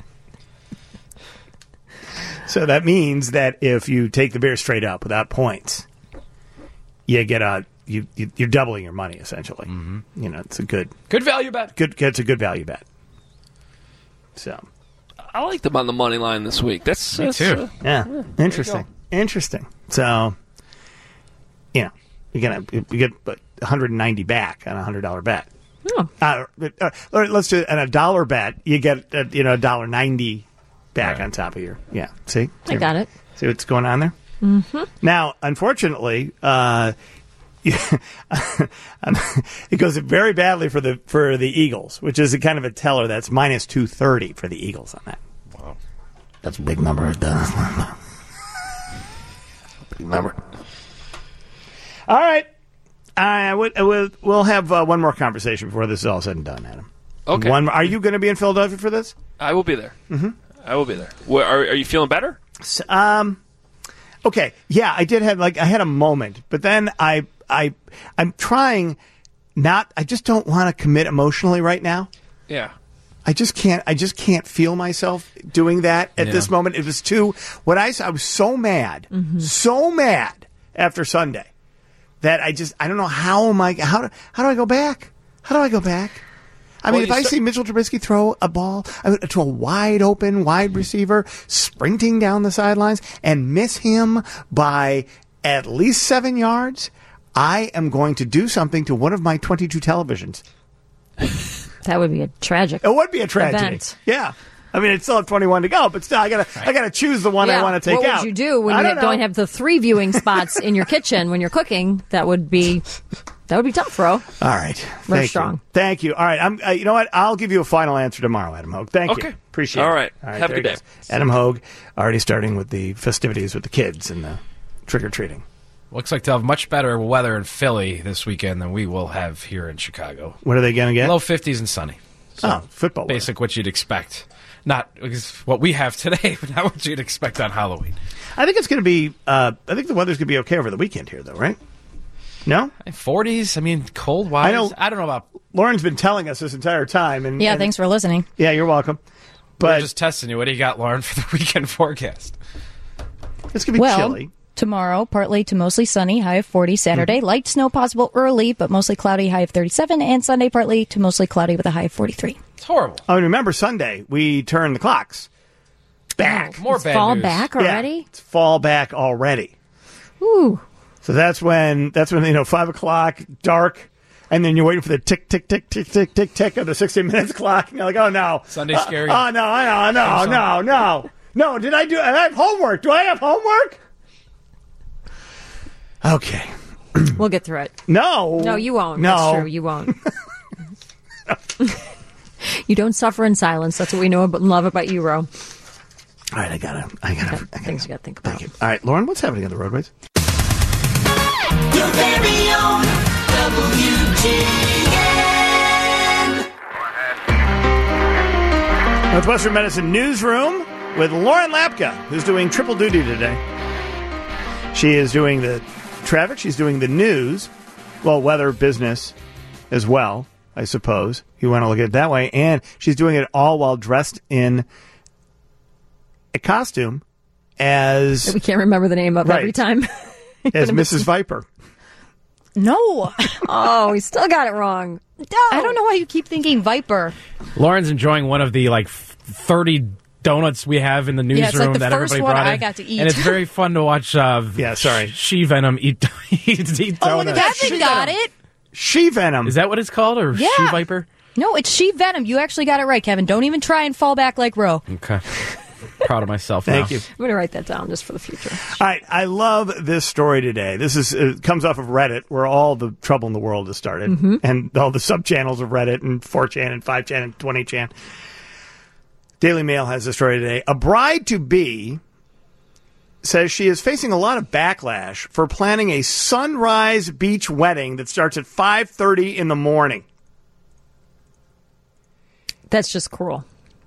So that means that if you take the Bears straight up without points, you get a you, you you're doubling your money essentially. Mm-hmm. You know, it's a good good value bet. Good, it's a good value bet. So, I like them on the money line this week. That's me that's, too. Uh, yeah, yeah interesting, interesting. So, you know, you're gonna you get one hundred ninety back on a hundred dollar bet. Oh. Uh, uh, let's do and a dollar bet. You get uh, you know a dollar ninety back right. on top of your yeah. See, I got it. See what's going on there. Mm-hmm. Now, unfortunately, uh, it goes very badly for the for the Eagles, which is a kind of a teller. That's minus two thirty for the Eagles on that. Wow, that's a big number. It does. Big number. All right. I would, I would, we'll have uh, one more conversation before this is all said and done, Adam. Okay. One, are you going to be in Philadelphia for this? I will be there. Mm-hmm. I will be there. Well, are, are you feeling better? So, um. Okay. Yeah, I did have like I had a moment, but then I I I'm trying not. I just don't want to commit emotionally right now. Yeah. I just can't. I just can't feel myself doing that at Yeah. this moment. It was too. What I I was so mad, Mm-hmm. so mad after Sunday. That I just, I don't know how am I, how do, how do I go back? How do I go back? I Well, mean, if you I start- see Mitchell Trubisky throw a ball to a wide open wide receiver sprinting down the sidelines and miss him by at least seven yards, I am going to do something to one of my twenty-two televisions. That would be a tragic. It would be a tragedy. event. Yeah. I mean, it's still have twenty-one to go, but still, I gotta, I gotta choose the one yeah. I want to take what out. What would you do when I you don't don't, know. have the three viewing spots in your kitchen when you're cooking? That would be that would be tough, bro. All right. We're Thank strong. You. Thank you. All right. I'm, uh, you know what? I'll give you a final answer tomorrow, Adam Hogue. Thank Okay. you. Appreciate All it. right. Have a there good it day. goes. Adam Hogue already starting with the festivities with the kids and the trick-or-treating. Looks like they'll have much better weather in Philly this weekend than we will have here in Chicago. What are they going to get? Low fifties and sunny. So oh, football. Basic what you'd expect. Not what we have today, but not what you'd expect on Halloween. I think it's going to be, uh, I think the weather's going to be okay over the weekend here, though, right? No? forties, I mean, cold-wise. I know- I don't know about... Lauren's been telling us this entire time. And, Yeah, and- thanks for listening. Yeah, you're welcome. We're But just testing you. What do you got, Lauren, for the weekend forecast? it's going to be well, chilly. tomorrow, partly to mostly sunny, high of forty. Saturday, Mm-hmm. light snow possible early, but mostly cloudy, high of thirty-seven. And Sunday, partly to mostly cloudy with a high of forty-three. It's horrible. Oh, and remember Sunday, we turned the clocks back. More It's bad fall news. back Yeah, already. it's fall back already. Ooh. So that's when that's when you know five o'clock, dark, and then you're waiting for the tick tick tick tick tick tick tick of the sixty minutes clock, and you're like, oh no, Sunday Uh, scary. Oh no, I know, no, no, no, no. Did I do? I have homework. Do I have homework? Okay. We'll get through it. No. No, you won't. No. That's true. You won't. You don't suffer in silence. That's what we know about, love about you, Ro. All right, I gotta, I gotta, I gotta Things you got to think about. Thank you. All right, Lauren, what's happening on the roadways? Your very own W G N. Northwestern Medicine Newsroom with Lauren Lapka, who's doing triple duty today. She is doing the traffic. She's doing the news. Well, weather, business as well, I suppose. You want to look at it that way. And she's doing it all while dressed in a costume as We can't remember the name of Right. every time. as Missus Viper. No. Oh, we still got it wrong. No. I don't know why you keep thinking Viper. Lauren's enjoying one of the, like, thirty donuts we have in the newsroom Yeah, it's like the that first everybody one brought I in. got to eat. And it's very fun to watch uh, Yeah, sorry. She Venom eat, eat, eat Oh, donuts. Kevin got it. She Venom. Is that what it's called? Or Yeah. She Viper? No, it's She Venom. You actually got it right, Kevin. Don't even try and fall back like Ro. Okay. Proud of myself Thank now. you. I'm going to write that down just for the future. All right, I love this story today. This is it comes off of Reddit, where all the trouble in the world has started, Mm-hmm. and all the sub channels of Reddit and four chan and five chan and twenty chan. Daily Mail has this story today. A bride to be says she is facing a lot of backlash for planning a sunrise beach wedding that starts at five thirty in the morning. That's just cruel.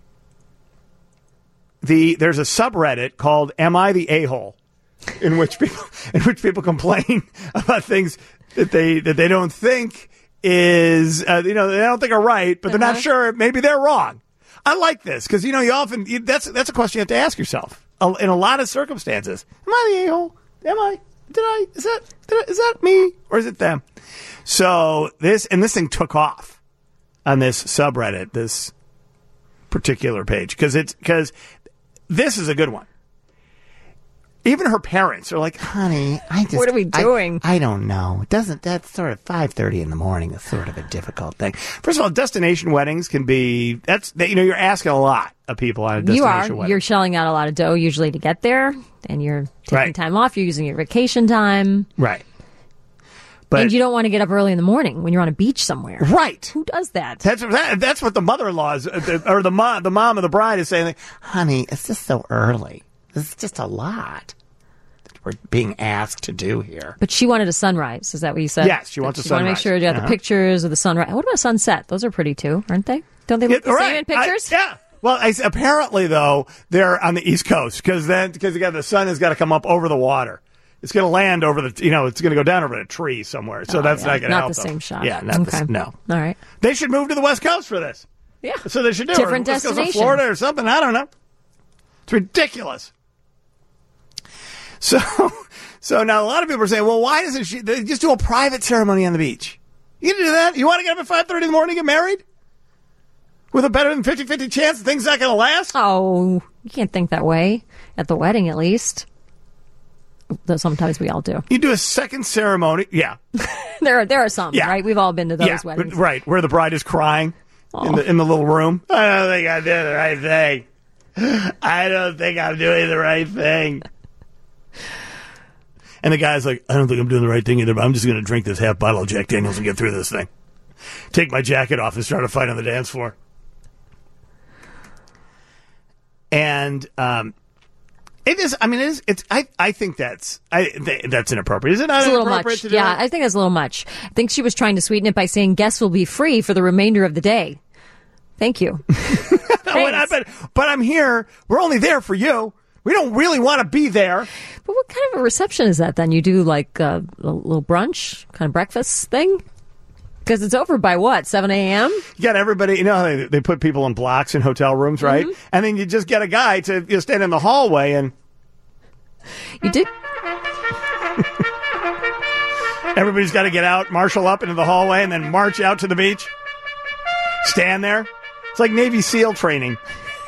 The there's a subreddit called "Am I the A-hole?" in which people in which people complain about things that they that they don't think is, uh, you know, they don't think are right, but they're Uh-huh. not sure. Maybe they're wrong. I like this because, you know, you often, you, that's that's a question you have to ask yourself uh, in a lot of circumstances. Am I the a-hole? Am I? Did I? Is that, did I, is that me or is it them? So this, and this thing took off on this subreddit, this particular page, because it's, because this is a good one. Even her parents are like, honey, I just... What are we doing? I, I don't know. It doesn't... That's sort of five thirty in the morning is sort of a difficult thing. First of all, destination weddings can be... That's... You know, you're asking a lot of people on a destination You are. wedding. You're shelling out a lot of dough usually to get there, and you're taking Right. time off. You're using your vacation time. Right. But and you don't want to get up early in the morning when you're on a beach somewhere. Right. Who does that? That's that, that's what the mother-in-law is, or the mom, the mom of the bride is saying, like, honey, it's just so early. It's just a lot that we're being asked to do here. But she wanted a sunrise. Is that what you said? Yes, she wants a She want to make sunrise. sure you got Uh-huh. the pictures of the sunrise. What about sunset? Those are pretty too, aren't they? Don't they look Yeah, the right. same in pictures? I- yeah. Well, I, apparently, though, they're on the East Coast because then because you got the sun has got to come up over the water. It's going to land over the, you know, it's going to go down over a tree somewhere. So Oh, that's yeah. not going to Not help the them. same shot. Yeah, not Okay. the, no. All right. They should move to the West Coast for this. Yeah. So they should do Different it. West Coast of destination. Florida or something. I don't know. It's ridiculous. So, so now a lot of people are saying, well, why doesn't she they just do a private ceremony on the beach? You can do that. You want to get up at five thirty in the morning and get married? With a better than fifty-fifty chance that things not going to last? Oh, you can't think that way. At the wedding, at least. Though sometimes we all do. You do a second ceremony. Yeah. There are, there are some, Yeah. right? We've all been to those yeah, weddings. right, where the bride is crying in the in the little room. I don't think I did the right thing. I don't think I'm doing the right thing. And the guy's like, I don't think I'm doing the right thing either, but I'm just going to drink this half bottle of Jack Daniels and get through this thing. Take my jacket off and start a fight on the dance floor. And um, it is. I mean, it is. It's. I. I think that's. I. Th- that's inappropriate. Is it not It's a little inappropriate much. to do Yeah, it? I think that's a little much. I think she was trying to sweeten it by saying guests will be free for the remainder of the day. Thank you. But, I, but, but I'm here. We're only there for you. We don't really want to be there. But what kind of a reception is that then? You do like a, a little brunch, kind of breakfast thing? Because it's over by what, seven a.m.? You got everybody, you know how they, they put people in blocks in hotel rooms, right? Mm-hmm. And then you just get a guy to you know, stand in the hallway and... You did? Everybody's got to get out, marshal up into the hallway, and then march out to the beach. Stand there. It's like Navy SEAL training.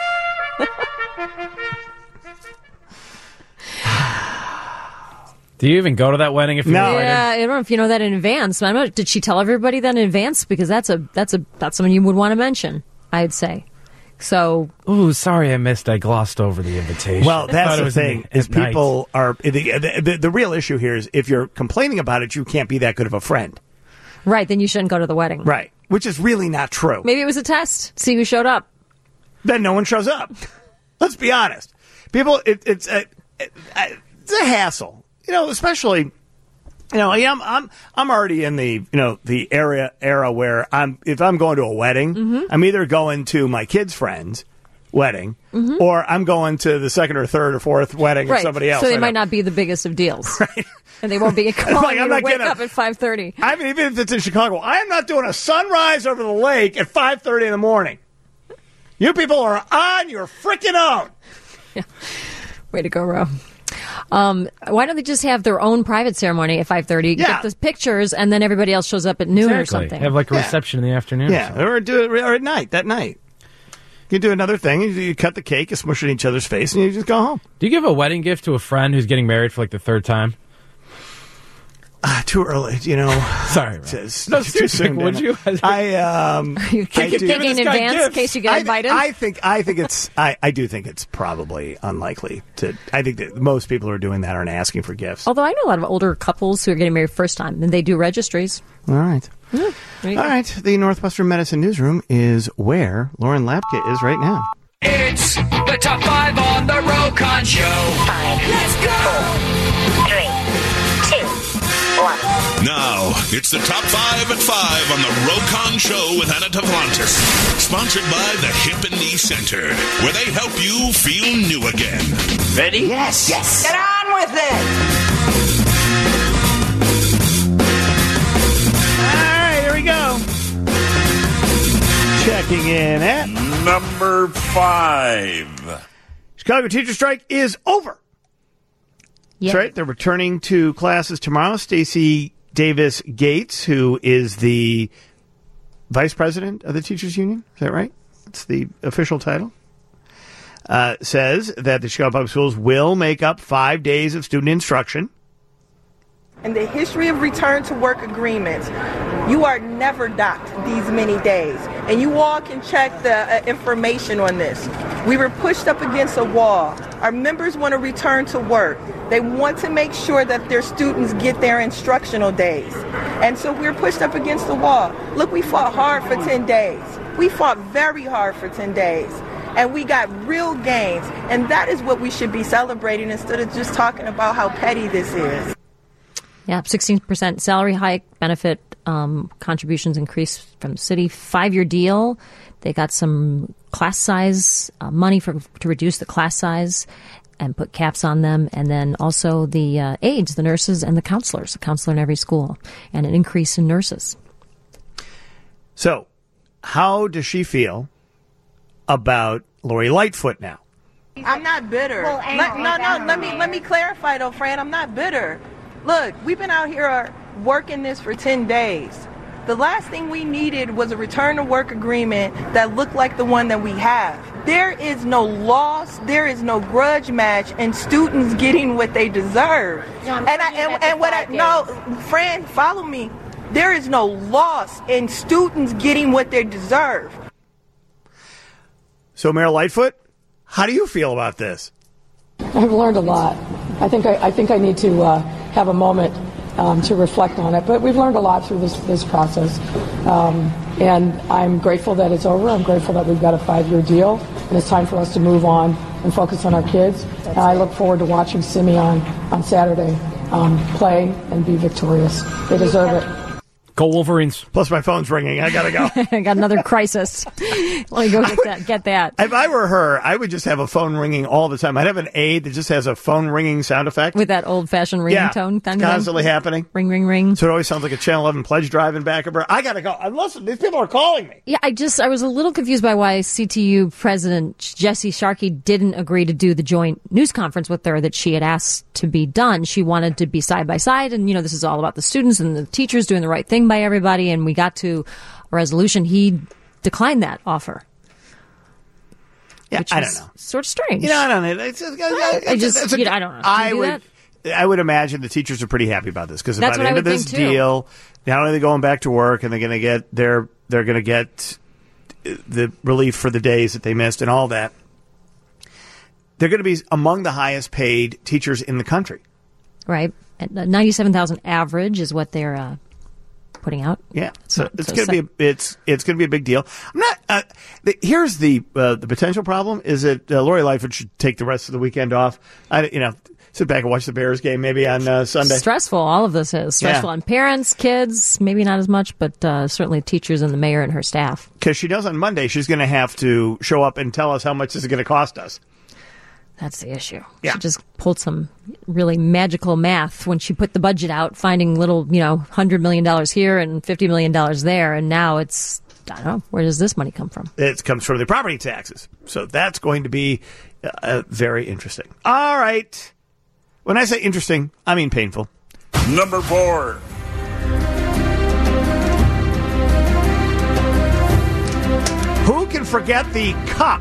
Do you even go to that wedding if you're No. invited? Yeah, I don't know if you know that in advance. I don't know. Did she tell everybody that in advance? Because that's a that's a that's something you would want to mention, I'd say. So, Ooh, sorry I missed. I glossed over the invitation. Well, I that's thought it the was in thing, the- is at night. people are... The, the, the, the real issue here is if you're complaining about it, you can't be that good of a friend. right, then you shouldn't go to the wedding. Right. Which is really not true. Maybe it was a test. See who showed up. Then no one shows up. Let's be honest. People, it, it's, a, it, it's a hassle. You know, especially... You know, I'm I'm I'm already in the you know the area era where I'm if I'm going to a wedding, Mm-hmm. I'm either going to my kid's friend's wedding Mhm. or I'm going to the second or third or fourth wedding Right. of somebody else. So they I might know. not be the biggest of deals. Right. And they won't be calling Like, you I'm to not wake getting a- up at five thirty. I mean, even if it's in Chicago, I am not doing a sunrise over the lake at five thirty in the morning. You people are on your freaking own. Way to go, Ro. Um, why don't they just have their own private ceremony at five thirty? Yeah. Get the pictures, and then everybody else shows up at noon or Exactly. something. Have like a Yeah. reception in the afternoon. Yeah, or do it or at night. That night, you do another thing. You, you cut the cake, you smush it in each other's face, and you just go home. Do you give a wedding gift to a friend who's getting married for like the third time? Uh, too early, you know. Sorry, It's- it's No, too seriously, soon, would damn you? it. I um, You I keep do- thinking in advance in case you get I, invited? I think I think it's I, I do think it's probably unlikely to. I think that most people who are doing that aren't asking for gifts. Although I know a lot of older couples who are getting married first time, and they do registries. All right, There you all go. right. The Northwestern Medicine Newsroom is where Lauren Lapke is right now. It's the top five on the Rokon Show. Five. Let's go. Three, two, one. Now, it's the top five at five on the Rokon Show with Anna Tavlantis. Sponsored by the Hip and Knee Center, where they help you feel new again. Ready? Yes. Yes. Get on with it. All right, here we go. in at number five. Chicago teacher strike is over. Yeah. That's right. They're returning to classes tomorrow. Stacey Davis Gates, who is the vice president of the teachers union, is that right? That's the official title. Uh, says that the Chicago Public Schools will make up five days of student instruction. In the history of return to work agreements, you are never docked these many days. And you all can check the uh, information on this. We were pushed up against a wall. Our members want to return to work. They want to make sure that their students get their instructional days. And so we're pushed up against the wall. Look, we fought hard for ten days. We fought very hard for ten days. And we got real gains. And that is what we should be celebrating instead of just talking about how petty this is. Yeah, sixteen percent salary hike, benefit um, contributions increased from the city. Five-year deal. They got some class size uh, money for to reduce the class size and put caps on them. And then also the uh, aides, the nurses, and the counselors, a counselor in every school, and an increase in nurses. So, how does she feel about Lori Lightfoot now? I'm not bitter. Well, let, no, no, let me let me clarify though, Fran. I'm not bitter. Look, we've been out here working this for ten days. The last thing we needed was a return to work agreement that looked like the one that we have. There is no loss, there is no grudge match, and students getting what they deserve. No, and I, and, and what I no, Fran, follow me. There is no loss in students getting what they deserve. So, Mayor Lightfoot, how do you feel about this? I've learned a lot. I think I, I think I need to uh, have a moment um, to reflect on it. But we've learned a lot through this this process, um, and I'm grateful that it's over. I'm grateful that we've got a five-year deal, and it's time for us to move on and focus on our kids. And I look forward to watching Simeon on Saturday um, play and be victorious. They deserve it. Go Wolverines. Plus, my phone's ringing. I gotta go. I got another crisis. Let me go get that. Get that. If I were her, I would just have a phone ringing all the time. I'd have an aide that just has a phone ringing sound effect. With that old-fashioned yeah, ringtone. It's constantly happening. Ring, ring, ring. So it always sounds like a Channel eleven pledge drive in back of her. I gotta go. Listen, these people are calling me. Yeah, I just, I was a little confused by why C T U President Jesse Sharkey didn't agree to do the joint news conference with her that she had asked to be done. She wanted to be side by side, and, you know, this is all about the students and the teachers doing the right thing by everybody, and we got to a resolution. He declined that offer. Yeah, which I was don't know. Sort of strange. You know, I don't know. It's, it's, it's, I just, it's a, you know, I don't know. Can I you do would, that? I would imagine the teachers are pretty happy about this because by That's the what end I of would this think, too. deal, not only are they going back to work and they're going to get their, they're going to get the relief for the days that they missed and all that. They're going to be among the highest paid teachers in the country. Right. And ninety-seven thousand average is what they're uh, putting out. Yeah, so not it's so going to be a, it's it's going to be a big deal. I'm not. Uh, the, here's the uh, the potential problem is that uh, Lori Lightfoot should take the rest of the weekend off. I, you know, sit back and watch the Bears game maybe on uh, Sunday. Stressful. All of this is stressful Yeah. on parents, kids. Maybe not as much, but uh, certainly teachers and the mayor and her staff. Because she knows on Monday she's going to have to show up and tell us how much this is going to cost us. That's the issue. Yeah. She just pulled some really magical math when she put the budget out, finding little, you know, one hundred million dollars here and fifty million dollars there. And now it's, I don't know, where does this money come from? It comes from the property taxes. So that's going to be uh, very interesting. All right. When I say interesting, I mean painful. Number four. Who can forget the cup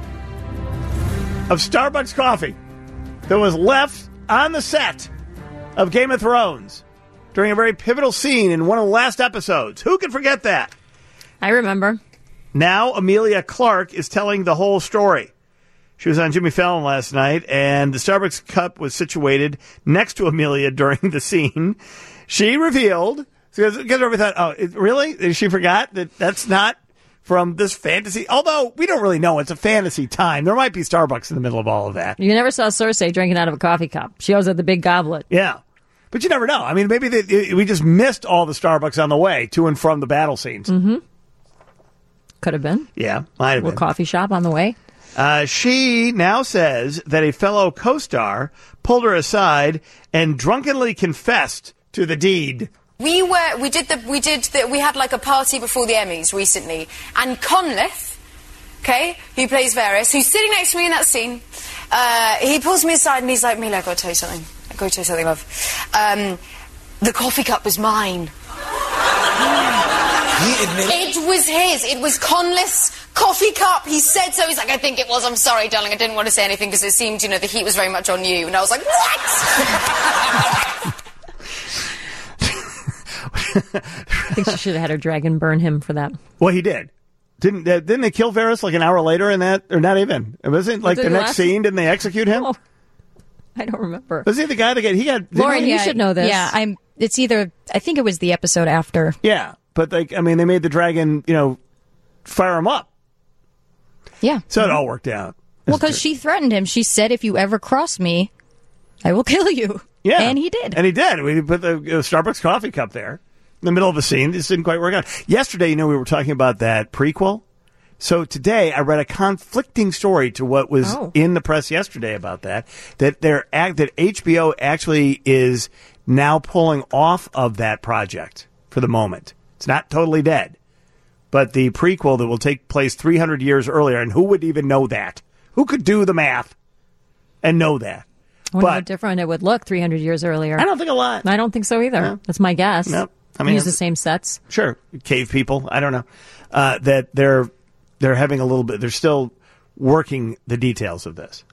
of Starbucks coffee that was left on the set of Game of Thrones during a very pivotal scene in one of the last episodes? Who can forget that? I remember. Now Amelia Clark is telling the whole story. She was on Jimmy Fallon last night, and the Starbucks cup was situated next to Amelia during the scene. She revealed, because everybody thought, oh, it, really? She forgot that that's not from this fantasy. Although we don't really know. It's a fantasy time. There might be Starbucks in the middle of all of that. You never saw Cersei drinking out of a coffee cup. She always had the big goblet. Yeah. But you never know. I mean, maybe they, we just missed all the Starbucks on the way to and from the battle scenes. Mm-hmm. Could have been. Yeah, might have A been. coffee shop on the way. Uh, she now says that a fellow co-star pulled her aside and drunkenly confessed to the deed. We were, we did the, we did the, we had like a party before the Emmys recently, and Conleth okay, who plays Varys, who's sitting next to me in that scene. Uh, he pulls me aside and he's like, Mila, I've got to tell you something. I've got to tell you something, love. Um, the coffee cup was mine. He admitted It was his. It was Conleth's coffee cup. He said so. He's like, I think it was. I'm sorry, darling. I didn't want to say anything because it seemed, you know, the heat was very much on you. And I was like, what? I think she should have had her dragon burn him for that. Well, he did. Didn't uh, didn't they kill Varys like an hour later in that? Or not even. It wasn't like Did the he next last- scene. Didn't they execute him? Oh, I don't remember. Was he the guy that got, he got... didn't Lauren, he- you should know this. Yeah, I'm. It's either. I think it was the episode after. Yeah, but like, I mean, they made the dragon, you know, fire him up. Yeah. So it all worked out. Well, because she threatened him. She said, "If you ever cross me, I will kill you." Yeah. And he did. And he did. We put the uh, Starbucks coffee cup there in the middle of a scene. This didn't quite work out. Yesterday, you know, we were talking about that prequel. So today, I read a conflicting story to what was Oh. in the press yesterday about that. That they're act that H B O actually is now pulling off of that project for the moment. It's not totally dead, but the prequel that will take place three hundred years earlier, and who would even know that? Who could do the math and know that? I wonder how But different it would look three hundred years earlier. I don't think a lot. I don't think so either. No. That's my guess. No. I mean, use the same sets. Sure, cave people. I don't know uh, that they're they're having a little bit. They're still working the details of this.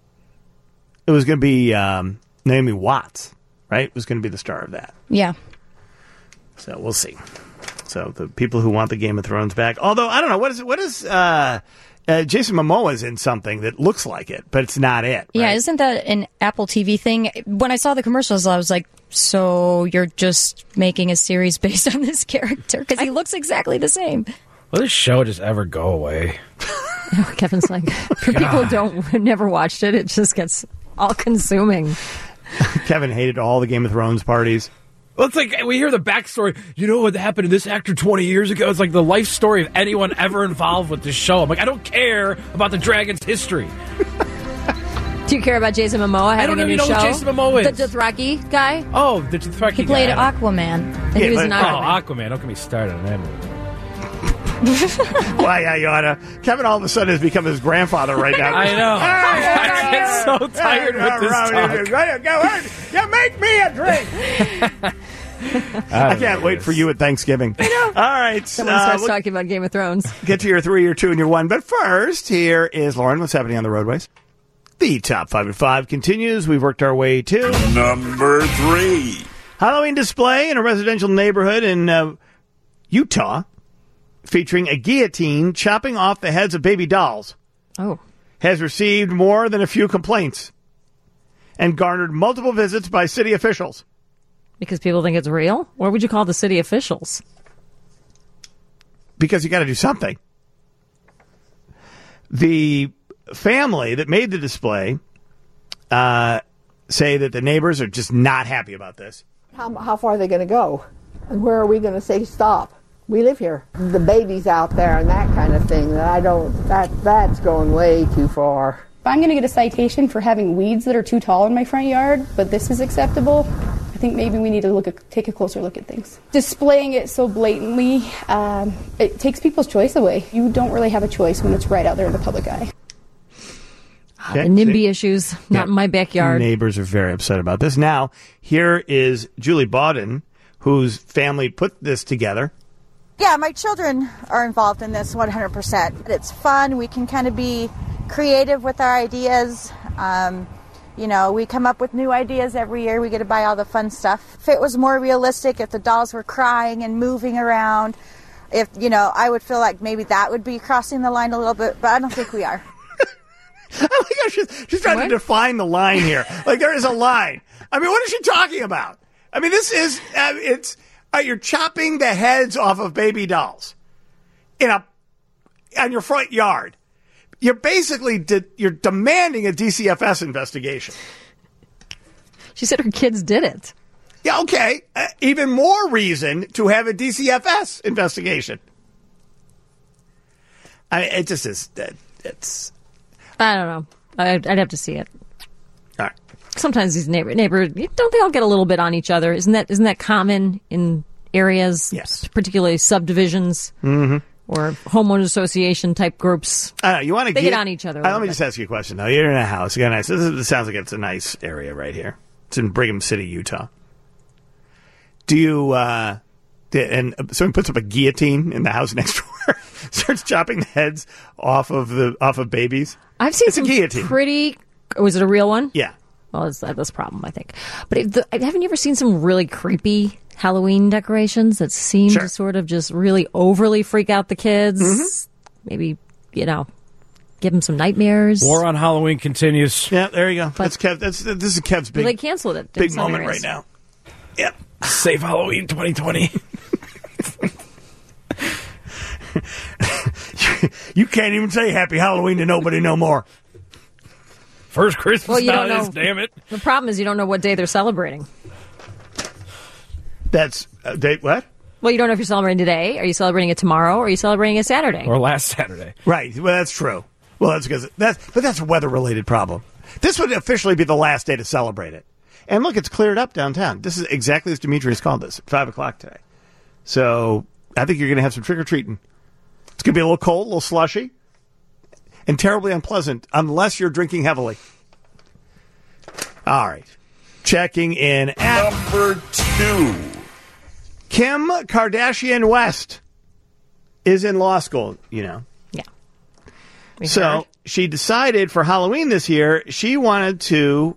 It was going to be um, Naomi Watts, right? Was going to be the star of that. Yeah. So we'll see. So the people who want the Game of Thrones back, although I don't know what is what is uh, uh, Jason Momoa's in something that looks like it, but it's not it. Yeah, isn't that an Apple T V thing? When I saw the commercials, I was like, so you're just making a series based on this character? Because he looks exactly the same. Will this show just ever go away? Kevin's like, for people who don't who never watched it, it just gets all consuming. Kevin hated all the Game of Thrones parties. Well, it's like we hear the backstory. You know what happened to this actor twenty years ago? It's like the life story of anyone ever involved with this show. I'm like, I don't care about the dragon's history. Do you care about Jason Momoa having I don't a even new know show? who Jason Momoa is. The Dothraki guy? Oh, the Dothraki He played guy. Aquaman. And he was in Oh, Aquaman. Aquaman. Don't get me started on that movie. Why, yeah, you oughta. Kevin all of a sudden has become his grandfather right now. I know. I get so tired with this talk. Go ahead. You make me a drink. I can't wait for you at Thanksgiving. I know. All right. Someone uh, starts we'll talking about Game of Thrones. get to your three, your two, and your one. But first, here is Lauren. What's happening on the roadways? The top five at five continues. We've worked our way to number three. Halloween display in a residential neighborhood in uh, Utah, featuring a guillotine chopping off the heads of baby dolls. Oh. Has received more than a few complaints and garnered multiple visits by city officials. Because people think it's real? What would you call the city officials? Because you got to do something. The family that made the display uh, say that the neighbors are just not happy about this. How, how far are they going to go? And where are we going to say stop? We live here. The babies out there and that kind of thing, that I don't, that that's going way too far. If I'm going to get a citation for having weeds that are too tall in my front yard, but this is acceptable, I think maybe we need to look at, take a closer look at things. Displaying it so blatantly, um, it takes people's choice away. You don't really have a choice when it's right out there in the public eye. Okay, the NIMBY see? issues, not Yeah. in my backyard. Neighbors are very upset about this. Now, here is Julie Bawden, whose family put this together. Yeah, my children are involved in this one hundred percent. It's fun. We can kind of be creative with our ideas. Um, you know, we come up with new ideas every year. We get to buy all the fun stuff. If it was more realistic, if the dolls were crying and moving around, if, you know, I would feel like maybe that would be crossing the line a little bit, but I don't think we are. I like how she's, she's trying What? to define the line here. Like, there is a line. I mean, what is she talking about? I mean, this is, uh, it's, uh, you're chopping the heads off of baby dolls in a, on your front yard. You're basically, de- you're demanding a D C F S investigation. She said her kids did it. Yeah, okay. Uh, even more reason to have a D C F S investigation. I it just is, uh, it's... I don't know. I'd, I'd have to see it. All right. Sometimes these neighbor neighbor don't they all get a little bit on each other? Isn't that isn't that common in areas, yes, particularly subdivisions, mm-hmm. or homeowners association type groups. I don't know. You want to they get get on each other. a Uh, let little me bit. just ask you a question. Now, you're in a house. You got a nice. This, is, this sounds like it's a nice area right here. It's in Brigham City, Utah. Do you? Uh, and someone puts up a guillotine in the house next door, starts chopping the heads off of the off of babies. I've seen it's some a guillotine. pretty. Was it a real one? Yeah. Well, it's, that's a problem, I think. But it, the, haven't you ever seen some really creepy Halloween decorations that seem Sure. to sort of just really overly freak out the kids? Mm-hmm. Maybe, you know, give them some nightmares. War on Halloween continues. Yeah, there you go. That's Kev. That's this is Kev's big. Well, they canceled it. in Big some moment areas. right now. Yep. Save Halloween twenty twenty. You can't even say Happy Halloween to nobody no more. First Christmas Well, you don't now know. is, damn it. The problem is you don't know what day they're celebrating. That's uh, they, what? Well, you don't know if you're celebrating today. Are you celebrating it tomorrow? Or are you celebrating it Saturday? Or last Saturday. Right. Well, that's true. Well, that's because that's but that's a weather related problem. This would officially be the last day to celebrate it. And look, it's cleared up downtown. This is exactly as Demetrius called this at five o'clock today. So I think you're going to have some trick or treating. It's going to be a little cold, a little slushy, and terribly unpleasant unless you're drinking heavily. All right. Checking in at number two. Kim Kardashian West is in law school, you know. Yeah. So heard. she decided for Halloween this year, she wanted to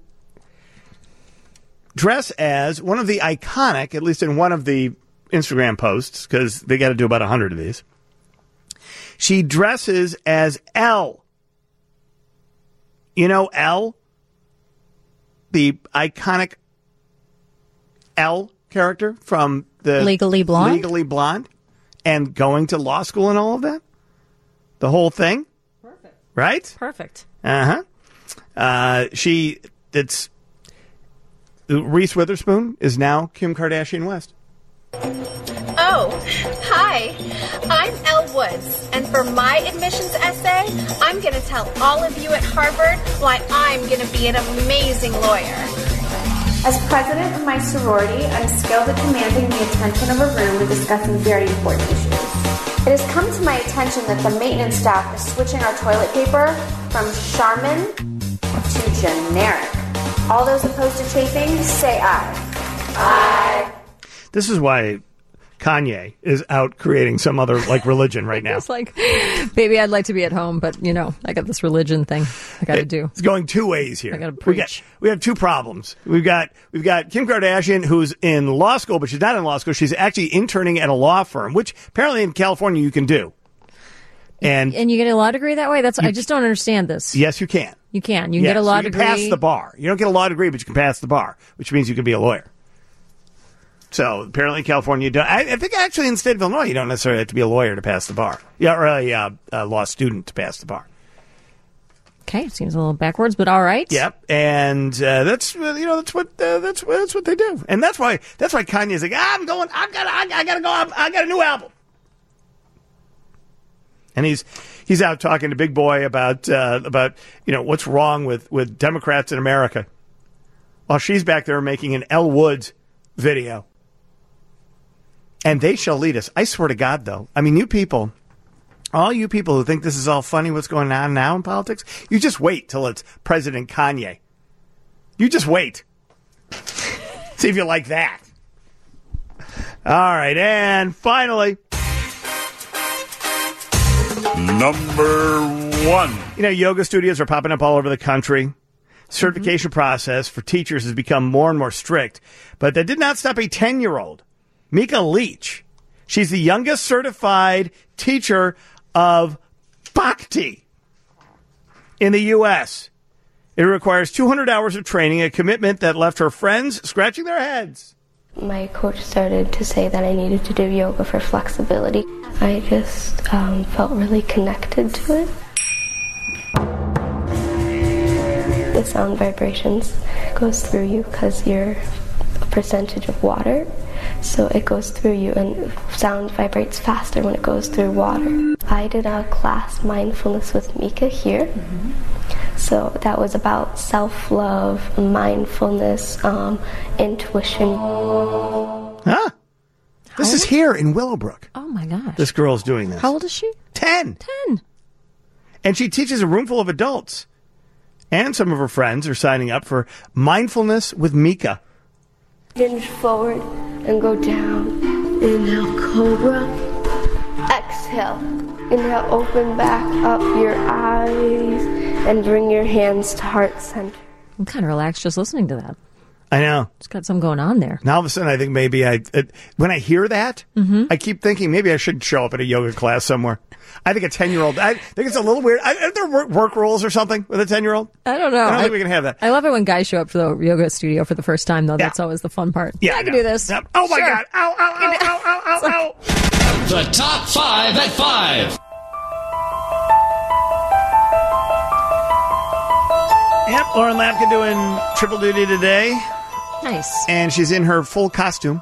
dress as one of the iconic, at least in one of the Instagram posts, because they got to do about a hundred of these. She dresses as Elle. You know Elle? The iconic Elle character from the Legally Blonde? Legally Blonde, and going to law school and all of that. The whole thing. Perfect. Right? Perfect. Uh-huh. Uh She, it's, Reese Witherspoon is now Kim Kardashian West. Oh, hi. I'm Elle Woods, and for my admissions essay, I'm going to tell all of you at Harvard why I'm going to be an amazing lawyer. As president of my sorority, I'm skilled at commanding the attention of a room and discussing very important issues. It has come to my attention that the maintenance staff is switching our toilet paper from Charmin to generic. All those opposed to chafing, say aye. Aye. This is why Kanye is out creating some other, like, religion right now. It's like, baby, I'd like to be at home, but, you know, I got this religion thing I got to do. It's going two ways here. I gotta We, got, we have two problems. We've got we've got Kim Kardashian, who's in law school, but she's not in law school. She's actually interning at a law firm, which apparently in California you can do. And And you get a law degree that way? That's I just don't understand this. yes, you can. You can. You can Yes, get a law you can degree. pass the bar. You don't get a law degree, but you can pass the bar, which means you can be a lawyer. So apparently in California, you don't, I, I think actually in the state of Illinois, you don't necessarily have to be a lawyer to pass the bar. Yeah, or a, uh, a law student to pass the bar. Okay, seems a little backwards, but all right. Yep, and uh, that's uh, you know that's what uh, that's that's what they do, and that's why that's why Kanye's like, ah, I'm going, I've got, I, I got to go, I, I got a new album, and he's he's out talking to Big Boy about uh, about you know what's wrong with, with Democrats in America, while she's back there making an Elle Woods video. And they shall lead us. I swear to God, though. I mean, you people, all you people who think this is all funny, what's going on now in politics, you just wait till it's President Kanye. You just wait. See if you like that. All right. And finally, number one. You know, yoga studios are popping up all over the country. Certification mm-hmm. process for teachers has become more and more strict. But that did not stop a ten-year-old. Mika Leach. She's the youngest certified teacher of Bhakti in the U S It requires two hundred hours of training, a commitment that left her friends scratching their heads. My coach started to say that I needed to do yoga for flexibility. I just um, felt really connected to it. The sound vibrations goes through you because you're a percentage of water. So it goes through you, and sound vibrates faster when it goes through water. I did a class, Mindfulness with Mika, here. Mm-hmm. So that was about self-love, mindfulness, um, intuition. Huh? This How is old? here in Willowbrook. Oh, my gosh. This girl's doing this. How old is she? Ten. Ten. And she teaches a room full of adults. And some of her friends are signing up for Mindfulness with Mika. Hinge forward and go down. Inhale, cobra. Exhale. Inhale, open back up your eyes and bring your hands to heart center. I'm kind of relaxed just listening to that. I know. It's got something going on there. Now all of a sudden, I think maybe I, it, when I hear that, Mhm. I keep thinking maybe I should show up at a yoga class somewhere. I think a ten-year-old, I think it's a little weird. I, are there work, work rules or something with a ten-year-old? I don't know. I don't I, think we can have that. I love it when guys show up to the yoga studio for the first time, though. That's always the fun part. Yeah, I I can know. do this. Yep. Oh, my Sure. God. Ow, ow, ow, ow, ow, ow, ow. The top five at five. Yep, Lauren Lapka doing triple duty today. Nice. And she's in her full costume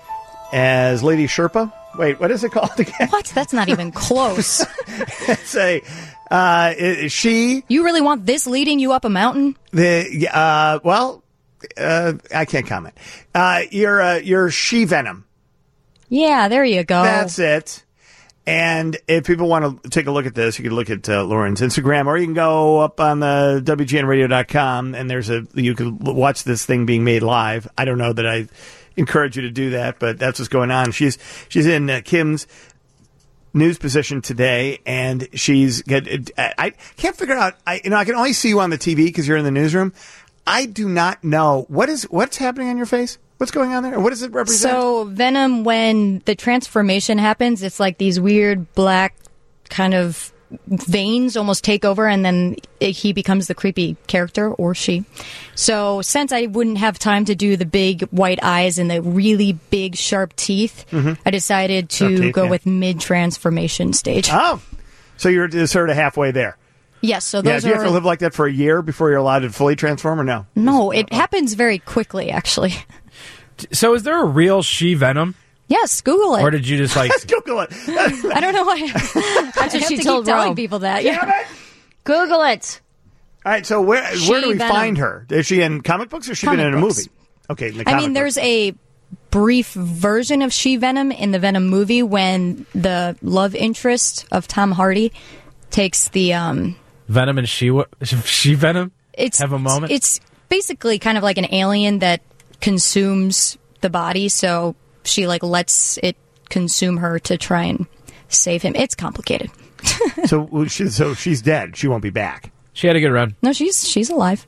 as Lady Sherpa. Wait, what is it called again? What? That's not even close. It's a, uh, it- she, You really want this leading you up a mountain? the, uh, well, uh, I can't comment. Uh, you're, uh, you're she venom. Yeah, there you go. That's it. And if people want to take a look at this, you can look at uh, Lauren's Instagram, or you can go up on the W G N radio dot com, and there's a you can watch this thing being made live. I don't know that I encourage you to do that, but that's what's going on. She's she's in uh, Kim's news position today, and she's got, I, I can't figure out. I you know I can only see you on the T V because you're in the newsroom. I do not know what is what's happening on your face. What's going on there? What does it represent? So Venom, when the transformation happens, it's like these weird black kind of veins almost take over, and then it, he becomes the creepy character, or she. So since I wouldn't have time to do the big white eyes and the really big sharp teeth, Mhm. I decided Sharp to teeth, go yeah. with mid-transformation stage. Oh, so you're just sort of halfway there. Yes, so Yeah, those do you are... have to live like that for a year before you're allowed to fully transform, or no? No, it happens very quickly, actually. So is there a real she Venom? Yes, Google it. Or did you just like... Google it. I don't know why. That's what she told keep telling Rome. people that. Yeah. Google it. All right, so where where do we She-Venom. find her? Is she in comic books, or has she Comic been in a books. movie? Okay, in the I comic mean, books. there's a brief version of She-Venom in the Venom movie when the love interest of Tom Hardy takes the... um. Venom and she she Venom It's have a moment? It's basically kind of like an alien that consumes the body, so she like lets it consume her to try and save him. It's complicated. so she, so she's dead. She won't be back. She had a good run. No, she's she's alive.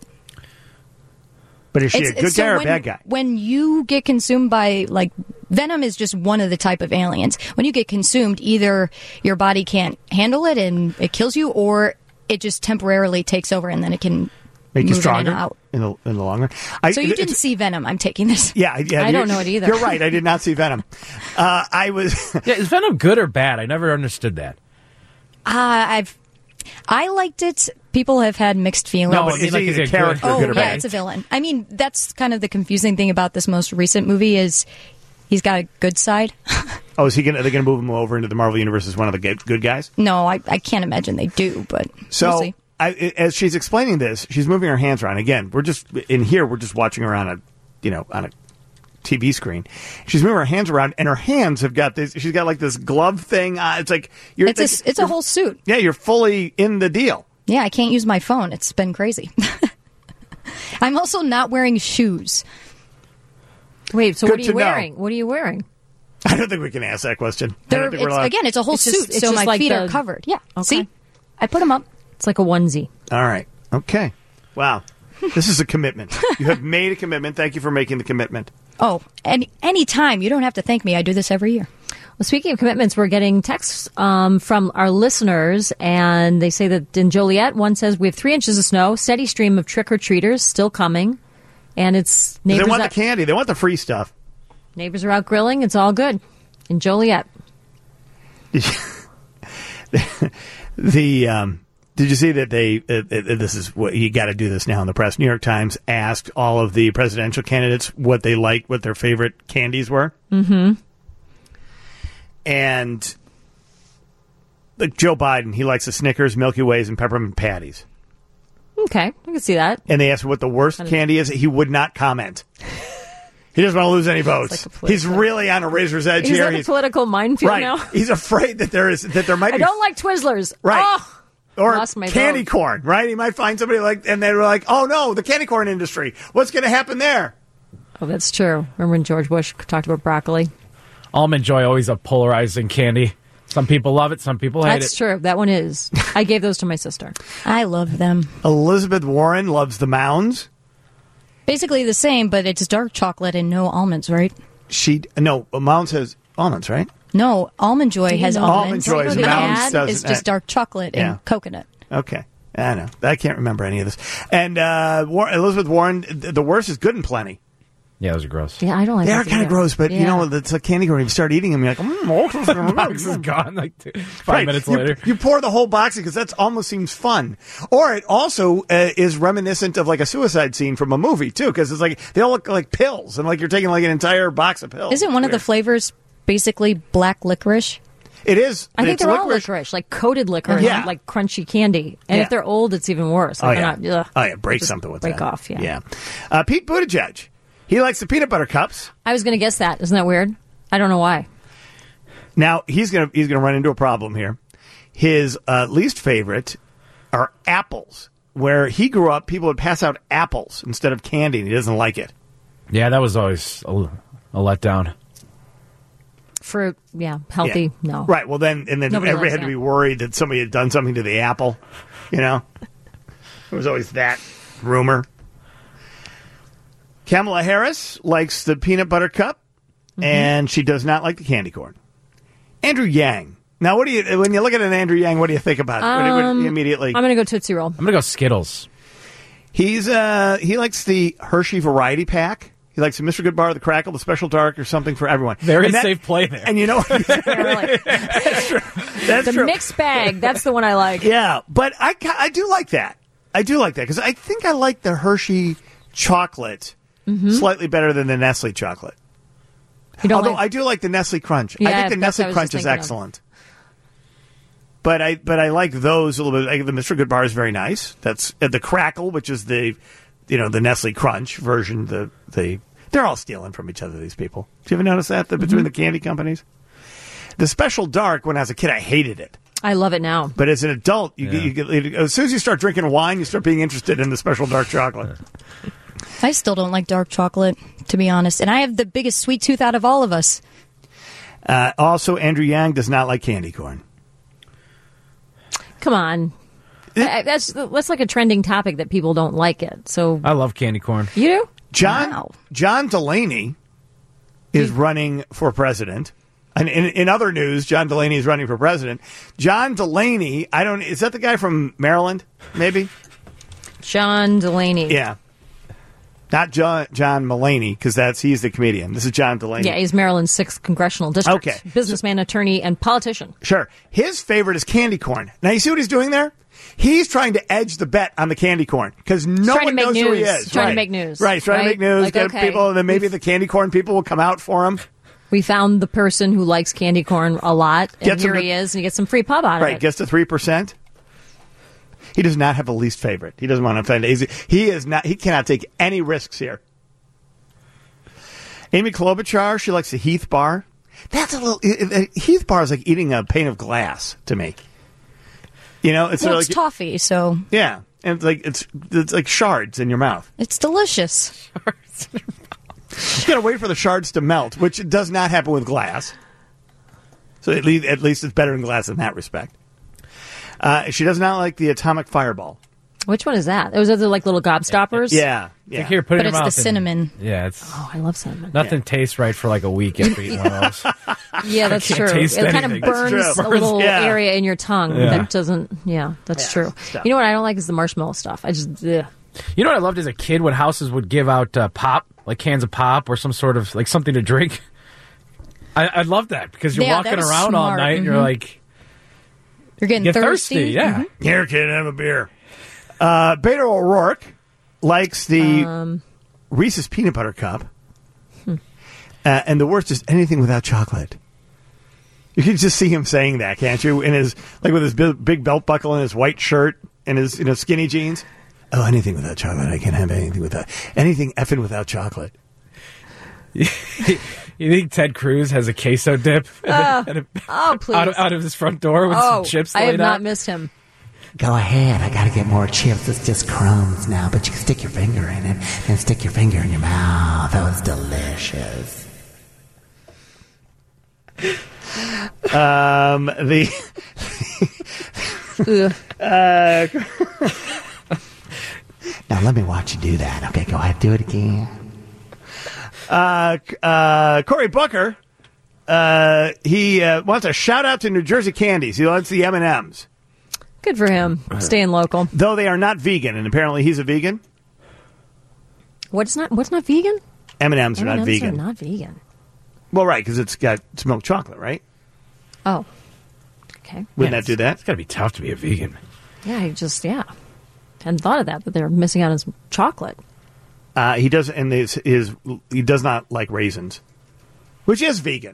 But is she It's- a good it's- so guy or a when- bad guy? When you get consumed by, like, Venom is just one of the type of aliens. When you get consumed, either your body can't handle it and it kills you, or it just temporarily takes over and then it can Make you move in stronger and out. in the in the long run. I, So you it- didn't it's- see Venom. I'm taking this. Yeah, yeah. I you're- don't know it either. You're right. I did not see Venom. Uh, I was. Yeah, is Venom good or bad? I never understood that. Uh, I've I liked it. People have had mixed feelings. No, but I mean, is like, he is he a a character, Oh, good or yeah, bad? it's a villain. I mean, that's kind of the confusing thing about this most recent movie is he's got a good side. Oh, is he gonna? Are they gonna move him over into the Marvel universe as one of the good, good guys? No, I, I can't imagine they do, but So, we'll see. I, as she's explaining this, she's moving her hands around. Again, we're just in here. We're just watching her on a, you know, on a T V screen. She's moving her hands around, and her hands have got this. She's got like this glove thing. Uh, it's like you're. It's a s- it's a you're- whole suit. Yeah, you're fully in the deal. Yeah, I can't use my phone. It's been crazy. I'm also not wearing shoes. Wait, so Good what are you to know. wearing? What are you wearing? I don't think we can ask that question. I They're, don't think we're it's, allowed- again, it's a whole It's just- suit, it's so just my like feet the- are covered. Yeah. Okay. See? I put them up. It's like a onesie. All right. Okay. Wow. This is a commitment. You have made a commitment. Thank you for making the commitment. Oh, any any time. You don't have to thank me. I do this every year. Well, speaking of commitments, we're getting texts um, from our listeners, and they say that in Joliet, one says we have three inches of snow, steady stream of trick-or-treaters still coming, and it's 'Cause They neighbors want out, the candy. They want the free stuff. neighbors are out grilling. It's all good in Joliet. The um, did you see that they? Uh, uh, this is what you got to do this now in the press. New York Times asked all of the presidential candidates what they liked, what their favorite candies were, Mm-hmm. and like Joe Biden, he likes the Snickers, Milky Ways, and peppermint patties. Okay, I can see that. And they asked what the worst Kind of- candy is. He would not comment. He doesn't want to lose any votes. like a political- He's really on a razor's edge Is here. that a He's, political minefield right. now? He's afraid that there is that there might I be don't like Twizzlers. Right. Oh, or lost my candy vote. corn, right? He might find somebody like, and they were like, "Oh no, the candy corn industry. What's going to happen there?" Oh, that's true. Remember when George Bush talked about broccoli? Almond Joy, always a polarizing candy. Some people love it, some people hate That's it. true. That one is. I gave those to my sister. I love them. Elizabeth Warren loves the Mounds. Basically the same, but it's dark chocolate and no almonds, right? She no Mounds has almonds, right? No, Almond Joy has Almond almonds. Joy is the Mounds ad doesn't is just have- dark chocolate Yeah. and coconut. Okay. I know. I can't remember any of this. And uh, War- Elizabeth Warren, th- the worst is Good and Plenty. Yeah, those are gross. Yeah, I don't like They are those kind of either. gross, but you Yeah. know, it's like candy corn. If you start eating them, you're like, mm, The box is gone like two, five Right. minutes You- later. You pour the whole box because that almost seems fun. Or it also uh, is reminiscent of like a suicide scene from a movie, too, because it's like they all look like pills and like you're taking like an entire box of pills. Isn't one of the flavors basically black licorice? It is. I think It's they're all licorice. licorice, like coated licorice, Yeah. like crunchy candy. And Yeah. if they're old, it's even worse. Oh, Like, yeah. they're not- ugh. Oh, yeah. Break Just something with break that. off, yeah. Yeah. Uh, Pete Buttigieg. He likes the peanut butter cups. I was going to guess that. Isn't that weird? I don't know why. Now he's gonna he's gonna run into a problem here. His uh, least favorite are apples. Where he grew up, people would pass out apples instead of candy, and he doesn't like it. Yeah, that was always a, a letdown. Fruit, yeah, healthy, Yeah. no. Right. Well, then and then Nobody everybody likes had to that. be worried that somebody had done something to the apple. You know, there was always that rumor. Kamala Harris likes the peanut butter cup, Mm-hmm. and she does not like the candy corn. Andrew Yang. Now, what do you when you look at an Andrew Yang? What do you think about it? What do you- what do you Um, immediately? I'm going to go Tootsie Roll. I'm going to go Skittles. He's uh he likes the Hershey variety pack. He likes the Mister Goodbar, the Crackle, the Special Dark, or something for everyone. Very And that- safe play there. And you know, That's true. That's the true. mixed bag. That's the one I like. Yeah, but I ca- I do like that. I do like that because I think I like the Hershey chocolate Mhm. slightly better than the Nestle chocolate. You don't Although like- I do like the Nestle Crunch. I Yeah, think the that's what Nestle I was Crunch just is thinking of. excellent. But I but I like those a little bit. Like the Mister Goodbar is very nice. That's uh, the Crackle, which is the you know the Nestle Crunch version. The the they're all stealing from each other. These people. Do you ever notice that the, between Mm-hmm. the candy companies? The Special Dark. When I was a kid, I hated it. I love it now. But as an adult, you, get, you get as soon as you start drinking wine, you start being interested in the Special Dark chocolate. I still don't like dark chocolate, to be honest. And I have the biggest sweet tooth out of all of us. Uh, also, Andrew Yang does not like candy corn. Come on. I- that's that's like a trending topic that people don't like it. So I love candy corn. you do? John John Delaney is running for president. And in, in other news, John Delaney is running for president. John Delaney, I don't. Is that the guy from Maryland? Maybe. John Delaney. Yeah. Not John John Mulaney, because that's he's the comedian. This is John Delaney. Yeah, he's Maryland's sixth congressional district. Okay. Businessman, attorney, and politician. Sure. His favorite is candy corn. Now, you see what he's doing there? He's trying to edge the bet on the candy corn because no trying to one make knows who he news. is. Trying to Right. make news. Right. He's trying Right? to make news, Like, get okay. people, and then maybe the candy corn people will come out for him. We found the person who likes candy corn a lot, and Gets him here to- he is, and he gets some free pub out of Right. it. Gets to three percent. He does not have a least favorite. He doesn't want to offend. He's, he is not. He cannot take any risks here. Amy Klobuchar, she likes the Heath bar. That's a little. It, it, Heath bar is like eating a pane of glass to me. You know, it's Well, sort it's of like toffee, so yeah, and it's like it's it's like shards in your mouth. it's delicious. You got to wait for the shards to melt, which does not happen with glass. So at least, at least it's better in glass in that respect. Uh, she does not like the atomic fireball. Which one is that? Those are the like little gobstoppers? Yeah, It's like, here, put it But in your it's the mouth and- cinnamon. yeah, it's Oh, I love cinnamon. nothing tastes right for like a week after eating one of those. Yeah, that's I can't true. taste It kind of anything. burns That's a true. little Burns, yeah. area in your tongue Yeah. that doesn't. Yeah, that's Yeah, true. stuff. You know what I don't like is the marshmallow stuff. I just. Ugh. You know what I loved as a kid when houses would give out uh, pop, like cans of pop or some sort of like something to drink. I, I love that because you're Yeah, that walking was around all smart. night and you're Mhm. like, You're getting get thirsty. thirsty. Yeah. Mhm. Here, kid, have a beer. Uh, Beto O'Rourke likes the Um, Reese's peanut butter cup, uh, and the worst is anything without chocolate. You can just see him saying that, can't you? In his like with his big, big belt buckle and his white shirt and his you know skinny jeans. Oh, anything without chocolate. I can't have anything without anything effing without chocolate. You think Ted Cruz has a queso dip Oh, at a- oh, please. out, of, out of his front door with oh, some chips I laid have not out? missed him. Go ahead. I got to get more chips. It's just crumbs now, but you can stick your finger in it and stick your finger in your mouth. That was delicious. Um, the uh, Now let me watch you do that. Okay, go ahead. Do it again. uh, uh, Cory Booker, uh, he uh, wants a shout out to New Jersey candies. He wants the M and M's. Good for him. Staying local. Though they are not vegan, and apparently he's a vegan. What's not? What's not vegan? M and M's are not M and M's vegan. Are not vegan. Well, right, because it's got it's milk chocolate, right? Oh. Okay. Wouldn't Yeah, that do that? It's got to be tough to be a vegan. Yeah, I just yeah, hadn't thought of that. That they're missing out on some chocolate. Uh, he does, and his, his he does not like raisins, which is vegan.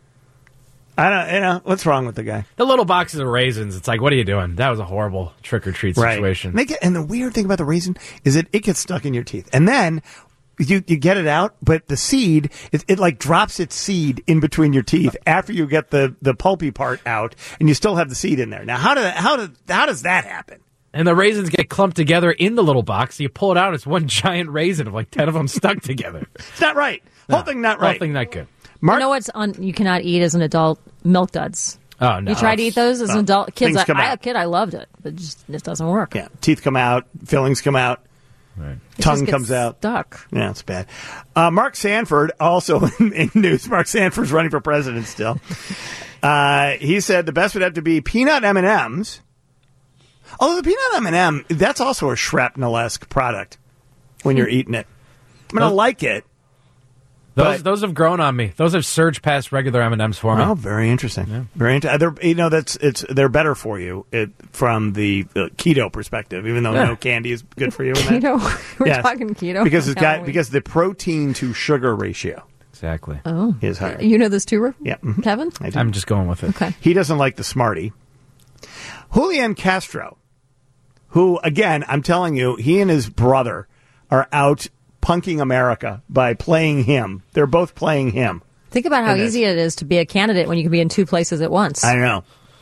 I don't, you know, what's wrong with the guy? The little boxes of raisins, it's like, what are you doing? That was a horrible trick-or-treat situation. And, they get, and the weird thing about the raisin is that it gets stuck in your teeth, and then you you get it out, but the seed it, it like drops its seed in between your teeth after you get the, the pulpy part out, and you still have the seed in there. Now, how do how do how does that happen? And the raisins get clumped together in the little box. So you pull it out, it's one giant raisin of like ten of them stuck together. It's not right. Whole No, thing not Whole right. thing not good. you know what's on? You cannot eat as an adult milk duds. Oh, no. You tried to eat those as an Oh, adult? Kids, things I, come I, out. a kid, I loved it, but it just it doesn't work. Yeah, teeth come out, fillings come out, right. tongue just gets comes out. Stuck. Yeah, it's bad. Uh, Mark Sanford, also in, in news. Mark Sanford's running for president still. Uh, he said the best would have to be peanut M and M's. Although the peanut M and M, that's also a shrapnel-esque product when you're eating it. I mean, I like it. Those But- those have grown on me. Those have surged past regular M and M's for me. Oh, very interesting. Very interesting. They're, you know, that's it's they're better for you it, from the uh, keto perspective, even though Yeah. no candy is good for you. in that. Keto? We're Yes. talking keto because it's got Halloween. because the protein to sugar ratio Exactly. Oh, is higher. you know this too, Ru- Yeah, mhm. Kevin? I do. I'm just going with it. Okay. He doesn't like the Smartie. Julian Castro, who, again, I'm telling you, he and his brother are out punking America by playing him. They're both playing him. Think about how And easy it is to be a candidate when you can be in two places at once. I know.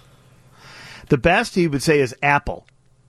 The best, he would say, is Apple.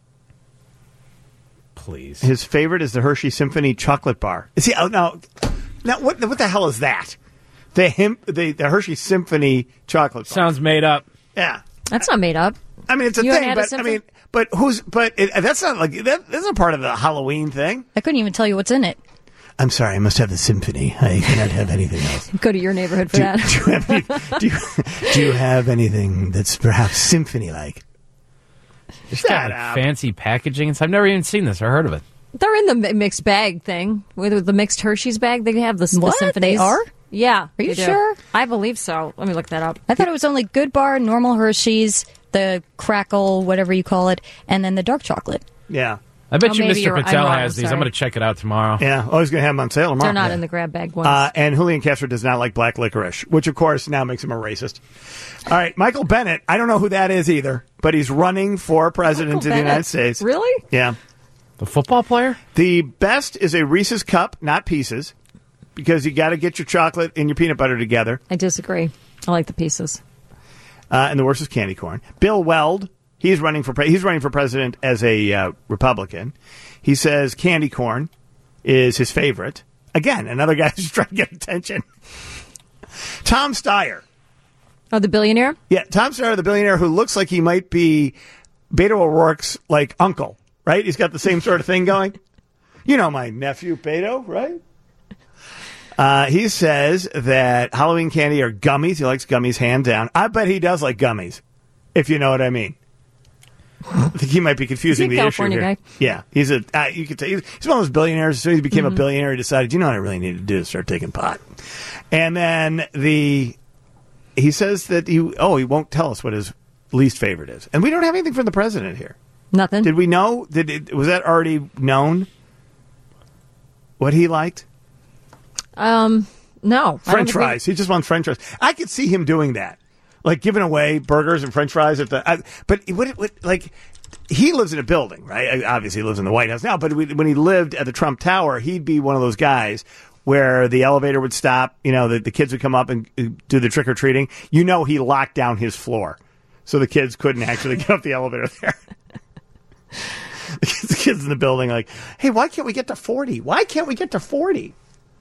Please. His favorite is the Hershey Symphony chocolate bar. See, oh, now, now what, what the hell is that? The, him, the, the Hershey Symphony chocolate bar. Sounds made up. Yeah. That's not made up. I mean, it's a You haven't thing, had a but I symphony? mean, but who's? But it, that's not like that. That's not part of the Halloween thing. I couldn't even tell you what's in it. I'm sorry, I must have the symphony. I cannot have anything else. Go to your neighborhood for Do, that. do, you have any, do, you, do you have anything that's perhaps symphony-like? It's Shut got like up. fancy packaging. It's- I've never even seen this or heard of it. They're in the mi- mixed bag thing. With the mixed Hershey's bag, they have the, the What? symphonies. They are? Yeah. Are you they do. sure? I believe so. Let me look that up. I thought it was only Good Bar, normal Hershey's, the Crackle, whatever you call it, and then the dark chocolate. Yeah. I bet Oh, you maybe Mister you're- I'm Patel wrong, has these. I'm sorry. going to check it out tomorrow. Yeah. Oh, he's going to have them on sale tomorrow. They're not Yeah. in the grab bag ones. Uh, and Julian Castro does not like black licorice, which, of course, now makes him a racist. All right. Michael Bennett. I don't know who that is either, but he's running for president Michael of the United Bennett? States. Really? Yeah. The football player? The best is a Reese's cup, not pieces, because you got to get your chocolate and your peanut butter together. I disagree. I like the pieces. Uh, and the worst is candy corn. Bill Weld, he's running for pre- he's running for president as a uh, Republican. He says candy corn is his favorite. Again, another guy who's trying to get attention. Tom Steyer. Oh, the billionaire? Yeah, Tom Steyer, the billionaire who looks like he might be Beto O'Rourke's like uncle, right? He's got the same sort of thing going. You know my nephew Beto, right? Uh, he says that Halloween candy are gummies. He likes gummies hand down. I bet he does like gummies, if you know what I mean. I think he might be confusing Is he a the issue California here. guy? Yeah, he's a. Uh, you could tell he's, he's one of those billionaires. As soon as he became Mm-hmm. a billionaire, he decided, you know what I really need to do is start taking pot. And then the he says that he oh he won't tell us what his least favorite is, and we don't have anything from the president here. Nothing. Did we know? Did it, was that already known? What he liked? Um, no. I don't French think we- fries. He just wants French fries. I could see him doing that, like giving away burgers and French fries at the. I, but what, what? Like, he lives in a building, right? Obviously, he lives in the White House now. But when he lived at the Trump Tower, he'd be one of those guys where the elevator would stop, you know, the, the kids would come up and uh, do the trick-or-treating, you know he locked down his floor. So the kids couldn't actually get up the elevator there. The kids in the building like, hey, why can't we get to forty? Why can't we get to forty?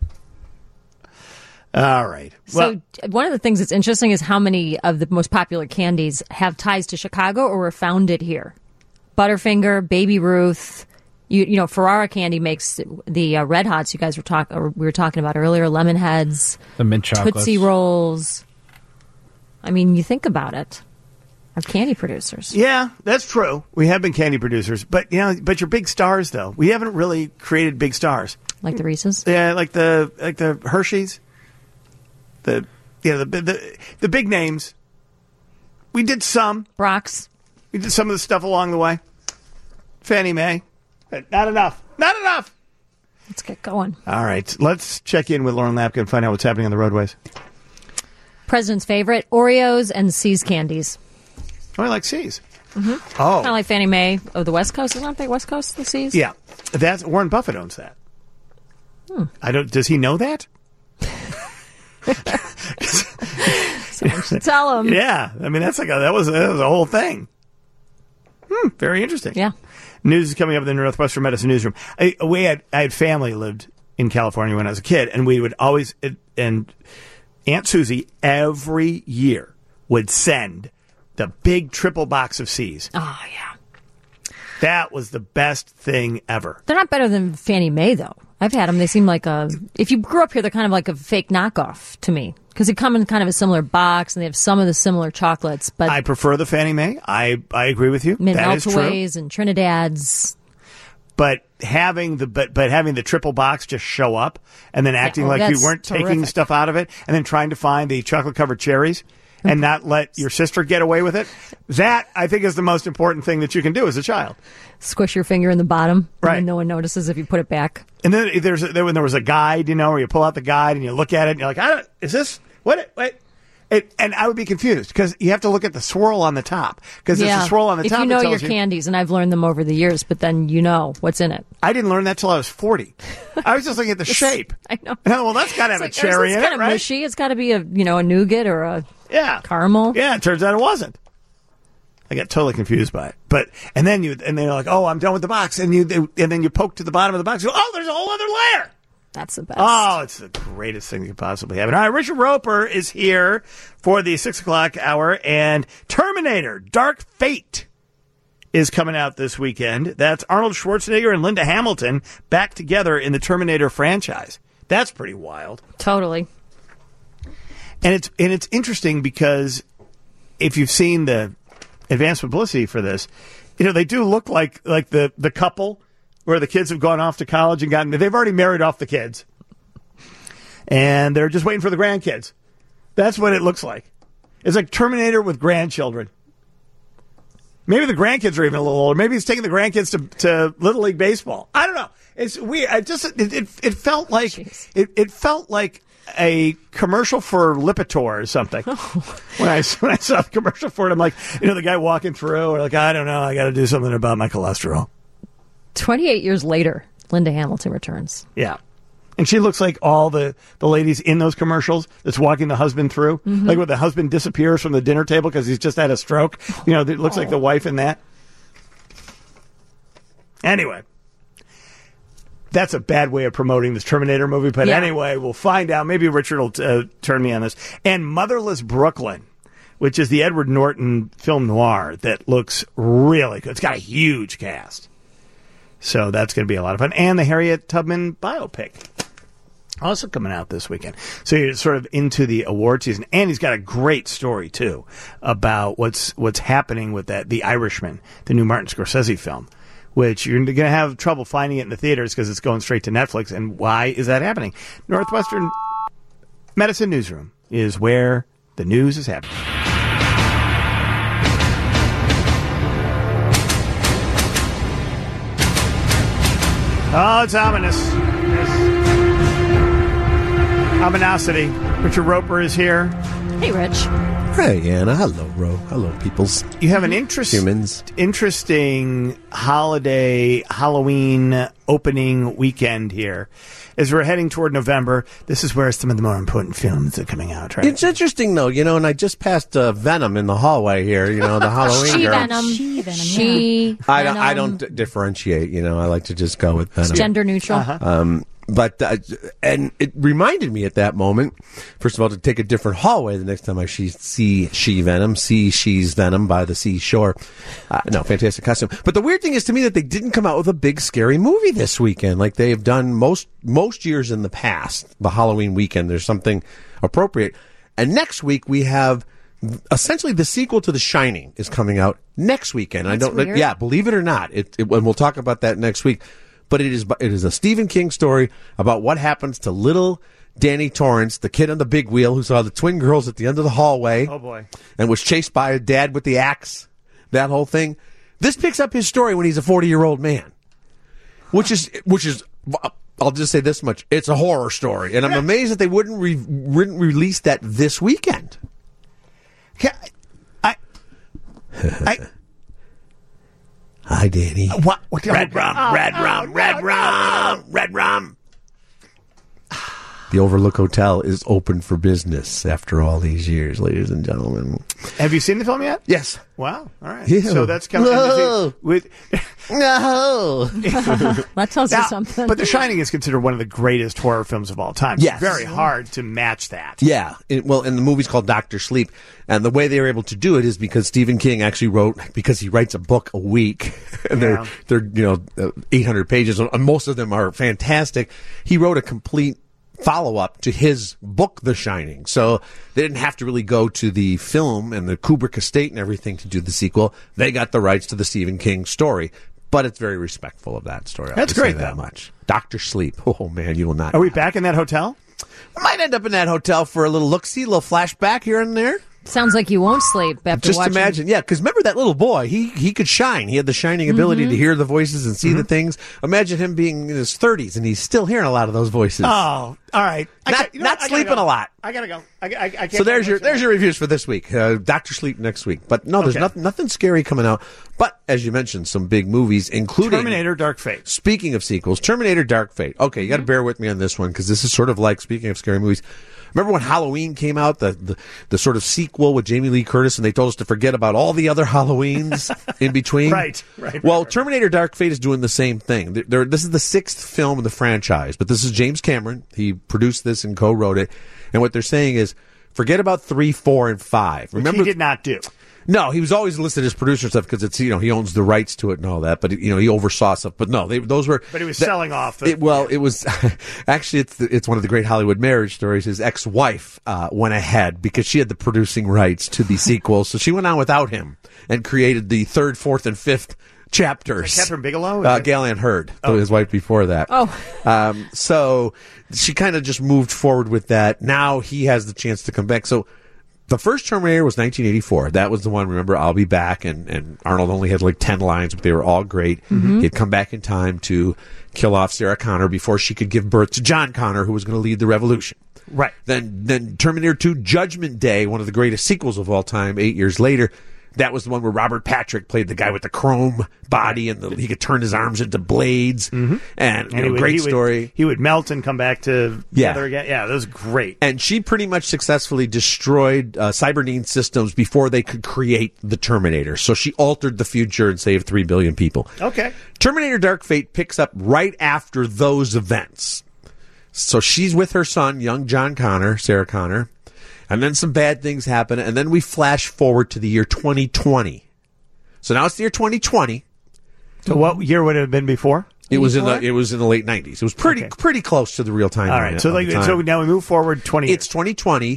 All right. Well, so one of the things that's interesting is how many of the most popular candies have ties to Chicago or were founded here. Butterfinger, Baby Ruth, you you know, Ferrara Candy makes the uh, Red Hots you guys were talking or we were talking about earlier, Lemon Heads, the mint chocolates, Tootsie Rolls. I mean, you think about it. Our candy producers. Yeah, that's true. We have been candy producers, but you know, but you're big stars though. We haven't really created big stars. Like the Reese's? Yeah, like the like the Hershey's. The yeah, the the the big names. We did some. Brock's. We did some of the stuff along the way. Fannie Mae. But not enough. Not enough. Let's get going. All right. Let's check in with Lauren Lapka and find out what's happening on the roadways. President's favorite, Oreos and C's candies. Oh, I like C's. Mm-hmm. Oh. Kind of like Fannie Mae of the West Coast. Isn't that West Coast, the C's? Yeah. That's Warren Buffett owns that. Hmm. I don't. Does he know that? Someone should tell him. Yeah. I mean, that's like a, that was that was a whole thing. Hmm. Very interesting. Yeah. News is coming up in the Northwestern Medicine newsroom. I, we had I had family lived in California when I was a kid, and we would always and Aunt Susie every year would send the big triple box of C's. Oh, yeah. That was the best thing ever. They're not better than Fannie Mae, though. I've had them. They seem like a... If you grew up here, they're kind of like a fake knockoff to me. Because they come in kind of a similar box, and they have some of the similar chocolates. But I prefer the Fannie Mae. I, I agree with you. Mint that is true. Meltaways and Trinidad's. But having the but, but having the triple box just show up and then acting Yeah, oh, like you that's weren't taking terrific. stuff out of it and then trying to find the chocolate covered cherries and not let your sister get away with it. That, I think, is the most important thing that you can do as a child. Squish your finger in the bottom. Right. And no one notices if you put it back. And then there's there, when there was a guide, you know, where you pull out the guide and you look at it and you're like, I don't, is this, what, what? It, and I would be confused because you have to look at the swirl on the top. Because yeah. there's a swirl on the if top. you know that your tells you, candies, and I've learned them over the years, but then you know what's in it. I didn't learn that till I was forty. I was just looking at the shape. I know. Well, that's got to have It's a like, cherry it's in kind it, of right? mushy. It's got to be a you know a nougat or a yeah caramel. Yeah, it turns out it wasn't. I got totally confused by it. But and then you and then you're like, oh, I'm done with the box, and you and then you poke to the bottom of the box. You go, oh, there's a whole other layer. That's the best. Oh, it's the greatest thing you could possibly have. And all right, Richard Roper is here for the six o'clock hour, and Terminator: Dark Fate is coming out this weekend. That's Arnold Schwarzenegger and Linda Hamilton back together in the Terminator franchise. That's pretty wild. Totally. And it's and it's interesting because if you've seen the advanced publicity for this, you know, they do look like like the, the couple where the kids have gone off to college and gotten, they've already married off the kids. And they're just waiting for the grandkids. That's what it looks like. It's like Terminator with grandchildren. Maybe the grandkids are even a little older. Maybe he's taking the grandkids to, to Little League Baseball. I don't know. It's weird. I just it it, it felt like it, it felt like a commercial for Lipitor or something. when I when I saw the commercial for it, I'm like, you know, the guy walking through, or like, I don't know, I got to do something about my cholesterol. twenty-eight years later, Linda Hamilton returns. Yeah. And she looks like all the, the ladies in those commercials that's walking the husband through. Mm-hmm. Like when the husband disappears from the dinner table because he's just had a stroke. You know, it looks oh. like the wife in that. Anyway. That's a bad way of promoting this Terminator movie. But yeah. anyway, we'll find out. Maybe Richard will uh, turn me on this. And Motherless Brooklyn, which is the Edward Norton film noir that looks really good. It's got a huge cast. So that's going to be a lot of fun. And the Harriet Tubman biopic also coming out this weekend. So you're sort of into the award season. And he's got a great story, too, about what's what's happening with that, The Irishman, the new Martin Scorsese film, which you're going to have trouble finding it in the theaters because it's going straight to Netflix. And why is that happening? Northwestern Medicine Newsroom is where the news is happening. Oh, it's ominous. Yes. Ominosity. Richard Roper is here. Hey, Rich. Hey, Anna. Hello, Ro. Hello, peoples. You have an interest, humans. interesting holiday Halloween opening weekend here. As we're heading toward November, this is where some of the more important films are coming out, right? It's interesting, though, you know, and I just passed uh, Venom in the hallway here, you know, the Halloween She girl. Venom. She Venom. She I don't, Venom. I don't d- differentiate, you know, I like to just go with Venom. It's gender neutral. Uh-huh. Um, but, uh, and it reminded me at that moment, first of all, to take a different hallway the next time I see, see She Venom, see She's Venom by the seashore. Uh, no, fantastic costume. But the weird thing is to me that they didn't come out with a big scary movie this weekend like they have done most, most years in the past. The Halloween weekend, there's something appropriate. And next week we have essentially the sequel to The Shining is coming out next weekend. That's I don't, weird. yeah, believe it or not, it, it, and we'll talk about that next week. But it is it is a Stephen King story about what happens to little Danny Torrance, the kid on the big wheel who saw the twin girls at the end of the hallway. Oh, boy. And was chased by a dad with the axe. That whole thing. This picks up his story when he's a forty-year-old man, which is which is. I'll just say this much: it's a horror story, and I'm amazed that they wouldn't re- wouldn't release that this weekend. I, I. Hi, Danny. What? what Red rum, oh, red oh, rum, no, red no. rum, red rum. The Overlook Hotel is open for business after all these years, ladies and gentlemen. Have you seen the film yet? Yes. Wow. All right. Yeah. So that's coming Whoa. with. No. That tells Now, you something. But The Shining is considered one of the greatest horror films of all time. Yes. It's very hard to match that. Yeah. It, well, and the movie's called Doctor Sleep. And the way they were able to do it is because Stephen King actually wrote, because he writes a book a week, and Yeah. they're, they're, you know, uh, eight hundred pages, and most of them are fantastic. He wrote a complete follow-up to his book, The Shining. So they didn't have to really go to the film and the Kubrick estate and everything to do the sequel. They got the rights to the Stephen King story. But it's very respectful of that story. I'll That's just say great, that though. much. Doctor Sleep. Oh, man, you will not. Are we back in that hotel? I might end up in that hotel for a little look-see, a little flashback here and there. Sounds like you won't sleep after Just watching. imagine, yeah, because remember that little boy, he he could shine. He had the shining ability Mm-hmm. to hear the voices and see the things. Imagine him being in his thirties and he's still hearing a lot of those voices. Oh, all right. I Not- got- you know not what? I gotta sleeping go. a lot. I gotta go. I, I, I can't So there's your watch there's it. your reviews for this week. Uh, Doctor Sleep next week. But no, there's Okay. nothing nothing scary coming out. But as you mentioned, some big movies, including Terminator: Dark Fate. Speaking of sequels, Terminator: Dark Fate. Okay, you got to bear with me on this one because this is sort of like, speaking of scary movies, remember when Halloween came out, the, the the sort of sequel with Jamie Lee Curtis, and they told us to forget about all the other Halloweens in between? Right, right, right, Well, right. Terminator: Dark Fate is doing the same thing. They're, they're, this is the sixth film in the franchise, but this is James Cameron. He produced this and co-wrote it. And what they're saying is, forget about three, four, and five. Which Remember, he did not do. no, he was always listed as producer and stuff because it's, you know, he owns the rights to it and all that. But you know, he oversaw stuff. But no, they, those were. But he was that- selling off. The, it, well, it was actually it's the, it's one of the great Hollywood marriage stories. His ex-wife uh, went ahead because she had the producing rights to the sequel, so she went on without him and created the third, fourth, and fifth chapters. Catherine Bigelow? uh, Is it- Galliant Hurd, Oh. his wife before that. Oh. um, so she kind of just moved forward with that. Now he has the chance to come back. So. The first Terminator was nineteen eighty-four. That was the one, remember, I'll be back, and, and Arnold only had like ten lines, but they were all great. Mm-hmm. He'd come back in time to kill off Sarah Connor before she could give birth to John Connor, who was going to lead the revolution. Right. Then then Terminator two Judgment Day, one of the greatest sequels of all time, eight years later. That was the one where Robert Patrick played the guy with the chrome body, and the, he could turn his arms into blades. Mm-hmm. And, you And know, he would, great he would- story. he would melt and come back to Yeah. together again. Yeah, that was great. And she pretty much successfully destroyed uh, Cybernine systems before they could create the Terminator. So she altered the future and saved three billion people. Okay. Terminator Dark Fate picks up right after those events. So she's with her son, young John Connor, Sarah Connor. And then some bad things happen. And then we flash forward to the year twenty twenty. So now it's the year twenty twenty. So what year would it have been before? It was in the it was in the late nineties. It was pretty Okay. pretty close to the real time. All right. So like, so now we move forward twenty. It's twenty twenty,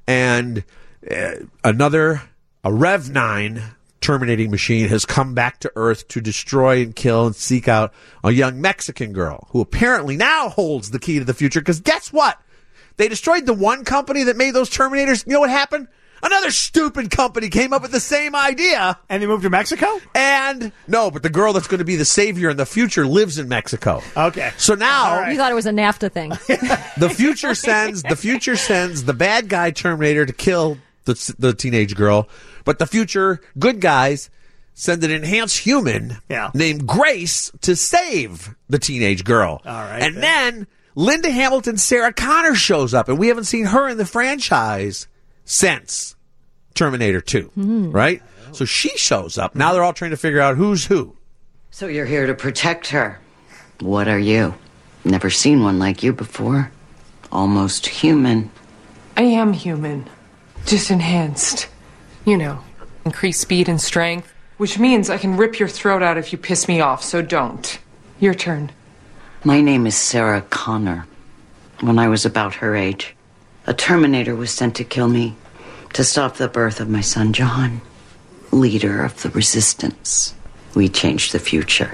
and uh, another a Rev nine terminating machine has come back to Earth to destroy and kill and seek out a young Mexican girl who apparently now holds the key to the future. Because guess what? They destroyed the one company that made those Terminators. You know what happened? Another stupid company came up with the same idea. And they moved to Mexico? And no, but the girl that's going to be the savior in the future lives in Mexico. Okay. So now You thought it was a NAFTA thing. the future sends the future sends the bad guy Terminator to kill the, the teenage girl, but the future good guys send an enhanced human Yeah. named Grace to save the teenage girl. All right, and then. then Linda Hamilton, Sarah Connor shows up, and we haven't seen her in the franchise since Terminator two, right? So she shows up. Now they're all trying to figure out who's who. So you're here to protect her. What are you? Never seen one like you before. Almost human. I am human. Just enhanced. You know, increased speed and strength. Which means I can rip your throat out if you piss me off, so don't. Your turn. My name is Sarah Connor. When I was about her age, a Terminator was sent to kill me, to stop the birth of my son John, leader of the Resistance. We changed the future.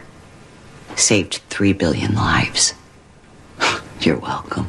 Saved three billion lives. You're welcome.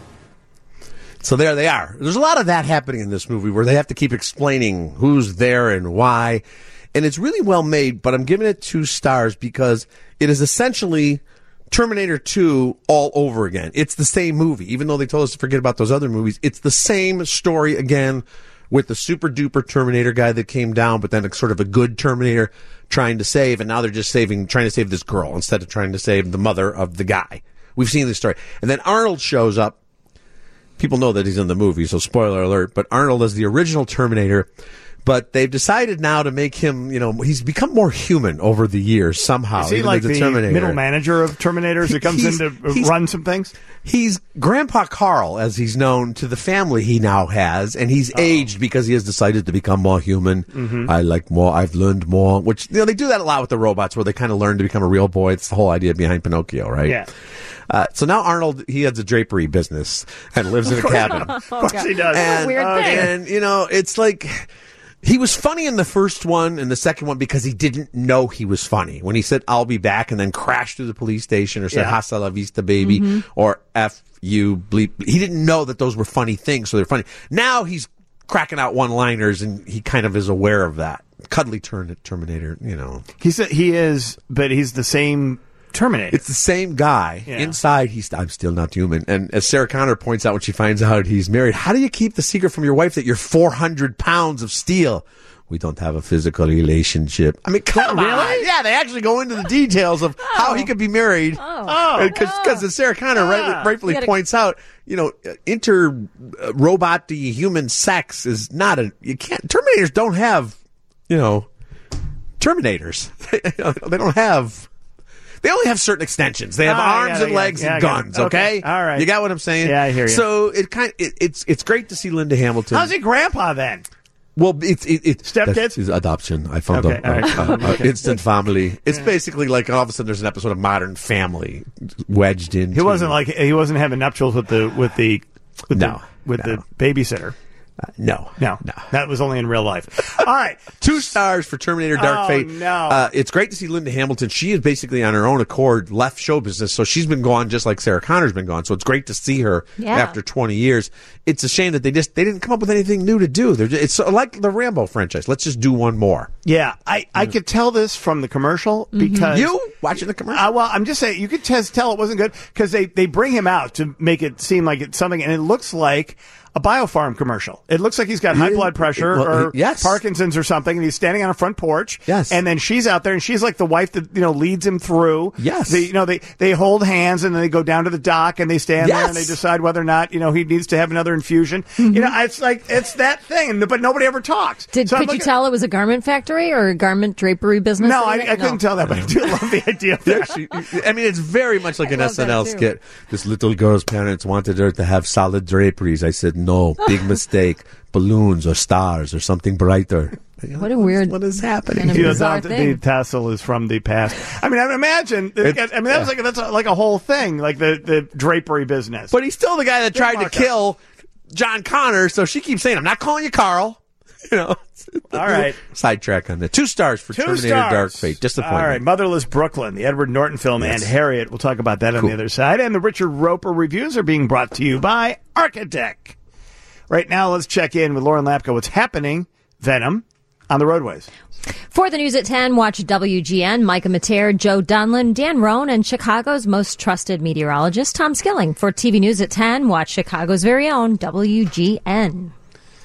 So there they are. There's a lot of that happening in this movie where they have to keep explaining who's there and why. And it's really well made, but I'm giving it two stars because it is essentially Terminator two all over again. It's the same movie. Even though they told us to forget about those other movies, it's the same story again with the super duper Terminator guy that came down, but then a sort of a good Terminator trying to save, and now they're just saving, trying to save this girl instead of trying to save the mother of the guy. We've seen this story. And then Arnold shows up. People know that he's in the movie, so spoiler alert, but Arnold is the original Terminator. But they've decided now to make him, you know, he's become more human over the years somehow. Is he even like as a the Terminator. middle manager of Terminators that comes He's- in to he's- run some things? He's Grandpa Carl, as he's known to the family he now has, and he's aged because he has decided to become more human. Mhm. I like more, I've learned more, which, you know, they do that a lot with the robots where they kind of learn to become a real boy. It's the whole idea behind Pinocchio, right? Yeah. Uh, so now Arnold, he has a drapery business and lives in a cabin. Of course he does. And, Weird uh, thing. and, you know, it's like, he was funny in the first one and the second one because he didn't know he was funny. When he said, I'll be back, and then crashed through the police station or said, Yeah. hasta la vista, baby, Mhm. or F you, bleep. He didn't know that those were funny things, so they're funny. Now he's cracking out one-liners, and he kind of is aware of that. Cuddly turn Terminator, you know. He's a, he is, but he's the same Terminator. It's the same guy. Yeah. Inside, he's I'm still not human. And as Sarah Connor points out when she finds out he's married, how do you keep the secret from your wife that you're four hundred pounds of steel? We don't have a physical relationship. I mean, come on. Really? Yeah, they actually go into the details of how he could be married. Oh. Because as Sarah Connor Ah. rightly, rightfully You gotta- points out, you know, inter uh, robot to human sex is not a, you can't, Terminators don't have, you know, Terminators. They don't have, they only have certain extensions. They have Ah, arms yeah, and yeah, legs yeah, I and got it. guns, Okay. okay? All right. You got what I'm saying? Yeah, I hear you. So it kind it, it's it's great to see Linda Hamilton. How's he grandpa then? Well, it's it, it Stepkids? that's his adoption. I found Okay, out. all right. Uh, uh, Okay. Instant family. It's basically like all of a sudden there's an episode of Modern Family wedged in. He wasn't like he wasn't having nuptials with the with the with No, the, with the babysitter. Uh, no, no, no. That was only in real life. All right, two stars for Terminator Dark Oh, Fate. no. Uh, it's great to see Linda Hamilton. She is basically on her own accord left show business, so she's been gone just like Sarah Connor's been gone. So it's great to see her Yeah. after twenty years. It's a shame that they just they didn't come up with anything new to do. They're just, it's like the Rambo franchise. Let's just do one more. Yeah, I, I could tell this from the commercial because You watching the commercial? Uh, well, I'm just saying you could just tell it wasn't good because they they bring him out to make it seem like it's something, and it looks like a Biofarm commercial. It looks like he's got high Yeah. blood pressure Well, or yes. Parkinson's or something, and he's standing on a front porch. Yes. And then she's out there, and she's like the wife that you know leads him through. Yes. They, you know they they hold hands, and then they go down to the dock, and they stand there, and they Yes. decide whether or not you know he needs to have another infusion. You know, it's like it's that thing, and- but nobody ever talks. Did So I'm could you looking- tell it was a garment factory or a garment drapery business? No, or I, anything? I couldn't tell that, but I do love the idea of Yeah, that. she- I mean, it's very much like an love S N L that, too. skit. This little girl's parents wanted her to have solid draperies. I said, no, big mistake. Balloons or stars or something brighter. What a weird. What is happening? kind of You know, bizarre the, thing. the tassel is from the past. I mean, I imagine. I mean, that was like that's a, like a whole thing, like the, the drapery business. But he's still the guy that tried to markup. kill John Connor, so she keeps saying, I'm not calling you Carl. You know. All right. Sidetrack on that. Two stars for Two Terminator stars. Dark Fate. Disappointment. All right, Motherless Brooklyn, the Edward Norton film, Yes. and Harriet. We'll talk about that on Cool. the other side. And the Richard Roper reviews are being brought to you by Architect. Right now, let's check in with Lauren Lapka. What's happening? Venom on the roadways. For the news at ten, watch W G N, Micah Mater, Joe Dunlin, Dan Roan, and Chicago's most trusted meteorologist, Tom Skilling. For T V News at ten, watch Chicago's very own W G N.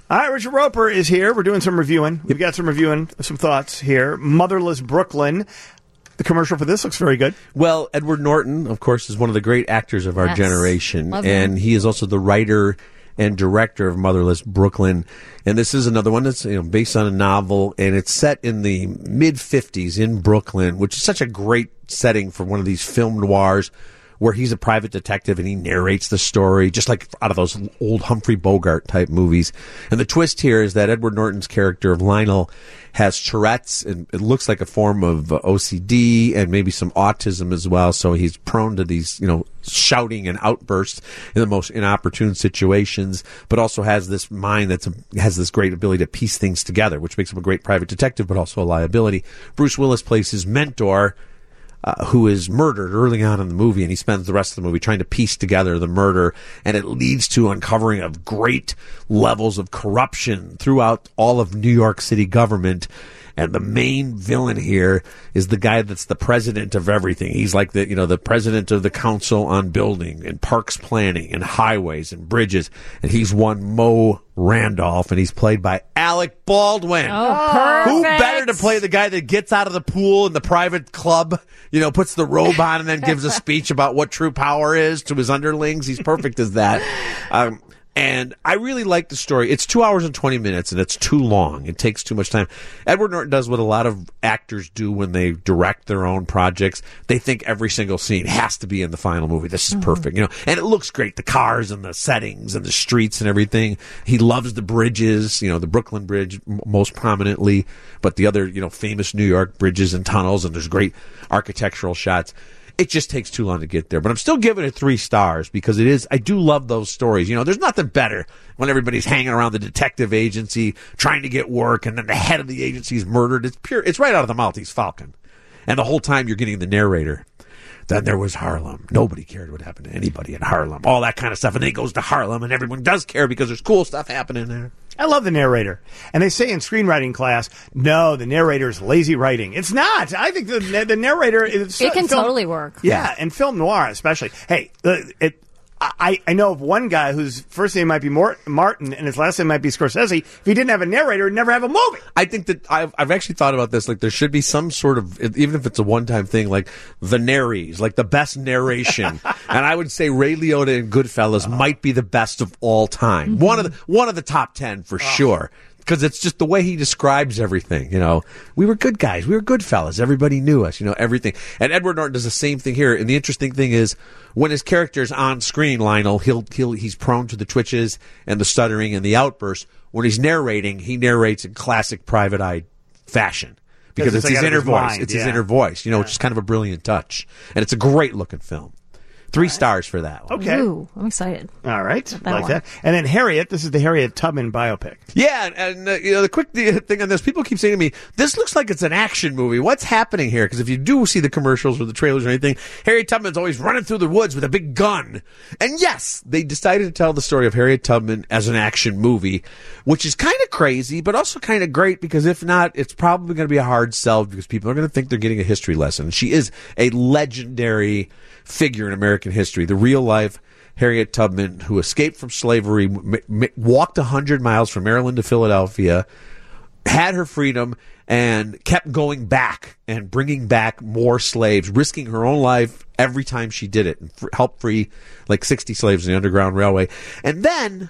All right, Richard Roper is here. We're doing some reviewing. We've got some reviewing, some thoughts here. Motherless Brooklyn. The commercial for this looks very good. Well, Edward Norton, of course, is one of the great actors of our Yes. generation. Love him. And he is also the writer and director of Motherless Brooklyn. And this is another one that's, you know, based on a novel, and it's set in the mid-fifties in Brooklyn, which is such a great setting for one of these film noirs where he's a private detective and he narrates the story, just like out of those old Humphrey Bogart type movies. And the twist here is that Edward Norton's character of Lionel has Tourette's, and it looks like a form of uh, O C D and maybe some autism as well. So he's prone to these, you know, shouting and outbursts in the most inopportune situations, but also has this mind that's a, has this great ability to piece things together, which makes him a great private detective, but also a liability. Bruce Willis plays his mentor, Uh, who is murdered early on in the movie, and he spends the rest of the movie trying to piece together the murder, and it leads to uncovering of great levels of corruption throughout all of New York City government. And the main villain here is the guy that's the president of everything. He's like the, you know, the president of the council on building and parks planning and highways and bridges. And he's one Mo Randolph, and he's played by Alec Baldwin. Oh, perfect. Who better to play the guy that gets out of the pool in the private club, you know, puts the robe on and then gives a speech about what true power is to his underlings? He's perfect as that. Um, And I really like the story. It's two hours and twenty minutes, and it's too long. It takes too much time. Edward Norton does what a lot of actors do when they direct their own projects. They think every single scene has to be in the final movie. This is perfect, you know. And it looks great, the cars and the settings and the streets and everything. He loves the bridges, you know, the Brooklyn Bridge m- most prominently, but the other, you know, famous New York bridges and tunnels, and there's great architectural shots. It just takes too long to get there. But I'm still giving it three stars because it is, I do love those stories. You know, there's nothing better when everybody's hanging around the detective agency trying to get work, and then the head of the agency is murdered. It's pure, it's right out of the Maltese Falcon. And the whole time you're getting the narrator. Then there was Harlem. Nobody cared what happened to anybody in Harlem. All that kind of stuff. And then he goes to Harlem, and everyone does care because there's cool stuff happening there. I love the narrator. And they say in screenwriting class, no, the narrator's lazy writing. It's not. I think the the narrator is... It can film, totally work. Yeah, and film noir especially. Hey, uh, it... I, I know of one guy whose first name might be Mort, Martin and his last name might be Scorsese. If he didn't have a narrator, he'd never have a movie. I think that I've, I've actually thought about this. Like, there should be some sort of, even if it's a one-time thing, like the narries, like the best narration. And I would say Ray Liotta in Goodfellas uh-huh. might be the best of all time. Mm-hmm. One of the one of the top ten for uh-huh. sure. Because it's just the way he describes everything, you know. We were good guys. We were good fellas. Everybody knew us, you know, everything. And Edward Norton does the same thing here. And the interesting thing is, when his character's on screen, Lionel, he'll, he'll, he's prone to the twitches and the stuttering and the outbursts. When he's narrating, he narrates in classic Private Eye fashion. Because it's, it's his inner his voice. Mind, it's yeah. his inner voice, you know, yeah. which is kind of a brilliant touch. And it's a great looking film. Three right. stars for that one. Okay. Ooh, I'm excited. All right. That like one. that. And then Harriet, this is the Harriet Tubman biopic. Yeah, and, and uh, you know, the quick the, thing on this, people keep saying to me, this looks like it's an action movie. What's happening here? Because if you do see the commercials or the trailers or anything, Harriet Tubman's always running through the woods with a big gun. And yes, they decided to tell the story of Harriet Tubman as an action movie, which is kind of crazy, but also kind of great, because if not, it's probably going to be a hard sell because people are going to think they're getting a history lesson. She is a legendary figure in American history. The real life Harriet Tubman, who escaped from slavery, m- m- walked one hundred miles from Maryland to Philadelphia, had her freedom, and kept going back and bringing back more slaves, risking her own life every time she did it, and f- helped free like sixty slaves in the Underground Railway. And then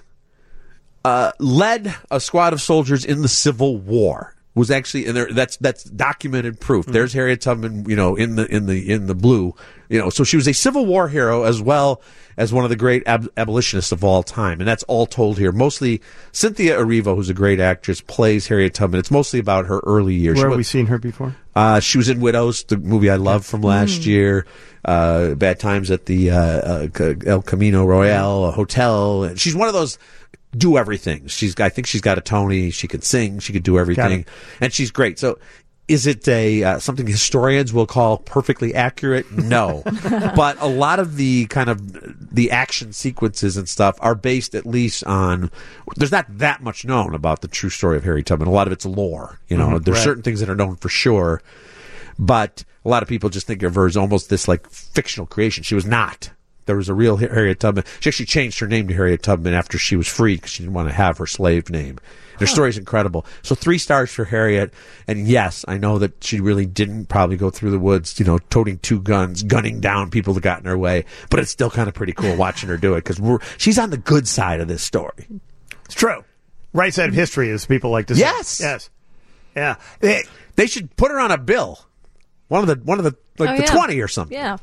uh, led a squad of soldiers in the Civil War. Was actually, and there, that's that's documented proof. Mm-hmm. There's Harriet Tubman, you know, in the in the in the blue, you know. So she was a Civil War hero as well as one of the great ab- abolitionists of all time, and that's all told here. Mostly, Cynthia Erivo, who's a great actress, plays Harriet Tubman. It's mostly about her early years. Where she have was, we seen her before? Uh, she was in Widows, the movie I love from last mm. year. Uh, Bad Times at the uh, uh, El Camino Royale Hotel. She's one of those. Do everything. She's. I think she's got a Tony. She could sing. She could do everything, and she's great. So, is it a uh, something historians will call perfectly accurate? No, but a lot of the kind of the action sequences and stuff are based at least on. There's not that much known about the true story of Harriet Tubman. A lot of it's lore. You know, mm-hmm, there's right. certain things that are known for sure, but a lot of people just think of her as almost this like fictional creation. She was not. there was a real Harriet Tubman. She actually changed her name to Harriet Tubman after she was freed because she didn't want to have her slave name. Her story is incredible. So three stars for Harriet. And yes, I know that she really didn't probably go through the woods, you know, toting two guns, gunning down people that got in her way. But it's still kind of pretty cool watching her do it because we're she's on the good side of this story. It's true. Right side of history, as people like to say. Yes. Yes. Yeah. They, they should put her on a bill. One of the, one of the, like Oh, the yeah. twenty or something. Yeah.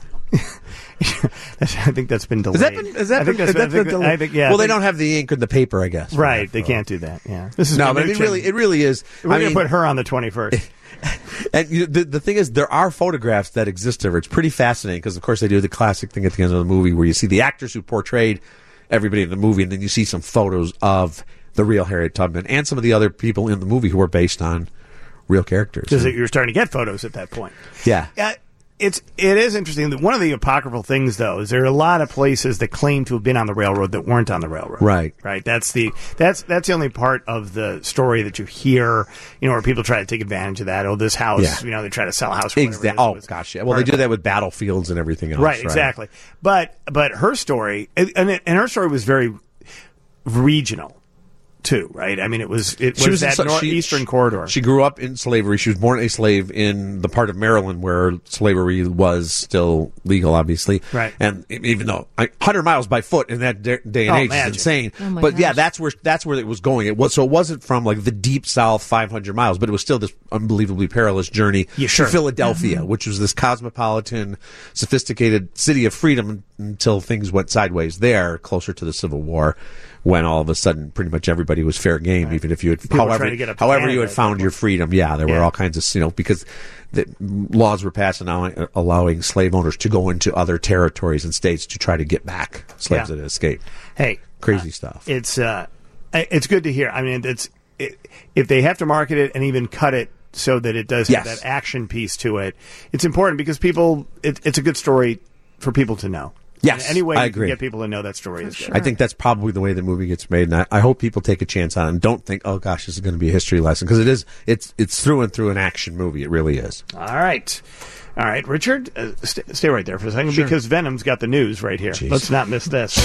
I think that's been delayed. Has that been, has that I think been, that's has that been, I been think, delayed? I think, yeah. Well, I they think- don't have the ink and the paper, I guess. for Right. that They photo. can't do that. Yeah. This is No, but it Mnuchin. really, it really is. We're I going mean, to put her on the twenty-first. And you know, the the thing is, there are photographs that exist of her. It's pretty fascinating because, of course, they do the classic thing at the end of the movie where you see the actors who portrayed everybody in the movie, and then you see some photos of the real Harriet Tubman and some of the other people in the movie who were based on real characters. Because you're starting to get photos at that point. Yeah. Uh, it's it is interesting. One of the apocryphal things, though, is there are a lot of places that claim to have been on the railroad that weren't on the railroad. Right. Right. That's the that's that's the only part of the story that you hear. You know, where people try to take advantage of that. Oh, this house. Yeah. You know, they try to sell a house. For whatever it Exactly. is. Oh, It was gosh, yeah. Well, part they of do that with battlefields and everything else. Right, exactly. But but her story, and and and her story was very regional, too. Right. I mean, it was it was, She was in that so- she- northeastern corridor. She grew up in slavery. She was born a slave in the part of Maryland where slavery was still legal, obviously. Right. And e- even though I, one hundred miles by foot in that da- day and Oh, age imagine. is insane. Oh, my but yeah, gosh. that's where that's where it was going. It was so it wasn't from like the deep south, five hundred miles, but it was still this unbelievably perilous journey Yeah, sure. to Philadelphia, which was this cosmopolitan, sophisticated city of freedom until things went sideways there, closer to the Civil War. When all of a sudden, pretty much everybody was fair game, even if you had, People were however, trying to get up to however you Canada had at found that your freedom. Yeah, there were Yeah. all kinds of, you know, because the laws were passed allowing, allowing slave owners to go into other territories and states to try to get back slaves Yeah. that had escaped. Hey, Crazy uh, stuff. It's uh, it's good to hear. I mean, it's it, if they have to market it and even cut it so that it does have Yes. that action piece to it, it's important because people. It, it's a good story for people to know. Yes, And any way I you can agree. get people to know that story is good. I think that's probably the way the movie gets made, and I, I hope people take a chance on it and don't think, "Oh gosh, this is going to be a history lesson," because it is. It's it's through and through an action movie. It really is. All right. All right, Richard, uh, st- stay right there for a second Sure. because Venom's got the news right here. Jeez. Let's not miss this.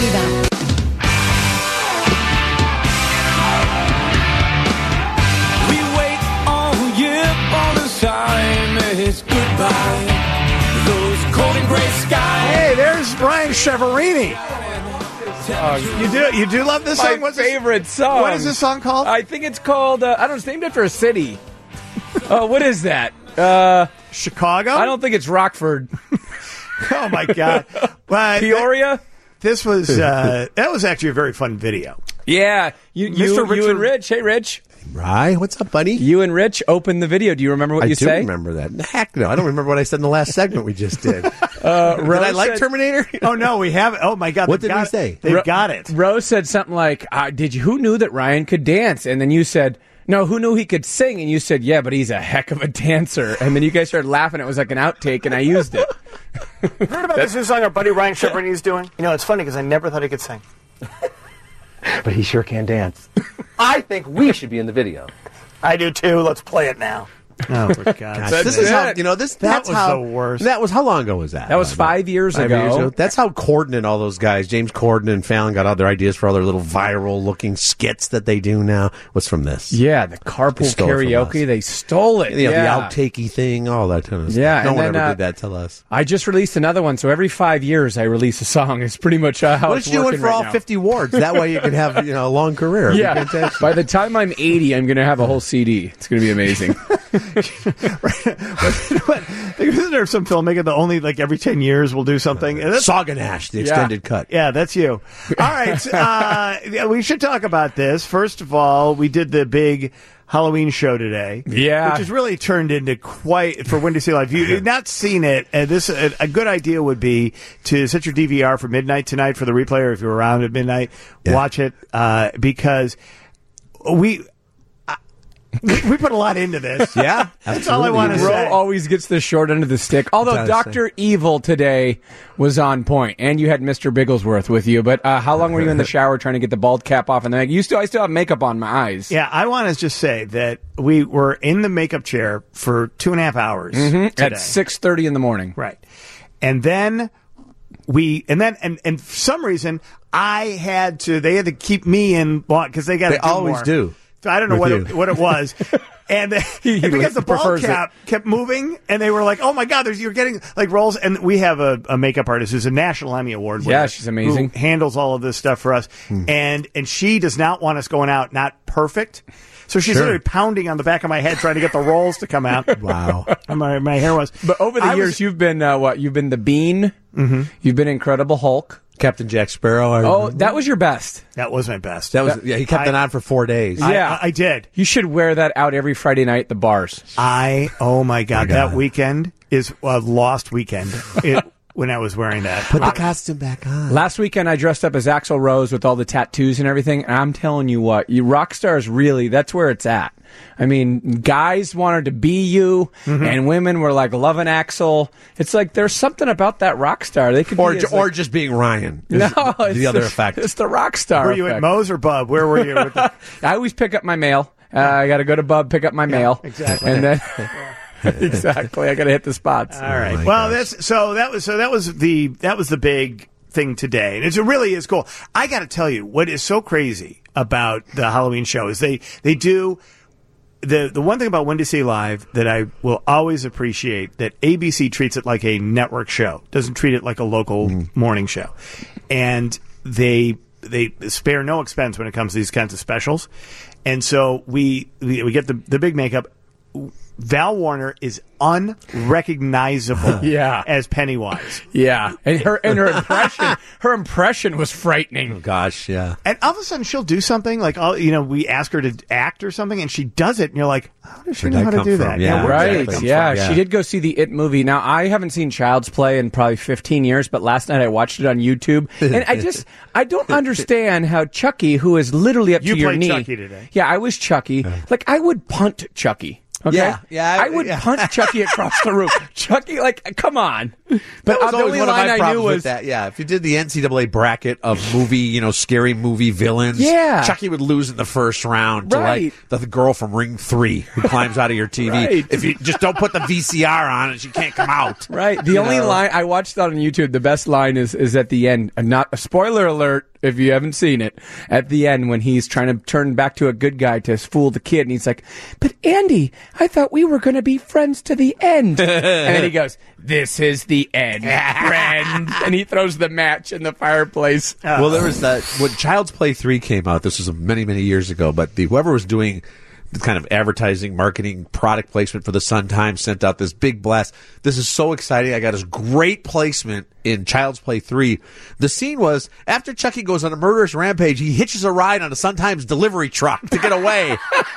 We wait all year for the time it's goodbye. Those cold and gray skies. Hey, there's Brian Cheverini. You do you do love this My song? What's this- favorite song. What is this song called? I think it's called. Uh, I don't know. It's named after a city. Oh, what is that? Uh, Chicago? I don't think it's Rockford. Oh my God! But Peoria. This was uh, that was actually a very fun video. Yeah, you, you, Mister you Richard- and Rich. Hey, Rich. Right? What's up, buddy? You and Rich opened the video. Do you remember what I you do say? remember that. Heck no, I don't remember what I said in the last segment we just did. Uh, Did Rose I like said- Terminator? Oh no, we have. Oh my God! What they've did got we it. say? They've Ro- got it. Rose said something like, uh, "Did you? Who knew that Ryan could dance?" And then you said, "No, who knew he could sing?" And you said, "Yeah, but he's a heck of a dancer." And then you guys started laughing. It was like an outtake, and I used it. Heard about this new song our buddy Ryan Cheverini is doing? You know, it's funny because I never thought he could sing. But he sure can dance. I think we should be in the video. I do too. Let's play it now. Oh, for God's Gosh, sake. this is how you know this. That that's was how, the worst. That was how long ago was that? That was five years Five ago. years ago. That's how Corden and all those guys, James Corden and Fallon, got all their ideas for all their little viral-looking skits that they do now. What's from this? Yeah, the carpool They stole it from karaoke. us. They stole it. You know, yeah. the outtakey thing, all that kind of stuff. Yeah, no and one then, ever uh, did that till us. I just released another one, so every five years I release a song. It's pretty much uh, how Why it's don't you do working it for right all now. fifty wards? That way you can have you know a long career. It'd be Yeah, fantastic. by the time I'm eighty, I'm going to have a whole C D. It's going to be amazing. But isn't there some filmmaker that only like every ten years will do something? And that's- Sauganash, the extended cut. Yeah, that's you. All right, uh, yeah, we should talk about this. First of all, we did the big Halloween show today. Yeah. which has really turned into quite for Windy City Live. If you've not seen it, and this a, a good idea would be to set your D V R for midnight tonight for the replay, or if you're around at midnight, watch it uh, because we. We put a lot into this. Yeah, that's all I want to Ro say. always gets the short end of the stick. Although Gotta Doctor Evil today was on point, and you had Mister Bigglesworth with you. But uh, how long were you in the shower trying to get the bald cap off? And then you still, I still have makeup on my eyes. Yeah, I want to just say that we were in the makeup chair for two and a half hours Mhm. today. At six thirty in the morning. Right. And then we and then and and for some reason I had to. They had to keep me in because they got. They do always more. do. So I don't know with what it, you. what it was. And, He- and he because the ball prefers cap kept moving, and they were like, "Oh my God, there's you're getting like rolls." And we have a, a makeup artist who's a National Emmy Award winner. Yeah, she's amazing. Who handles all of this stuff for us, Hmm. and and she does not want us going out not perfect. So she's Sure. literally pounding on the back of my head trying to get the rolls to come out. Wow. And my my hair was. But over the I years, was- you've been uh, what? You've been the Bean. Mm-hmm. You've been Incredible Hulk. Captain Jack Sparrow. I Oh, remember. that was your best. That was my best. That was yeah. He kept I- it on for four days. I- Yeah. I, I did. You should wear that out every Friday night at the bars. I oh my God, My God. that weekend is a lost weekend. It, when I was wearing that. Put the costume back on. Last weekend, I dressed up as Axl Rose with all the tattoos and everything. And I'm telling you what, you rock stars really, that's where it's at. I mean, guys wanted to be you, Mm-hmm. and women were like loving Axl. It's like there's something about that rock star. They could Or be ju- as, or like- just being Ryan. no, Is it's the other effect. It's the rock star. Were you at effect. Moe's or Bub? Where were you? With the, I always pick up my mail. Uh, I got to go to Bub, pick up my mail, exactly. and then exactly, I got to hit the spots. all right. my well, gosh. that's so that was so that was the that was the big thing today, and it's, it really is cool. I got to tell you, what is so crazy about the Halloween show is they they do. The the one thing about Windy City Live that I will always appreciate that A B C treats it like a network show, doesn't treat it like a local morning show, and they they spare no expense when it comes to these kinds of specials, and so we we, we get the the big makeup. Val Warner is unrecognizable Yeah. as Pennywise. Yeah, and her and her impression, her impression was frightening. Oh, gosh, yeah. And all of a sudden, she'll do something like, oh, you know, we ask her to act or something, and she does it, and you're like, how does she Where'd know that how to come do from? that? Yeah, where did that Right, come yeah, from? Yeah. she did go see the It movie. Now, I haven't seen Child's Play in probably fifteen years, but last night I watched it on YouTube, and I just, I don't understand how Chucky, who is literally up You to your played knee. Chucky today. Yeah, I was Chucky. Like, I would punt Chucky. Okay? Yeah, yeah, I- I, would yeah. punt Chucky across the room. Chucky, like, come on. But That was uh, the always only one of line my I problems knew with was that. Yeah, if you did the N C double A bracket of movie, you know, scary movie villains, Yeah. Chucky would lose in the first round to Right. like the, the girl from Ring Three who climbs out of your T V. Right. If you just don't put the V C R on it, she can't come out. Right. The You only know? line I watched that on YouTube, the best line is is at the end. Uh, Not a spoiler alert if you haven't seen it. At the end when he's trying to turn back to a good guy to fool the kid, and he's like, "But Andy, I thought we were going to be friends to the end." And then he goes, "This is the end, friend." And he throws the match in the fireplace. Well, there was that when Child's Play three came out. This was many, many years ago. But the whoever was doing the kind of advertising, marketing, product placement for the Sun Times sent out this big blast. This is so exciting! I got this great placement in Child's Play three. The scene was after Chucky goes on a murderous rampage, he hitches a ride on a Sun Times delivery truck to get away.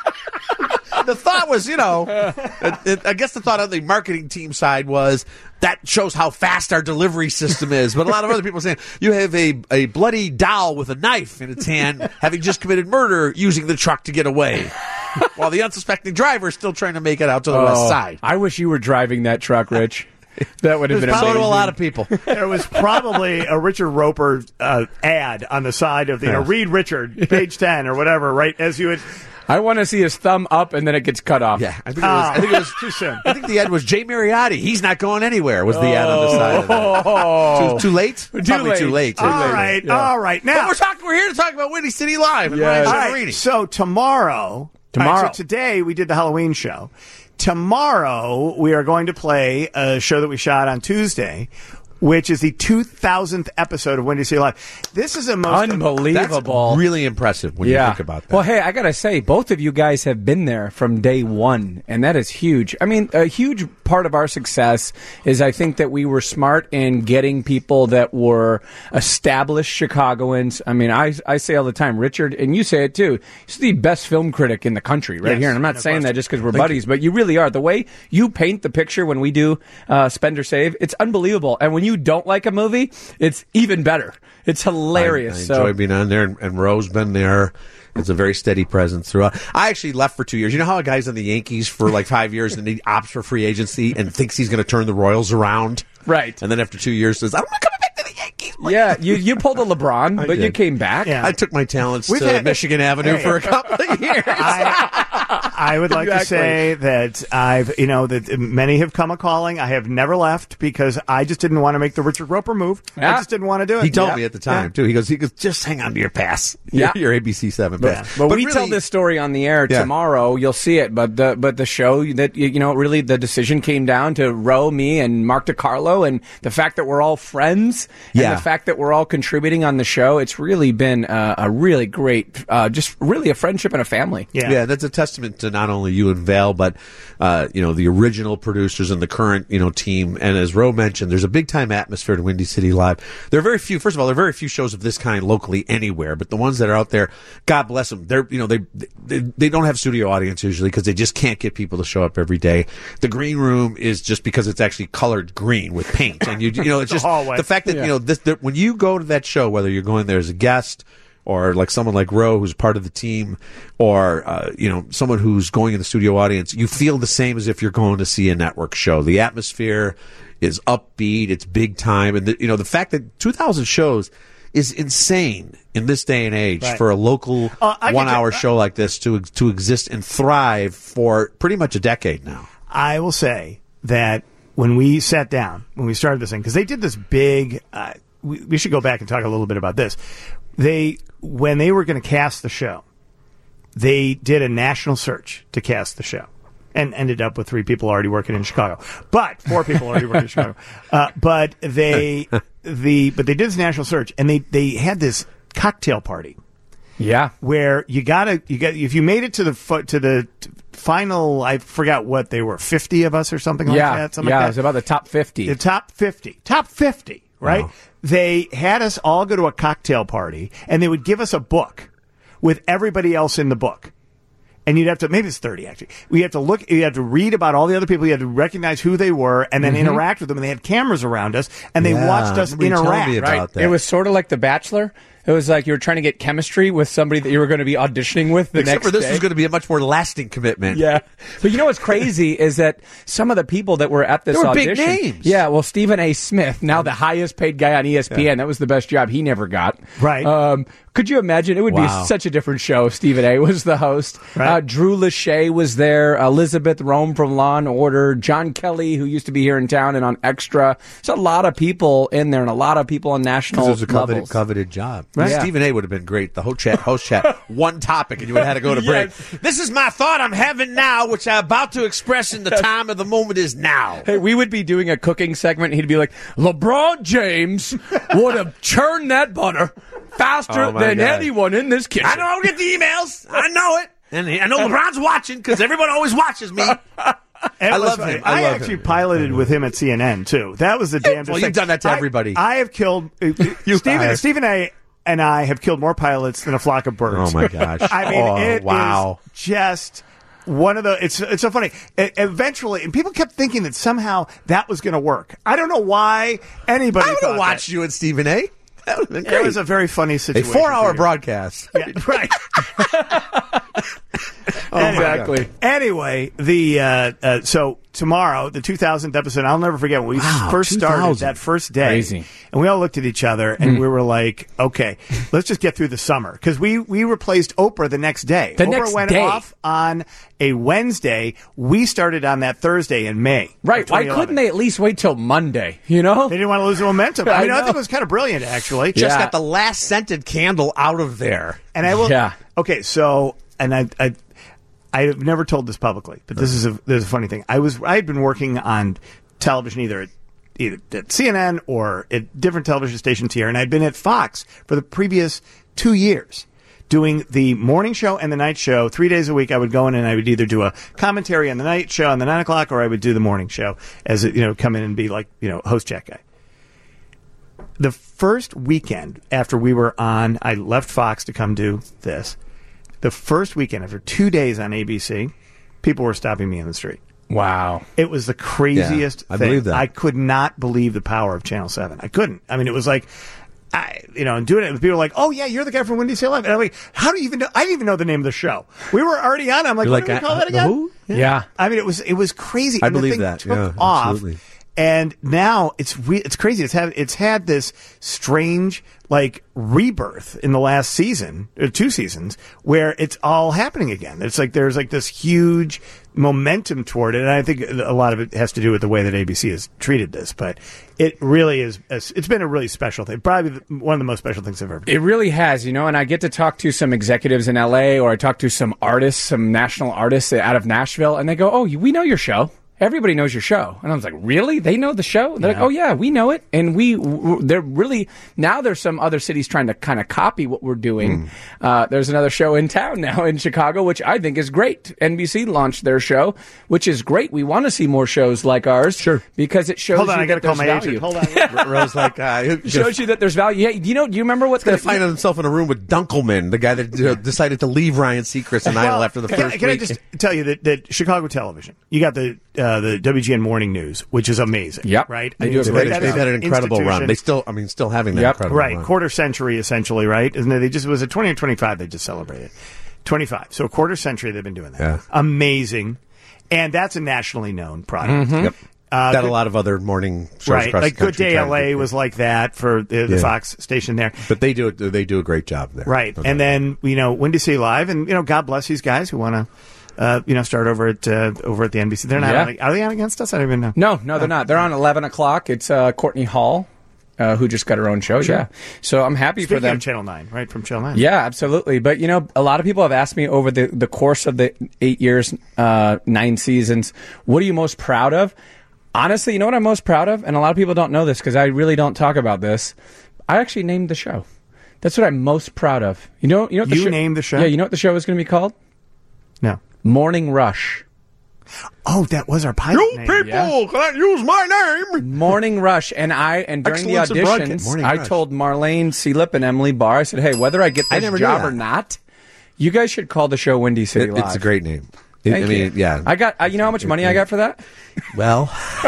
The thought was, you know, it, it, I guess the thought on the marketing team side was that shows how fast our delivery system is. But a lot of other people are saying you have a, a bloody doll with a knife in its hand, having just committed murder, using the truck to get away, while the unsuspecting driver is still trying to make it out to the west Oh, side. I wish you were driving that truck, Rich. That would have been So amazing. do a lot of people. There was probably a Richard Roper uh, ad on the side of the, you know, read Richard, page ten or whatever, right? As you would. I want to see his thumb up, and then it gets cut off. Yeah, I think it was. I think it was too soon. I think the ad was Jay Mariotti. He's not going anywhere. Was the ad on the side of that? Oh. Too, too late? Too Probably late. too late. All right, Yeah. all right. Now But we're talking. We're here to talk about Windy City Live and Yeah. Ryan All right, Severini. so tomorrow, Tomorrow. all right, so today we did the Halloween show. Tomorrow we are going to play a show that we shot on Tuesday, which is the two thousandth episode of Windy City Live. This is a most Unbelievable. That's really impressive when you think about that. Well, hey, I gotta say, both of you guys have been there from day one, and that is huge. I mean, a huge part of our success is I think that we were smart in getting people that were established Chicagoans. I mean, I I say all the time, Richard, and you say it too. He's the best film critic in the country, right Yes, here. And I'm not no saying that question. just because we're Thank buddies, but you really are. The way you paint the picture when we do uh, Spend or Save, it's unbelievable. And when you don't like a movie, it's even better. It's hilarious. I, I so enjoy being on there, and, and Roe's been there. It's a very steady presence throughout. I actually left for two years. You know how a guy's in the Yankees for like five years and he opts for free agency and thinks he's going to turn the Royals around? Right. And then after two years says, I'm not coming back to the Yankees. Yeah, you you pulled a LeBron, I but you did. came back. Yeah. I took my talents We've to had- Michigan Avenue Hey. for a couple of years. I, I would like to Exactly. say that I've, you know, that many have come a calling. I have never left because I just didn't want to make the Richard Roper move. I Yeah. just didn't want to do it. He told Yeah. me at the time Yeah. too. He goes, he goes, just hang on to your pass. Yeah. your, your A B C seven pass. But, we really- tell this story on the air Yeah. tomorrow. You'll see it. But the but the show that you know really the decision came down to Ro, me, and Mark DiCarlo, and the fact that we're all friends, and Yeah. the fact that we're all contributing on the show. It's really been uh, a really great, uh, just really a friendship and a family. Yeah. Yeah, that's a testament to not only you and Val, but uh, you know the original producers and the current you know team. And as Ro mentioned, there's a big time atmosphere to Windy City Live. There are very few. First of all, there are very few shows of this kind locally anywhere. But the ones that are out there, God bless them. They're you know they they, they don't have studio audience usually because they just can't get people to show up every day. The green room is just because it's actually colored green with paint, and you you know it's The just hallway. the fact that Yeah. you know this that when you go to that show, whether you're going there as a guest or like someone like Ro who's part of the team, or uh, you know someone who's going in the studio audience, you feel the same as if you're going to see a network show. The atmosphere is upbeat, it's big time, and the, you know the fact that two thousand shows is insane in this day and age Right. for a local Uh, I can one-hour tell- show like this to to exist and thrive for pretty much a decade now. I will say that when we sat down, when we started this thing, because they did this big, uh, we, we should go back and talk a little bit about this. They, when they were going to cast the show, they did a national search to cast the show and ended up with three people already working in Chicago, but four people already working in Chicago. Uh, but they, the, but they did this national search and they, they had this cocktail party. Yeah, where you gotta you got if you made it to the fu- to the t- final, I forgot what they were, fifty of us or something like yeah, that. Something yeah. like It was about the top fifty. The top fifty, top fifty, right? Wow. They had us all go to a cocktail party, and they would give us a book with everybody else in the book. And you'd have to, maybe it's thirty actually. We have to look, you have to read about all the other people, you had to recognize who they were, and then Mhm. interact with them. And they had cameras around us, and they Yeah, watched us I remember you telling interact. me about Right. that. It was sort of like The Bachelor. It was like you were trying to get chemistry with somebody that you were going to be auditioning with the Except next for this day. was going to be a much more lasting commitment. Yeah. But you know what's crazy is that some of the people that were at this They were big audition. names. Yeah, well, Stephen A. Smith, now the highest paid guy on E S P N. That was the best job he never got. Right. Um, could you imagine? It would Wow. be such a different show. if Stephen A. was the host. Right. Uh, Drew Lachey was there. Elizabeth Rome from Law and Order. John Kelly, who used to be here in town and on Extra. There's a lot of people in there and a lot of people on national Because it was a coveted, levels. coveted job. Right. Yeah. Stephen A. would have been great. The host chat, host chat, one topic, and you would have had to go to break. Yes. This is my thought I'm having now, which I'm about to express in the time of the moment is now. Hey, we would be doing a cooking segment, and he'd be like, LeBron James would have churned that butter faster Oh, my than God. anyone in this kitchen. I don't get the emails. I know it. And I know LeBron's watching because everyone always watches me. It I was love funny. him. I I, love actually him. piloted with him at C N N too. That was the damn. well, you've done that to I- everybody. I have killed uh, Stephen. have. Stephen A. and I have killed more pilots than a flock of birds. Oh, my gosh. I mean, Oh, it is wow. just one of the. It's it's so funny. E- eventually, and people kept thinking that somehow that was going to work. I don't know why anybody. I would thought have watched you and Stephen A. That would have been that. great. It was a very funny a situation. four-hour for you. broadcast. Yeah, right. Oh, my Exactly. Anyway, the uh, uh, so tomorrow, the two thousandth episode, I'll never forget when we Wow, first started two thousand. that first day. Crazy. And we all looked at each other and we were like, okay, let's just get through the summer. Because we, we replaced Oprah the next day. The Oprah next went day. off on a Wednesday. We started on that Thursday in May. Right. Why couldn't they at least wait till Monday? You know? They didn't want to lose the momentum. I I mean, I, know. think it was kind of brilliant, actually. Just Yeah. got the last scented candle out of there. And I will. Yeah. Okay, so and I, I, I have never told this publicly, but this is a this is a funny thing. I was I had been working on television either at either at C N N or at different television stations here, and I'd been at Fox for the previous two years doing the morning show and the night show three days a week. I would go in and I would either do a commentary on the night show on the nine o'clock, or I would do the morning show as a, you know come in and be like you know host check guy. The first weekend after we were on, I left Fox to come do this. The first weekend, after two days on A B C, people were stopping me in the street. Wow. It was the craziest Yeah, I thing. believe that. I could not believe the power of Channel seven. I couldn't. I mean, it was like, I, you know, and doing it, people were like, oh, yeah, you're the guy from Windy City Live. And I'm like, how do you even know? I didn't even know the name of the show. We were already on. I'm like, You're what like, do we call uh, that again? who? Yeah. I mean, it was it was crazy. I And the believe thing that. took Yeah, off. absolutely. And now it's re- it's crazy. It's had it's had this strange like rebirth in the last season, or two seasons, where it's all happening again. It's like there's like this huge momentum toward it, and I think a lot of it has to do with the way that A B C has treated this. But it really is. It's been a really special thing. Probably one of the most special things I've ever done. It really has, you know. And I get to talk to some executives in L A, or I talk to some artists, some national artists out of Nashville, and they go, "Oh, we know your show. Everybody knows your show." And I was like, really? They know the show? And they're Yeah. like, oh, yeah, we know it. And we, w- they're really, now there's some other cities trying to kind of copy what we're doing. Uh, there's another show in town now in Chicago, which I think is great. N B C launched their show, which is great. We want to see more shows like ours. Sure. Because it shows Hold on, you I gotta that call there's my value. agent. Hold on. Rose like uh, shows you that there's value. Yeah, you know, do you remember what He's going to find himself in a room with Dunkelman, the guy that uh, decided to leave Ryan Seacrest and Idol after the can, first can week. I just tell you that, that Chicago television, you got the uh, the W G N Morning News, which is amazing. Yep. Right? They I do mean, have that a- is they've had an incredible run. institution. They still, I mean, still having that incredible right. run. Quarter century, essentially, right? Isn't it? They just, it was a twenty or twenty-five they just celebrated. twenty-five. So a quarter century they've been doing that. Yeah. Amazing. And that's a nationally known product. Mhm. Yep. Uh, that good- a lot of other morning shows Right. across Like the Good country Day try to L A do. was like that for the, the Yeah. Fox station there. But they do it. They do a great job there. Right. Okay. And then, you know, Windy City Live, and, you know, God bless these guys who want to, uh, you know, start over at uh, over at the N B C. They're not Yeah. on, are they on against us? I don't even know. No, no, they're not. They're on eleven o'clock. It's uh, Courtney Hall, uh, who just got her own show. Sure. Yeah. So I'm happy Speaking for them. of Channel nine, right, from Channel nine. Yeah, absolutely. But, you know, a lot of people have asked me over the, the course of the eight years, uh, nine seasons, what are you most proud of? Honestly, you know what I'm most proud of? And a lot of people don't know this because I really don't talk about this. I actually named the show. That's what I'm most proud of. You know, you know what the You show- named the show? Yeah, you know what the show is going to be called? No. Morning Rush. Oh, that was our pilot You name. people Yeah. can't use my name. Morning Rush, and I and during Excellence in the broadcast. auditions, Morning I Rush. told Marlene Seelip and Emily Barr, I said, "Hey, whether I get I this never knew job that. or not, you guys should call the show Windy City It- Live." it's a great name. It- Thank I mean, you. yeah. I got. Uh, you know how much money I got for that? Well,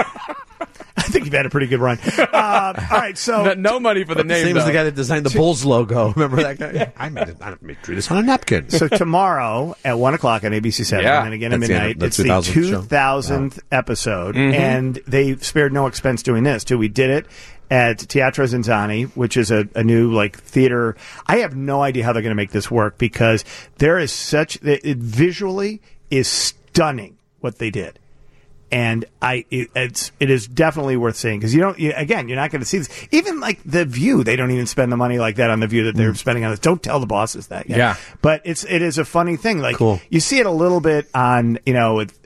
I think you've had a pretty good run. Uh, all right, so no, no money for the name. same as though. the guy that designed the Bulls logo. Remember that guy? I made it. I drew this on a napkin. so tomorrow at one o'clock on A B C seven, Yeah. and then again at That's the end midnight, of the it's the two thousandth show. two thousandth episode, Mhm. and they spared no expense doing this too. We did it at Teatro Zinzani, which is a, a new like theater. I have no idea how they're going to make this work because there is such it, it visually is stunning what they did. And I, it, it's it is definitely worth seeing because you don't. You, again, you're not going to see this. Even like The View, they don't even spend the money like that on The View that they're spending on this. Don't tell the bosses that. Yet. Yeah. But it's it is a funny thing. Like Cool. you see it a little bit on you know with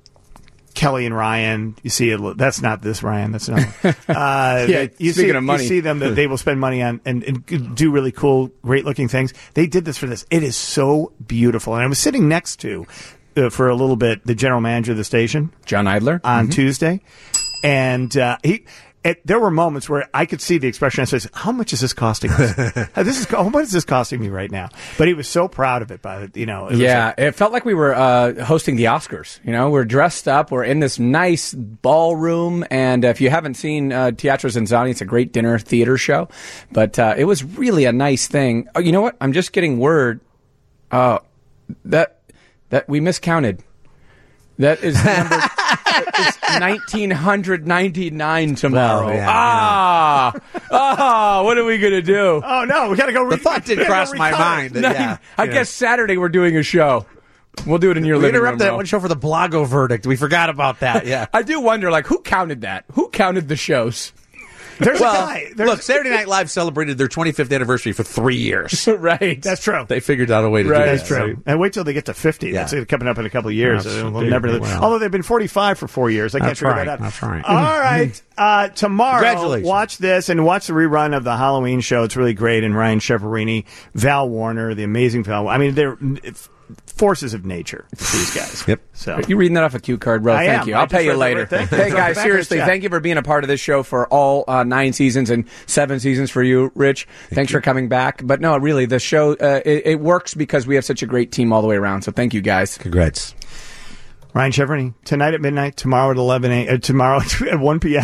Kelly and Ryan. You see it. That's not this Ryan. That's not. Uh, Yeah, you speaking see, of money. you see them that they will spend money on and, and do really cool, great looking things. They did this for this. It is so beautiful. And I was sitting next to. Uh, for a little bit, the general manager of the station, John Idler, on Mhm. Tuesday, and uh, he. It, there were moments where I could see the expression on his face. How much is this costing us? this is how much is this costing me right now? But he was so proud of it. By the, you know, it was Yeah, like- it felt like we were uh, hosting the Oscars. You know, we're dressed up, we're in this nice ballroom, and if you haven't seen uh, Teatro Zinzani, it's a great dinner theater show. But uh, it was really a nice thing. Oh, you know what? I'm just getting word uh, that that we miscounted. That is number. It's nineteen ninety-nine tomorrow. Well, yeah, ah, ah, what are we gonna do? oh no, we got to go. Re- The thought did we gotta cross go my recut it. mind. that, yeah, I yeah. guess Saturday we're doing a show. We'll do it in your we living room. interrupted that Ro. one show for the Blago verdict. We forgot about that. Yeah. I do wonder, like, who counted that? Who counted the shows? There's well, a guy. There's look, Saturday Night Live celebrated their twenty-fifth anniversary for three years. Right. That's true. They figured out a way to Right. do that. That's true. right? And wait till they get to fifty. Yeah. That's coming up in a couple of years. That's- They'll they- never, well. although they've been forty-five for four years. I can't That's figure right. that out. That's right. All right. Uh, tomorrow, Congratulations. watch this and watch the rerun of the Halloween show. It's really great. And Ryan Cheverini, Val Warner, the amazing Val. I mean, they're forces of nature, these guys. Yep. So You reading that off a cue card, bro? I Thank am. you. I I'll just pay you read the later. word. Thank you. Hey, guys, Back seriously, check. thank you for being a part of this show for all uh, nine seasons and seven seasons for you, Rich. Thanks for coming back. But no, really, the show, uh, it, it works because we have such a great team all the way around. So thank you, guys. Congrats. Ryan Cheverini, tonight at midnight, tomorrow at eleven a.m., uh, tomorrow at one p.m.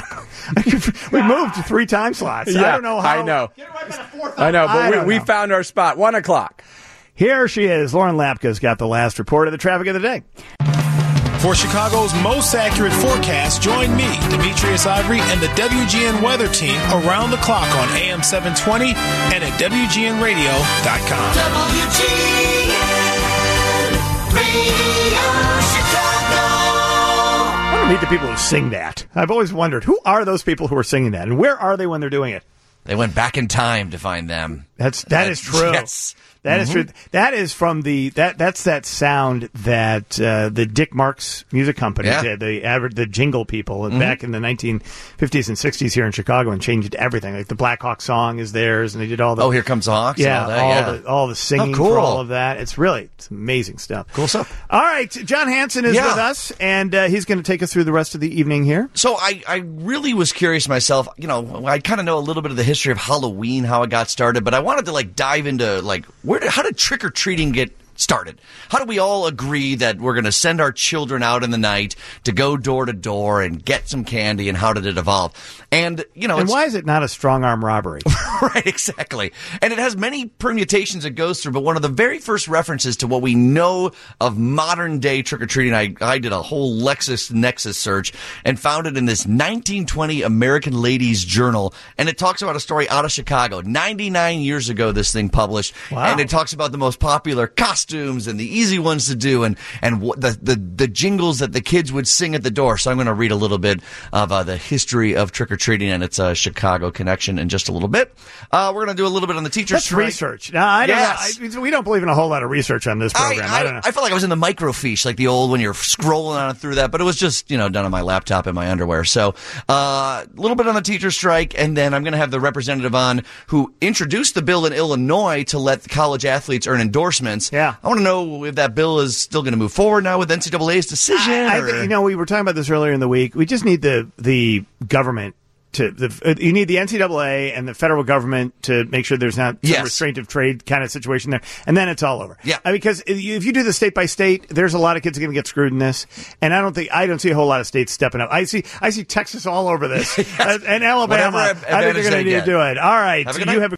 we moved to three time slots. I Yeah, don't know how. I know. I know, I but don't we, we know. found our spot. One o'clock. Here she is. Lauren Lapka's got the last report of the traffic of the day. For Chicago's most accurate forecast, join me, Demetrius Ivory, and the W G N weather team around the clock on A M seven twenty and at W G N radio dot com. W G N Radio Chicago. I want to meet the people who sing that. I've always wondered, who are those people who are singing that, and where are they when they're doing it? They went back in time to find them. That's that Uh, is true. Yes. That is Mhm. true. That is from the that that's that sound that uh, the Dick Marks Music Company Yeah. did. The aver- the jingle people Mhm. back in the nineteen fifties and sixties here in Chicago, and changed everything. Like the Black Hawk song is theirs, and they did all the Oh, Here Comes the Hawks and Yeah, all that, all yeah. the all the singing Oh, cool. for all of that. It's really it's amazing stuff. Cool stuff. All right, John Hanson is Yeah. with us, and uh, he's going to take us through the rest of the evening here. So I, I really was curious myself. You know, I kind of know a little bit of the history of Halloween, how it got started, but I wanted to like dive into like where did, how did trick or treating get started? How do we all agree that we're going to send our children out in the night to go door to door and get some candy, and how did it evolve? And you know, And it's, why is it not a strong arm robbery? right, exactly. And it has many permutations it goes through, but one of the very first references to what we know of modern day trick-or-treating, I, I did a whole LexisNexis search and found it in this nineteen twenty American Ladies Journal, and it talks about a story out of Chicago. ninety-nine years ago, this thing published, Wow. and it talks about the most popular costumes and the easy ones to do, and, and what the, the, the jingles that the kids would sing at the door. So I'm going to read a little bit of uh, the history of trick-or-treating and its uh, Chicago connection in just a little bit. Uh, we're going to do a little bit on the teacher's That's strike. research. No, I don't Yes. know. I, we don't believe in a whole lot of research on this program. I, I, don't know. I felt like I was in the microfiche, like the old when you're scrolling on through that, but it was just, you know, done on my laptop in my underwear. So uh, a little bit on the teacher strike, and then I'm going to have the representative on who introduced the bill in Illinois to let the college athletes earn endorsements. Yeah. I want to know if that bill is still going to move forward now with N C double A's decision. I or- think, you know, we were talking about this earlier in the week. We just need the the government to the. You need the N C double A and the federal government to make sure there's not some Yes. restraint of trade kind of situation there, and then it's all over. Yeah, I mean, because if you if you do the state by state, there's a lot of kids going to get screwed in this, and I don't think I don't see a whole lot of states stepping up. I see I see Texas all over this, uh, and Alabama. Whatever I think they're advantage going to they need to get. do it. All right, Have a good you night. have a